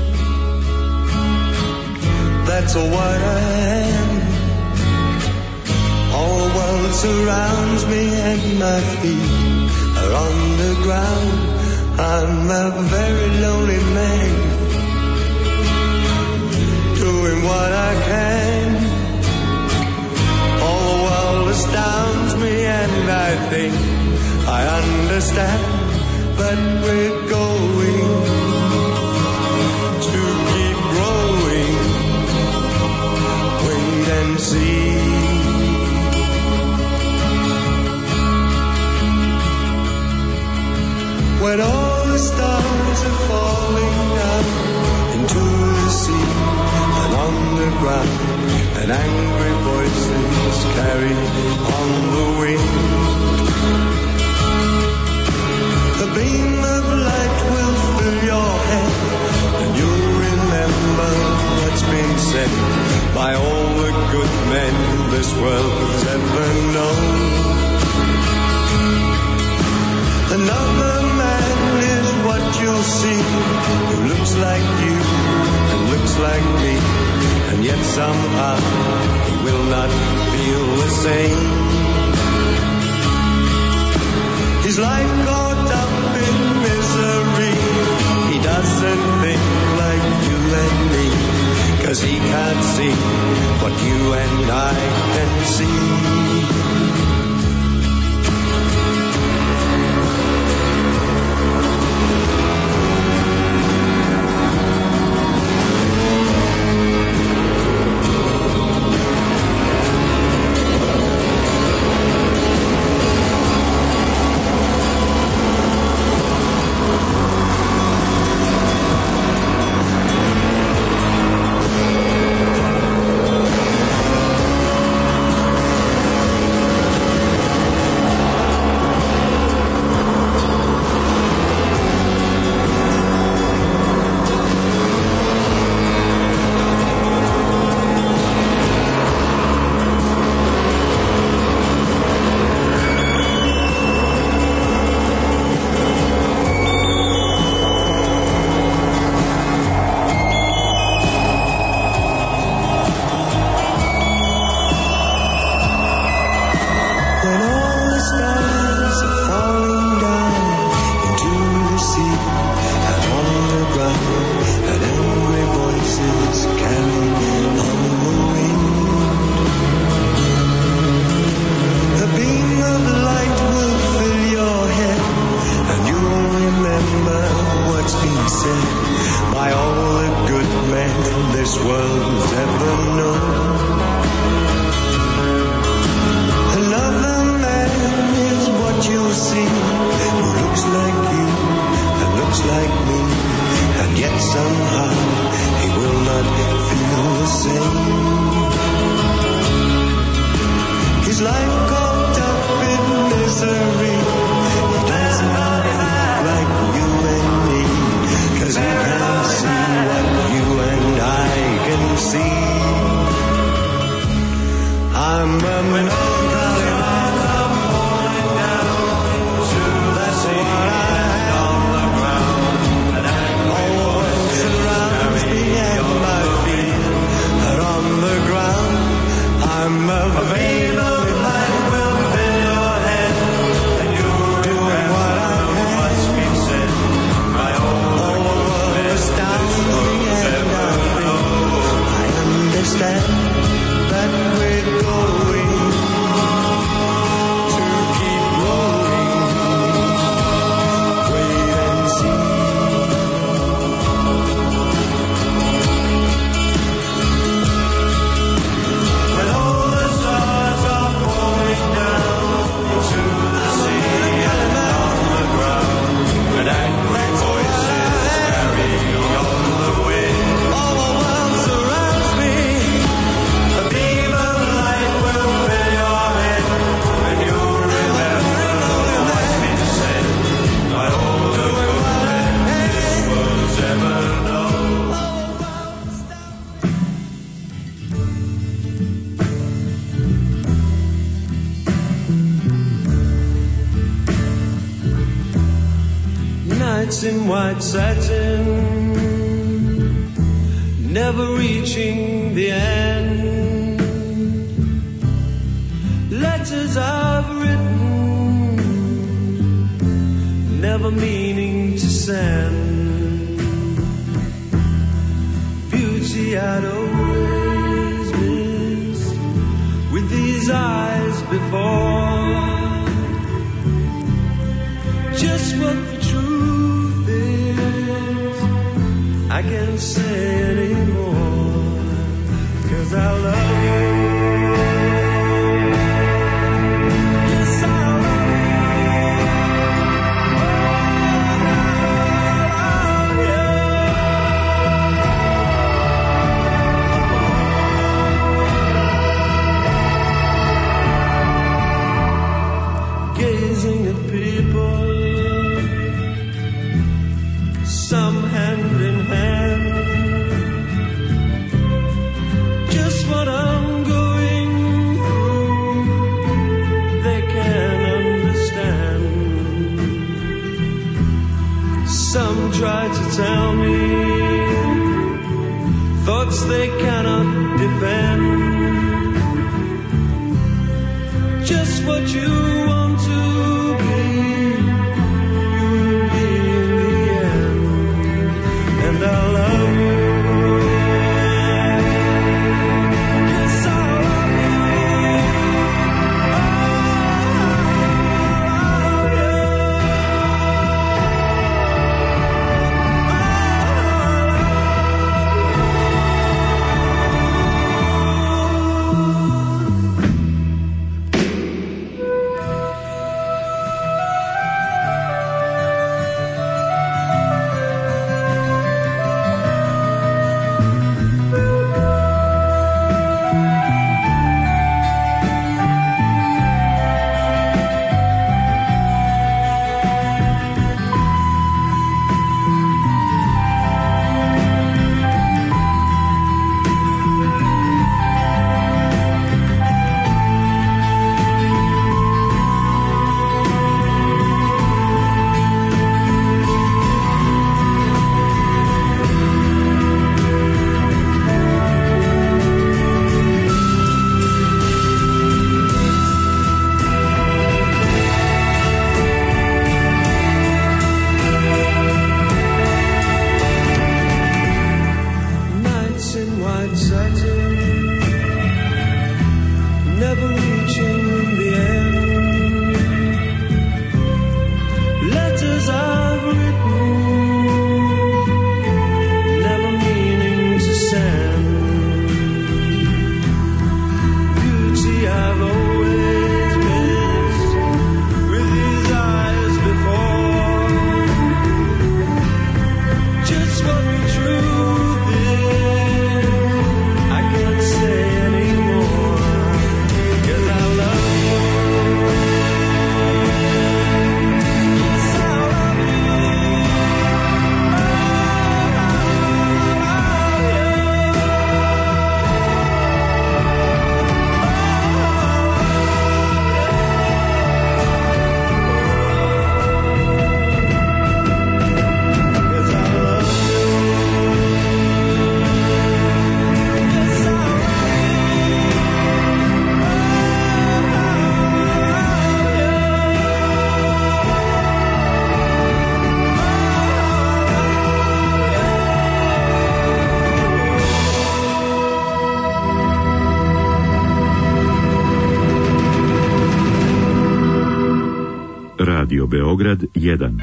That's what I am. All the world surrounds me and my feet are on the ground. I'm a very lonely man, doing what I can. All the world astounds me and I think I understand. But we're going to keep growing. Wait and see. When all the stars are falling down into the sea and on the ground, and angry voices carry on the wind. A beam of light will fill your head, and you'll remember what's been said by all the good men this world's ever known. Another man is what you'll see, who looks like you and looks like me, and yet somehow he will not feel the same. His life caught up in misery. He doesn't think like you and me, 'cause he can't see what you and I can see. See nights in white satin, never reaching the end. Letters I've written, never meaning to send. Beauty I'd always missed with these eyes before. Just what the truth is, I can't say anymore, 'cause I love you. Yes, I love you. Gazing at people, some hand in hand, just what I'm going through, they can understand. Some try to tell me thoughts they cannot defend, just what you want to be, you'll be in the end. And I love you. Yes, I love you. Radio Beograd 1.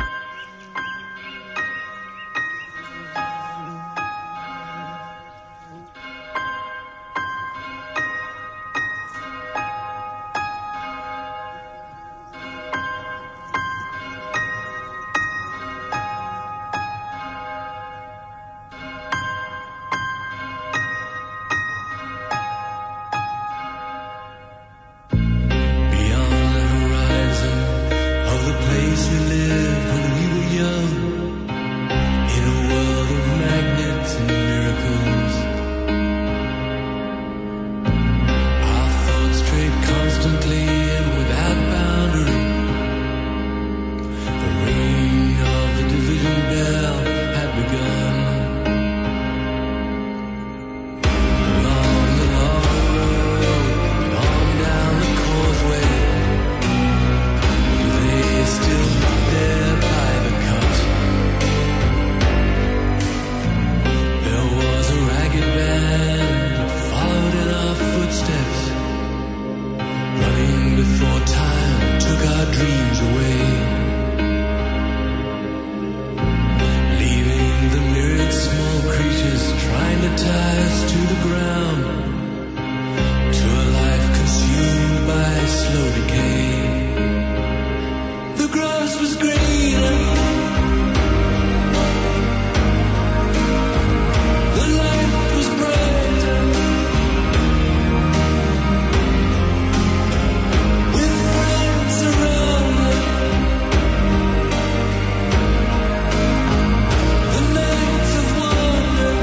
Beyond the horizon of the place we live. us to the ground, to a life consumed by slow decay. The grass was greener, the light was brighter, with friends around us. The nights of wonder,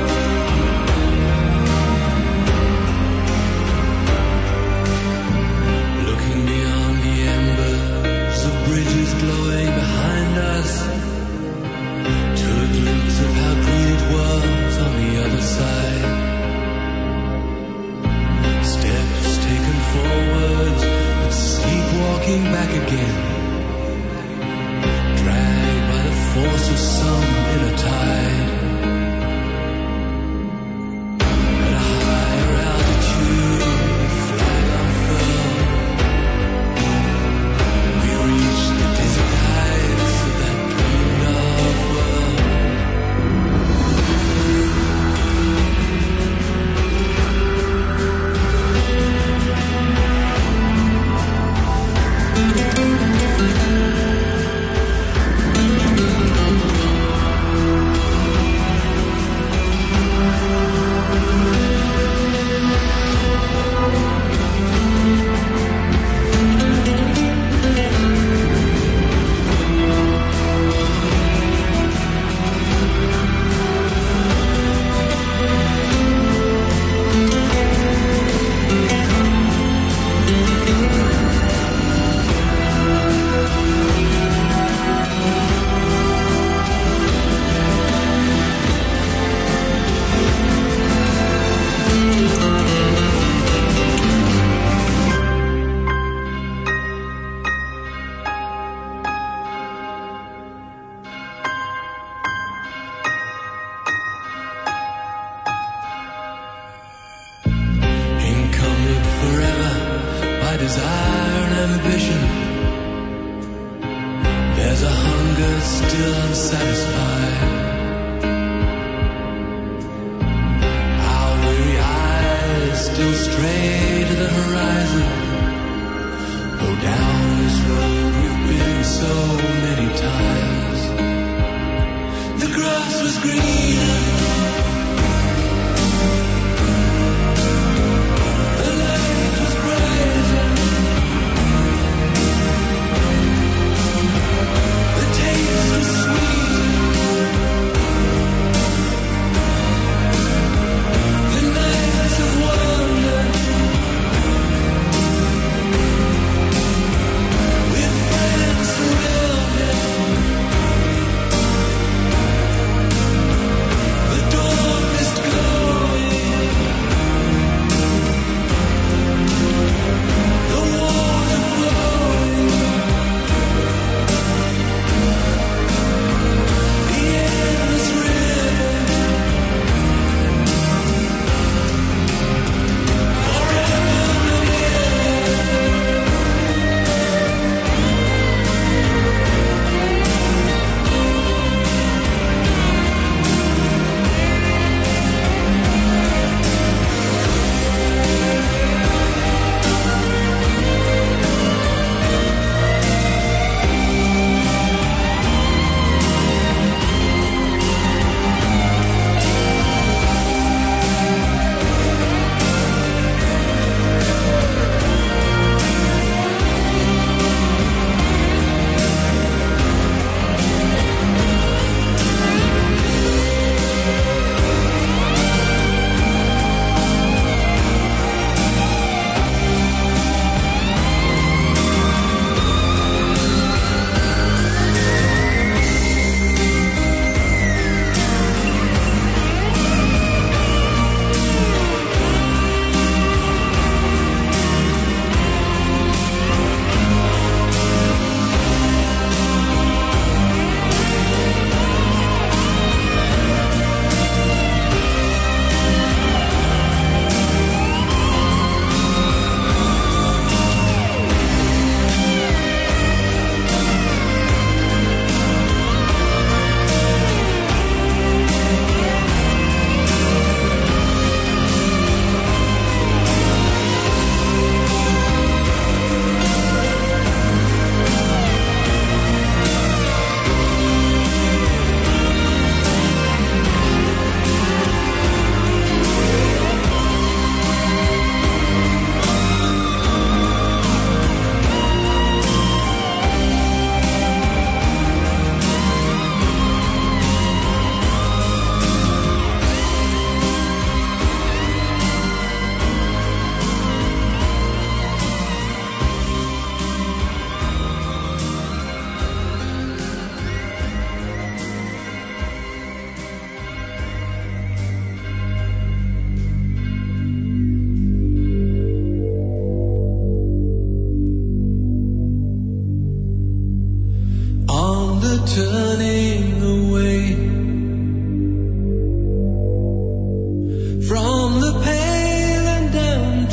looking beyond the embers of bridges glowing behind us, to a glimpse of how green it was on the other side. Steps taken forwards, but sleepwalking back again, dragged by the force of some inner tide. At a higher altitude, we fly unfurled. We reach the dizzy heights of that dreamed of world. Encumbered forever by desire and ambition, there's a hunger still unsatisfied. Our weary eyes still stray to the horizon, though down this road we've been so many times. The grass was greener, the light was brighter, the taste was sweet, the nights of wonder, with friends around us. The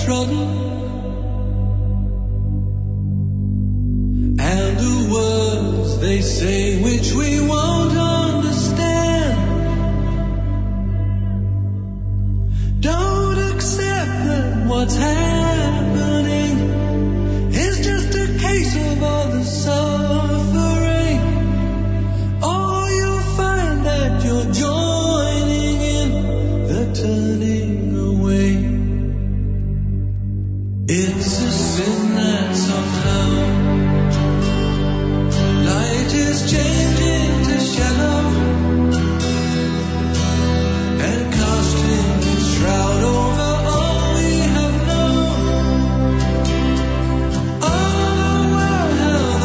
downtrodden, and the words they say which we won't understand. Don't accept that what's happening is just a case of all the suffering. Oh, you'll find that you're joining in the turning away. It's a sin that somehow light is changing to shadow and casting its shroud over all we have known. Oh, the world has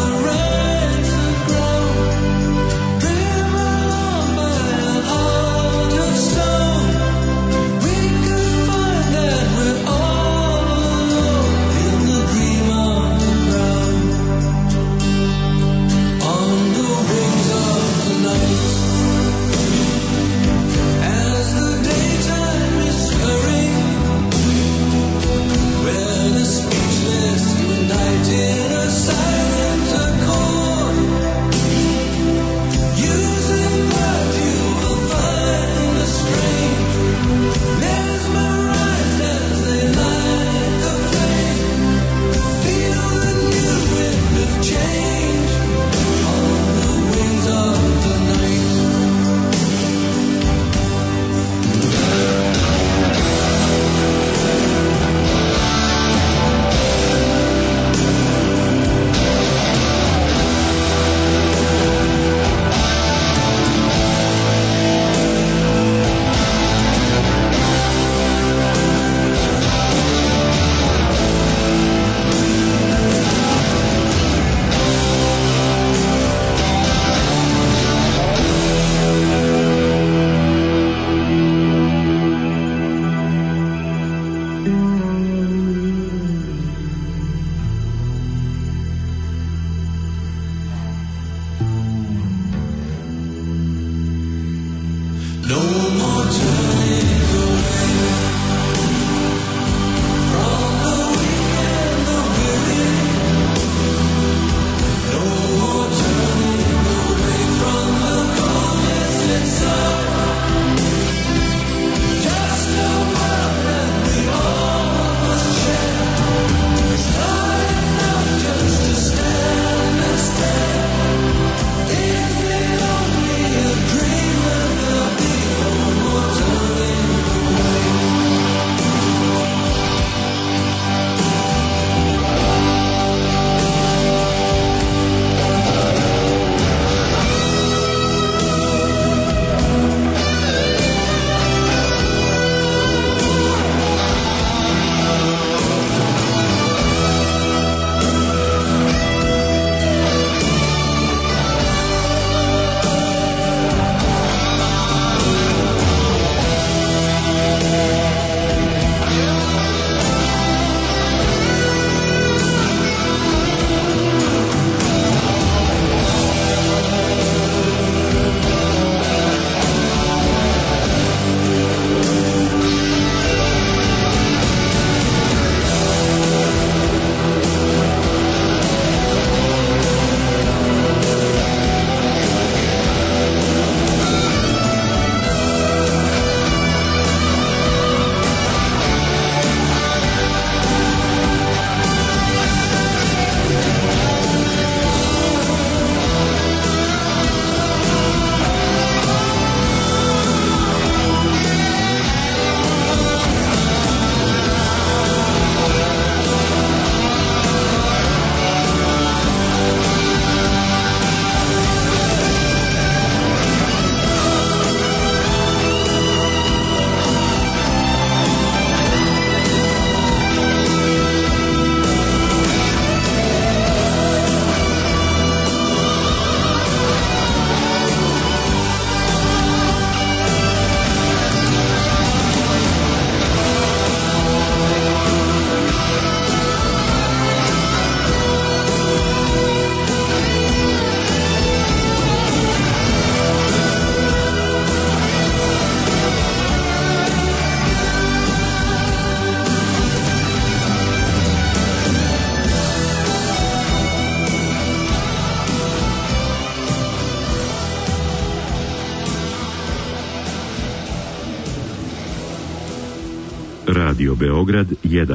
Radio Beograd 1.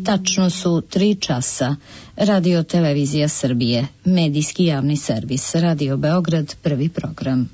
Tačno su 3 časa. Radio Televizija Srbije, medijski javni servis, Radio Beograd, prvi program.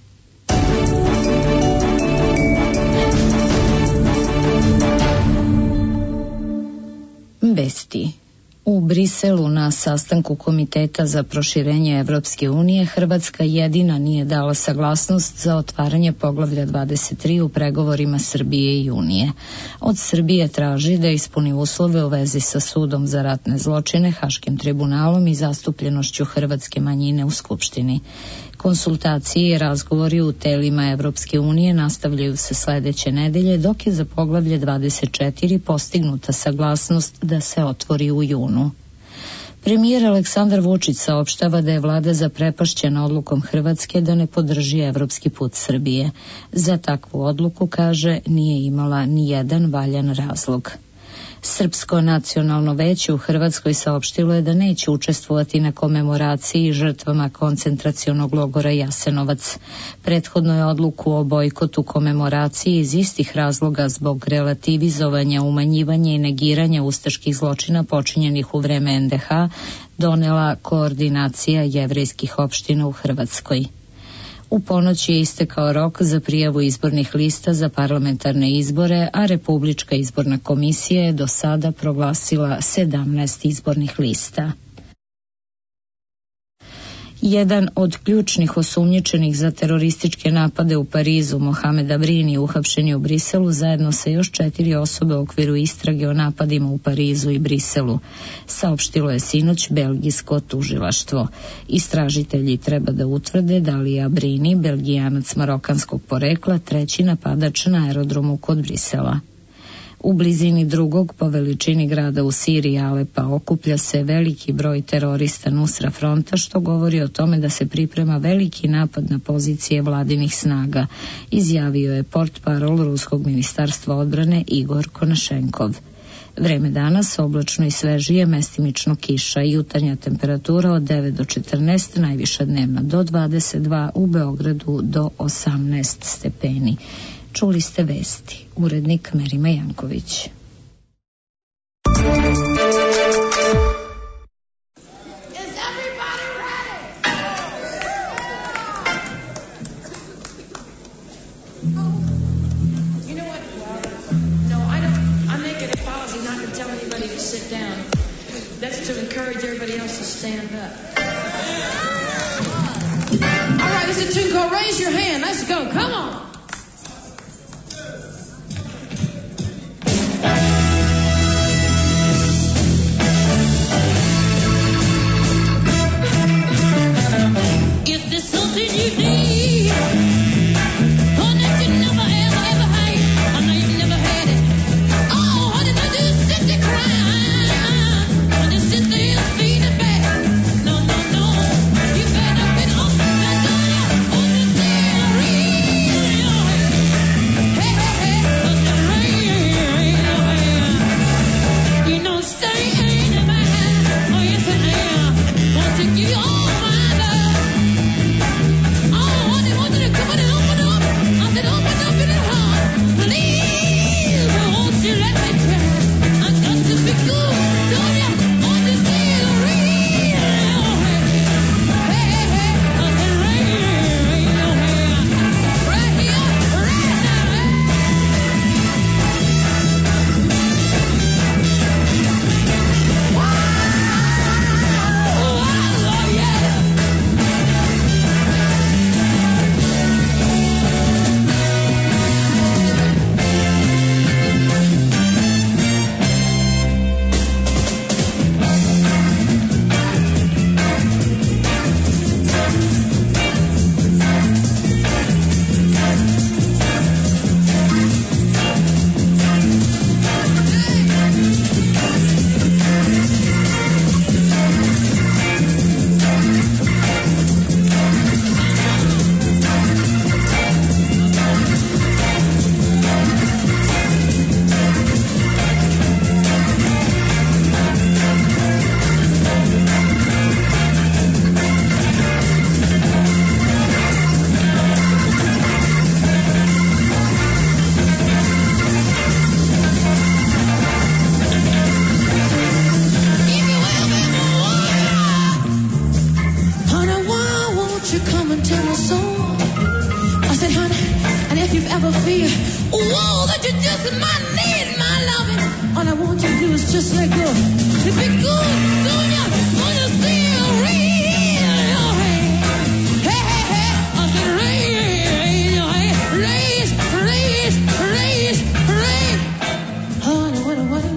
Vesti. U Briselu na sastanku Komiteta za proširenje Evropske unije Hrvatska jedina nije dala saglasnost za otvaranje poglavlja 23 u pregovorima Srbije i Unije. Od Srbije traži da ispuni uslove u vezi sa sudom za ratne zločine, Haškim tribunalom i zastupljenošću hrvatske manjine u Skupštini. Konsultacije i razgovori u telima Evropske unije nastavljaju se sledeće nedelje, dok je za poglavlje 24 postignuta saglasnost da se otvori u junu. Premijer Aleksandar Vučić saopštava da je vlada zaprepašćena odlukom Hrvatske da ne podrži evropski put Srbije. Za takvu odluku, kaže, nije imala ni jedan valjan razlog. Srpsko nacionalno veće u Hrvatskoj saopštilo je da neće učestvovati na komemoraciji žrtvama koncentracionog logora Jasenovac. Prethodno je odluku o bojkotu komemoraciji iz istih razloga zbog relativizovanja, umanjivanja i negiranja ustaških zločina počinjenih u vreme NDH donela Koordinacija jevrejskih opština u Hrvatskoj. U ponoć je istekao rok za prijavu izbornih lista za parlamentarne izbore, a Republička izborna komisija je do sada proglasila 17 izbornih lista. Jedan od ključnih osumnjičenih za terorističke napade u Parizu, Mohamed Abrini, uhapšen je u Briselu zajedno sa još 4 osobe u okviru istrage o napadima u Parizu i Briselu, saopštilo je sinoć belgijsko tužilaštvo. Istražitelji treba da utvrde da li je Abrini, Belgijanac marokanskog porekla, treći napadač na aerodromu kod Brisela. U blizini drugog po veličini grada u Siriji, Alepa, okuplja se veliki broj terorista Nusra fronta, što govori o tome da se priprema veliki napad na pozicije vladinih snaga, izjavio je portparol Ruskog ministarstva odbrane Igor Konašenkov. Vreme danas oblačno i svežije, mestimično kiša, jutarnja temperatura od 9 do 14, najviša dnevna do 22, u Beogradu do 18 stepeni. Čuli ste vesti. Urednik Merima Janković. I need my loving. All I want you to do is just let go. If it goes, soon you wanna see a rain in your hand. Hey, hey, hey, I said rain in your hand. Raise, raise, raise, raise. Oh, what,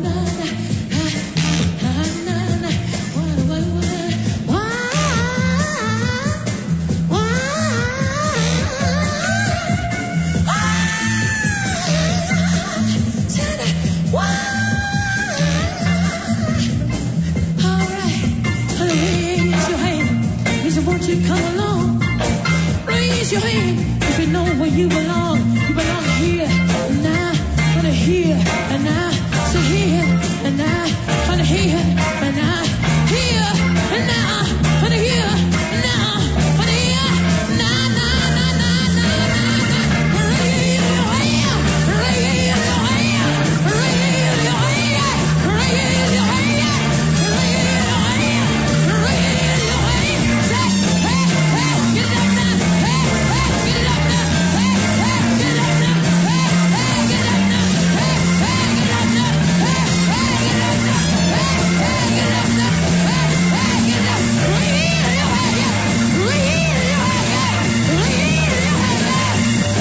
won't you come along? Raise your hand if you know where you belong. You belong here and now, under here and now. So here and now, under here and now. Here and now, under here and now. Under here, now, now, now, now, now, now. Raise your hand, raise your hand, raise your hand, raise your hand, raise your hand, raise your hand. Say, hey, hey, get up now, hey, hey, get up now, hey, hey, get up now, hey, hey, get up now, hey, hey, get up now, hey, hey, get up now, hey, hey, get up now, hey, hey, get up. Raise your hand, raise your hand, raise your hand.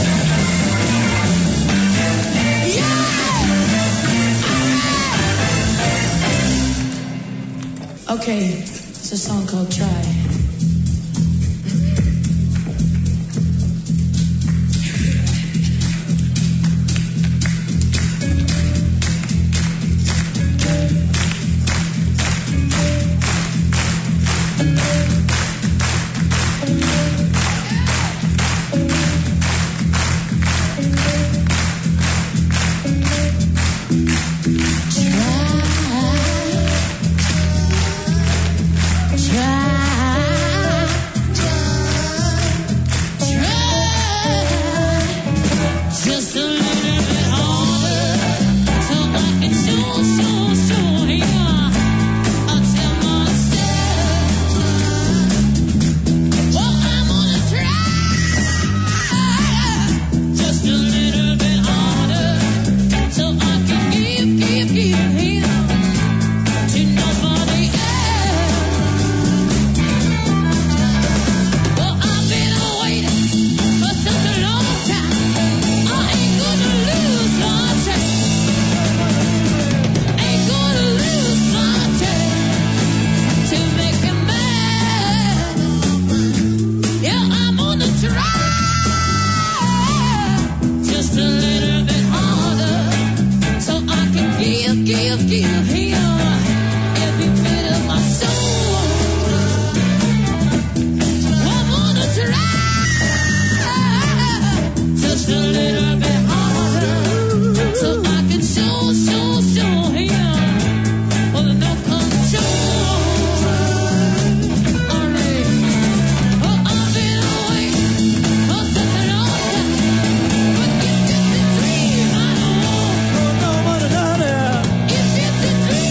Yeah. Okay, it's a song called Try. Just a little bit harder, so I can show here. I'll tell myself, well, I'm gonna try. Just a little bit harder, so I can give here to nobody else. Well, I've been waiting for such a long time. I ain't gonna lose my chance. Ain't gonna lose my chance to make him mad. Yeah, I'm gonna try just a little bit harder, so I can give him every bit of my soul. I'm gonna try just a little bit harder, so I can show him well, no control. Alright. Oh, I've been waiting for such a long time, but if it's a dream, I don't want. If it's a dream,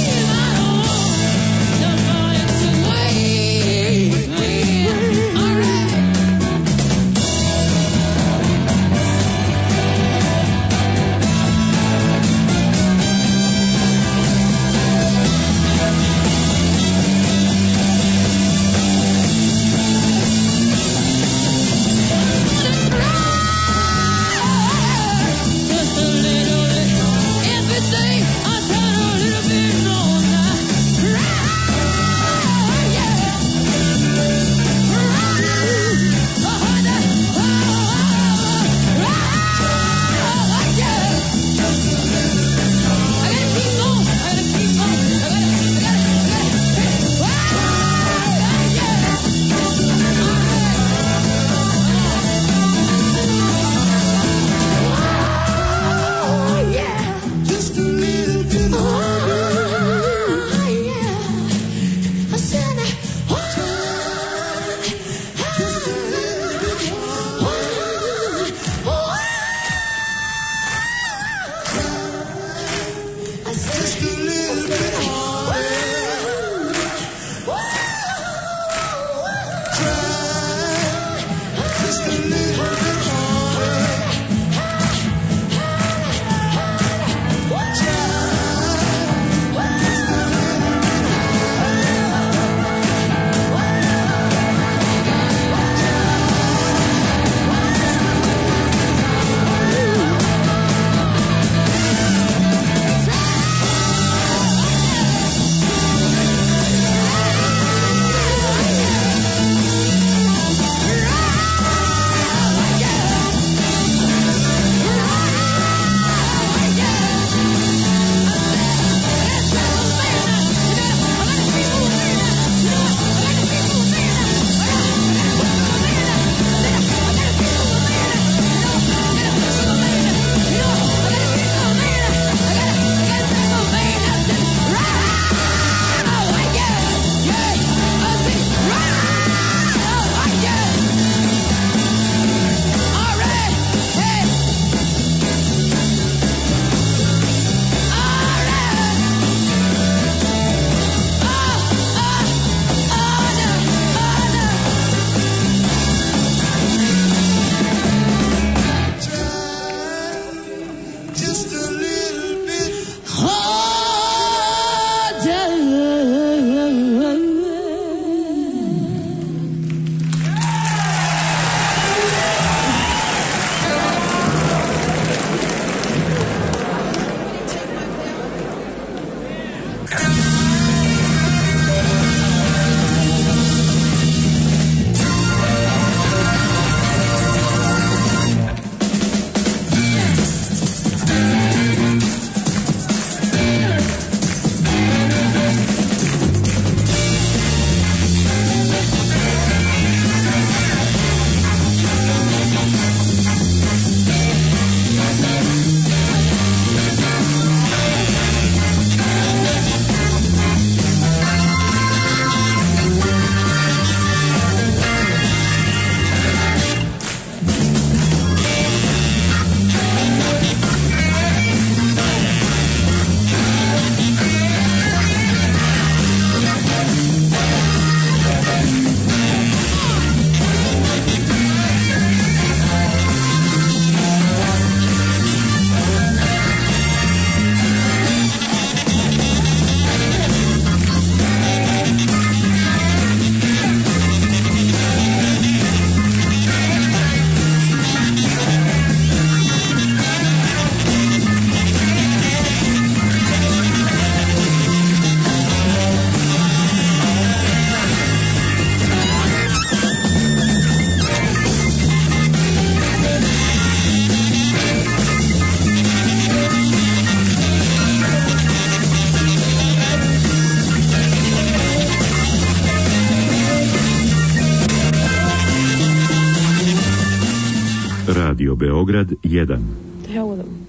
just a little bit Radio Beograd 1. The hell with them.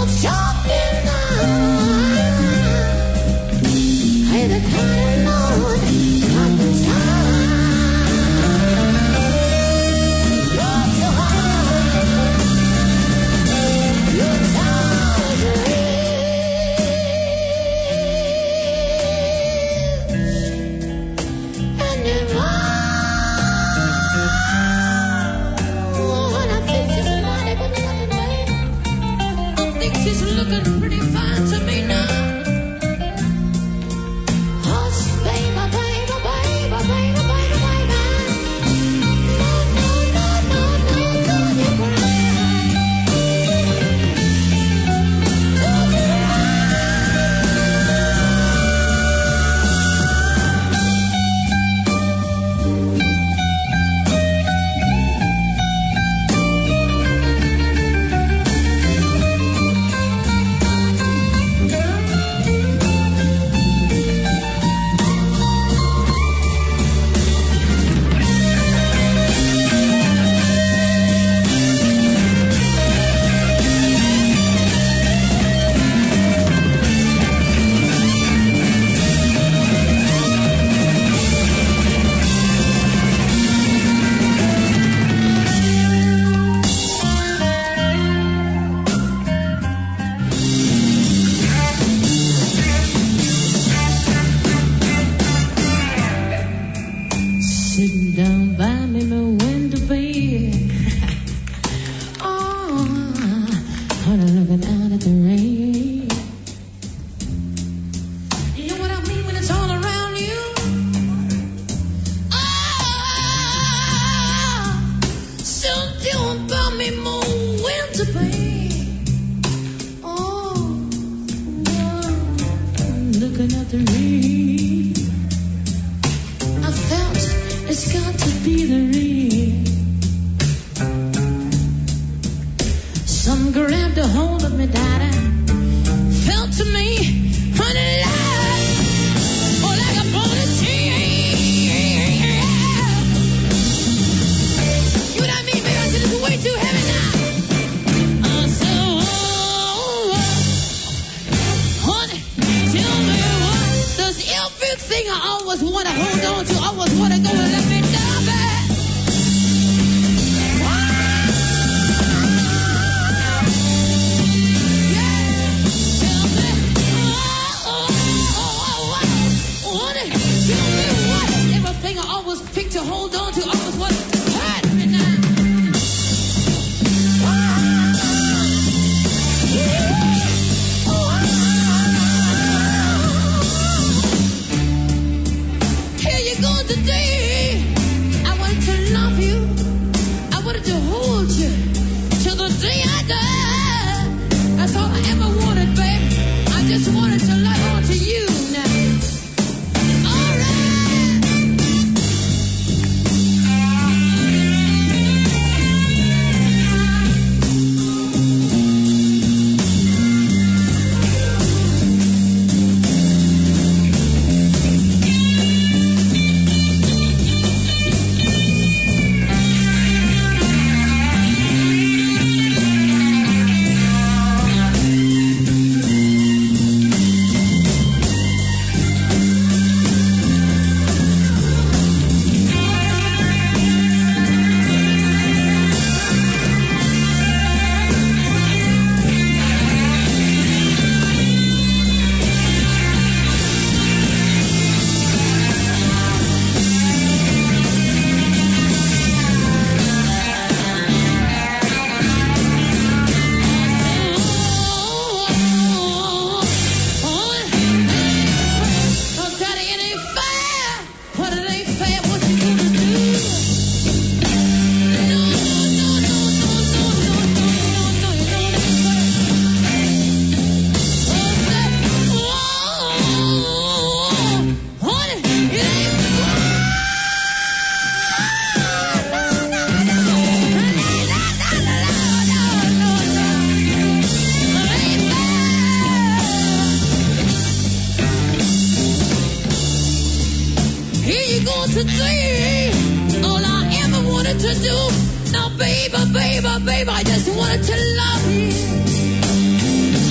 Baby, I just wanted to love you.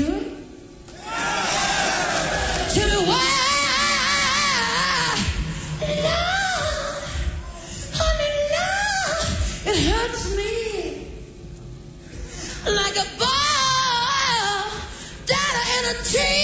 fever? Tell me why? Love, honey, love, it hurts me like a ball down in a tree.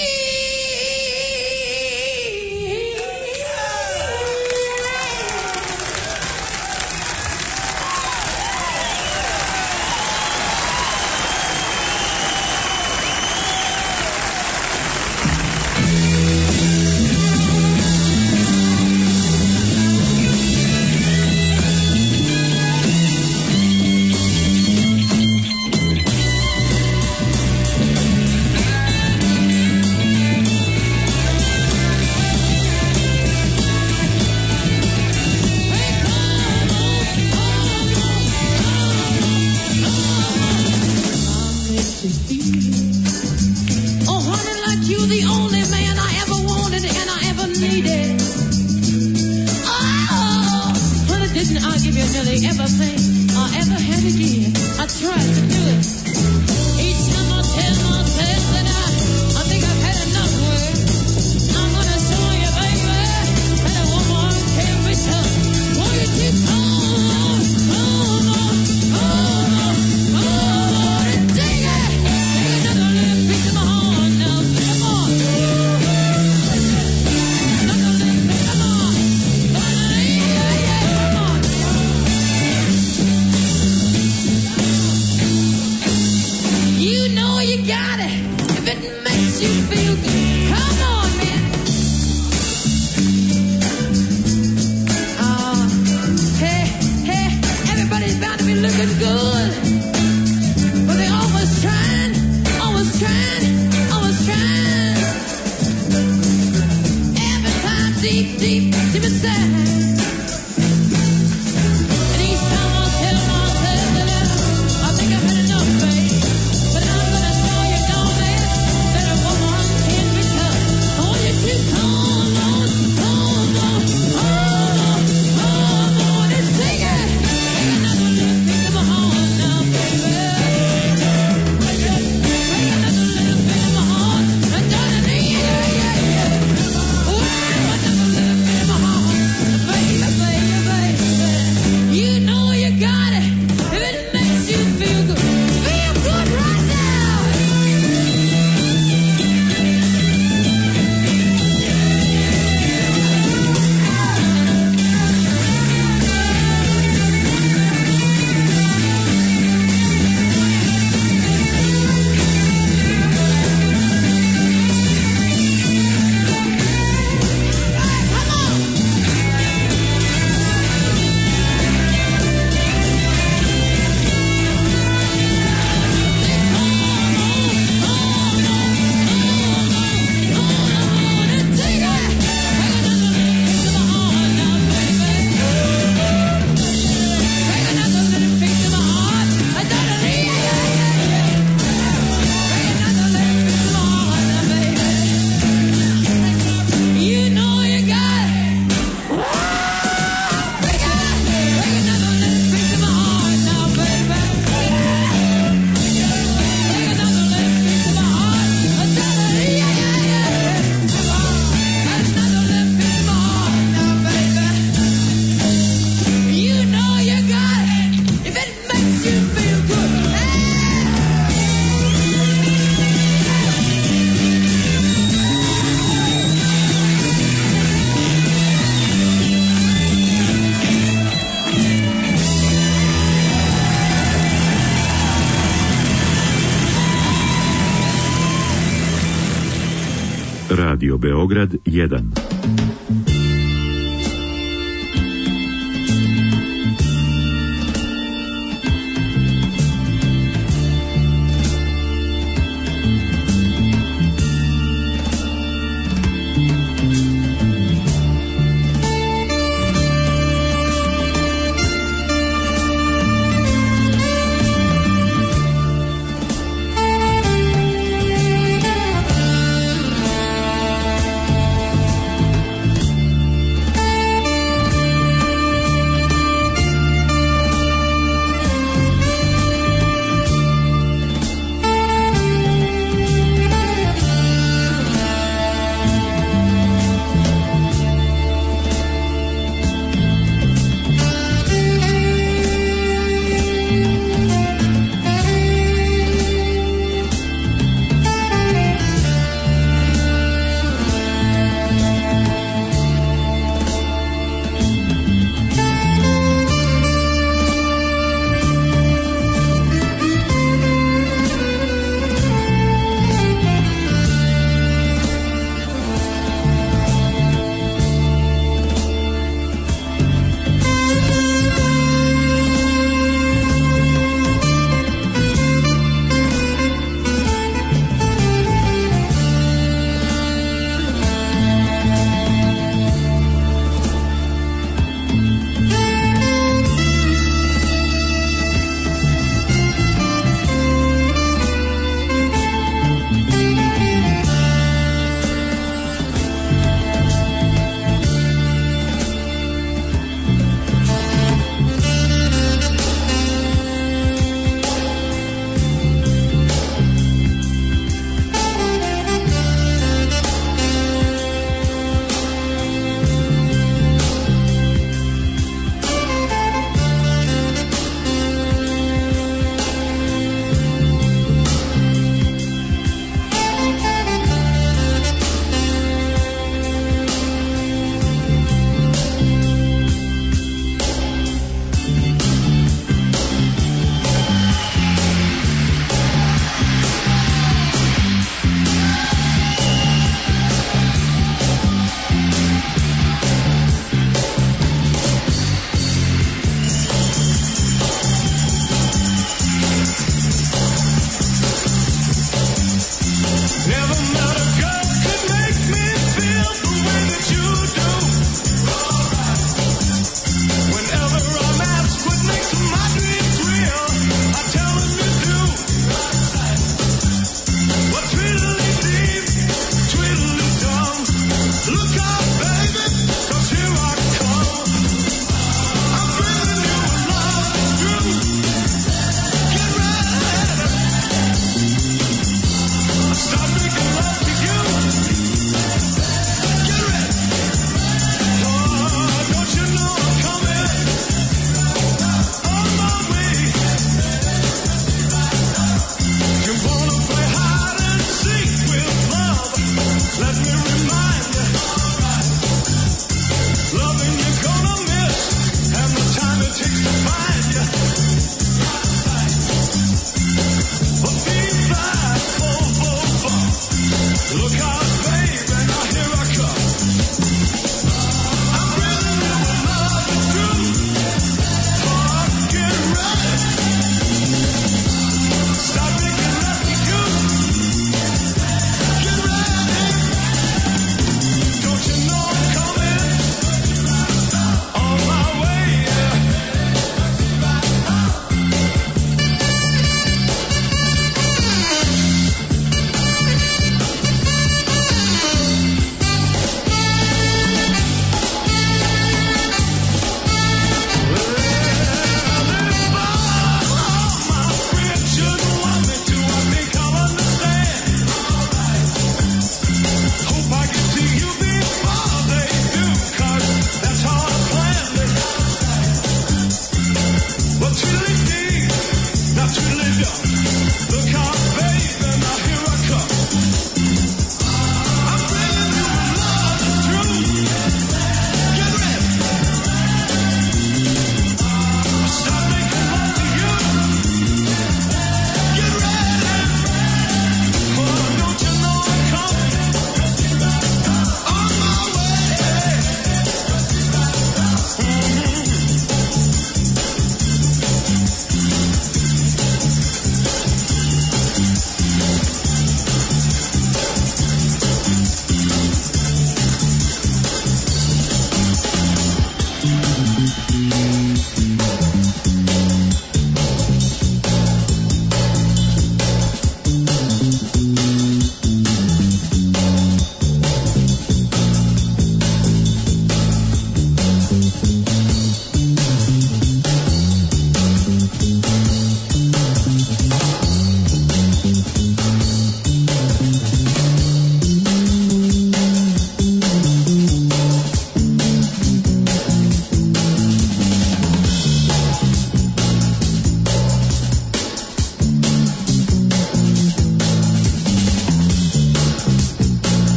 Oh, honey, like you, the only man I ever wanted and I ever needed. Oh, honey, didn't I give you nearly everything I ever had to give? I tried to do it. Each time I tell myself that I think I've had enough work. I'm gonna show you, baby, that a woman can be tough. Won't you keep on, and dig it? Take another little piece of my heart now. Come on. Another little piece of my heart. Come on. You know you got it if it makes you feel good. Come on, man. Hey, everybody's bound to be looking good. But they're always trying. Every time deep inside. And each time I tell myself that I think I've had enough, babe. But I'm gonna show you, darling, that a woman can be tough. Oh, you keep on, and sing it. Take another little piece of my heart now, baby. Take another little bit of my heart, and darling, yeah. Wow, another little bit of my heart, baby. You know you got it if it makes you feel good. Feel good right now. You know you got it. Take another little piece of my heart now, baby. Take another little piece of my heart. Another little piece of my heart now, baby. You know you got it if it makes you feel good. Radio Beograd 1.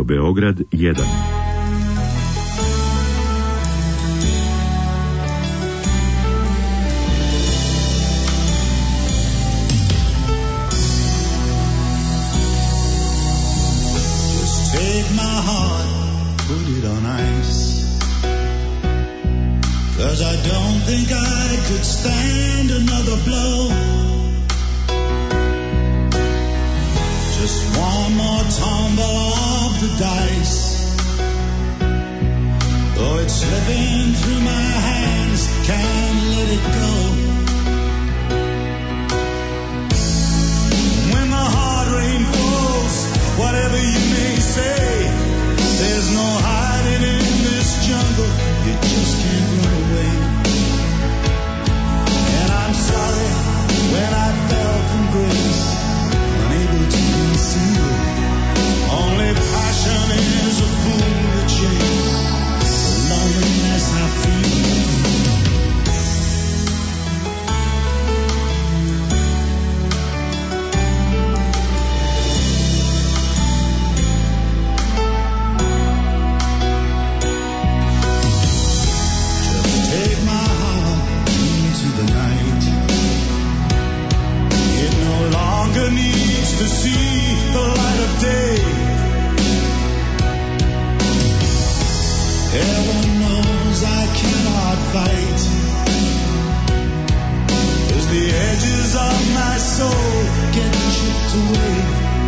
Beograd 1. Take my heart, put it on ice, 'cause I don't think I could stand another blow. Just one more tumble of the dice, though it's slipping through my hands, can't let it go. When the hard rain falls, whatever you may say, there's no hiding in this jungle, you just can't run away. And I'm sorry when I fell from grace, unable to conceal it. Only passion is a fool to chase the loneliness I feel. To see the light of day. Heaven knows I cannot fight, 'cause the edges of my soul get chipped away.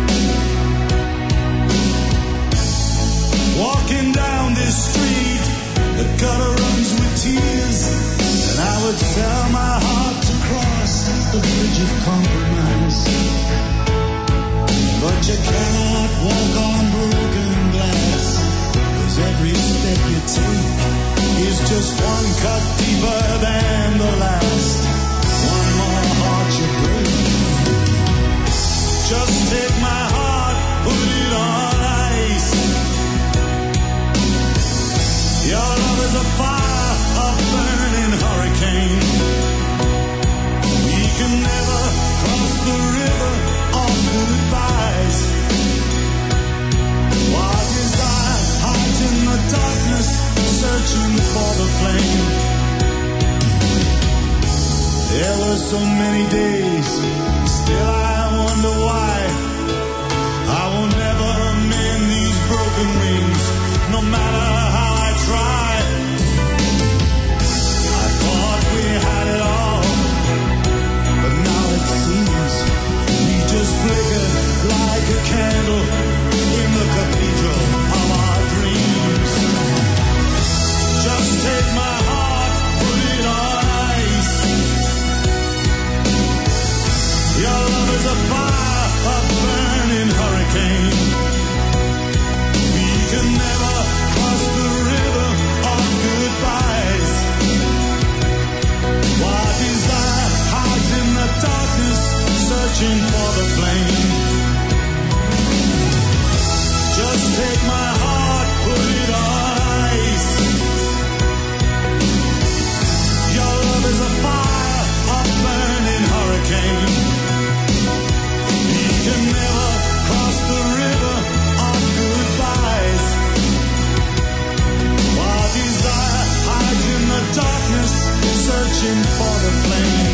Walking down this street, the gutter runs with tears, and I would sell my heart to cross the bridge of compromise. But you cannot walk on broken glass, 'cause every step you take is just one cut deeper than the last. One more heart you break. Just take my heart, put it on ice. Your love is a fire, a burning hurricane. We can never cross the river of goodbyes. While desire hides in the darkness, searching for the flame. There were so many days, still I wonder why. I will never mend these broken wings, no matter how I try. I thought we had it all, but now it seems we just flickered like a candle in the cathedral of our dreams. Just take my heart, put it on ice. Your love is a fire, a burning hurricane. We can never cross the river of goodbyes. While desire hides in the darkness, searching for the flame. Just take my heart, put it on ice. Your love is a fire, a burning hurricane. We can never cross the river of goodbyes. While desire hides in the darkness, searching for the flame.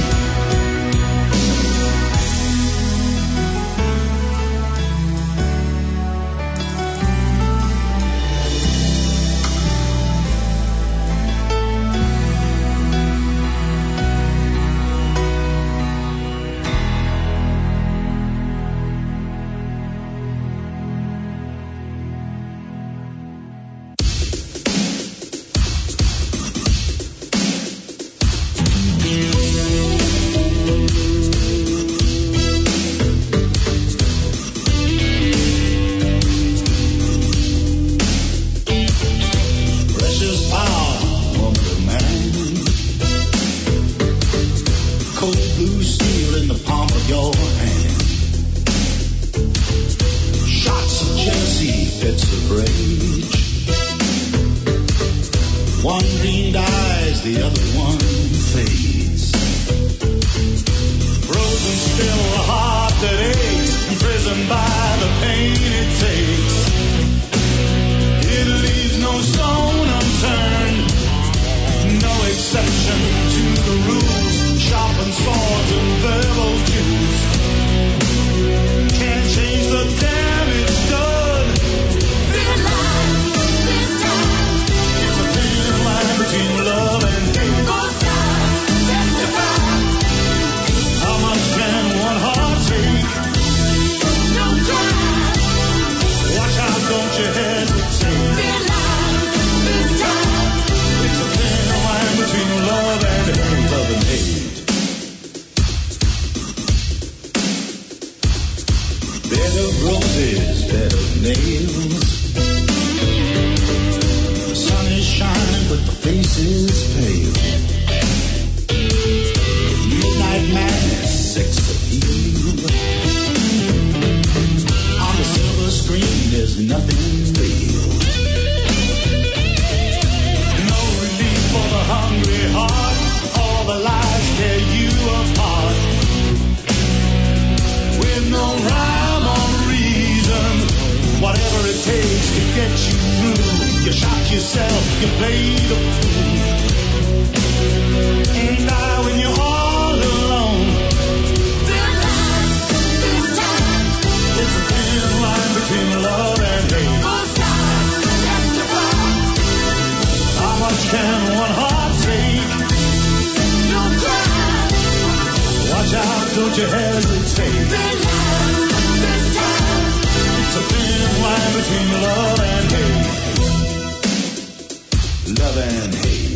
but my face is pale. Midnight madness, sex appeal. On the silver screen, there's nothing real. No relief for the hungry heart. All the lies tear you apart. With no rhyme or reason, whatever it takes to get you through. You shot yourself, you play the fool. And now when you're all alone, it's a thin line between love and hate. How much can one heart take? Watch out, don't you hesitate. It's a thin line between love and hate. Love and hate.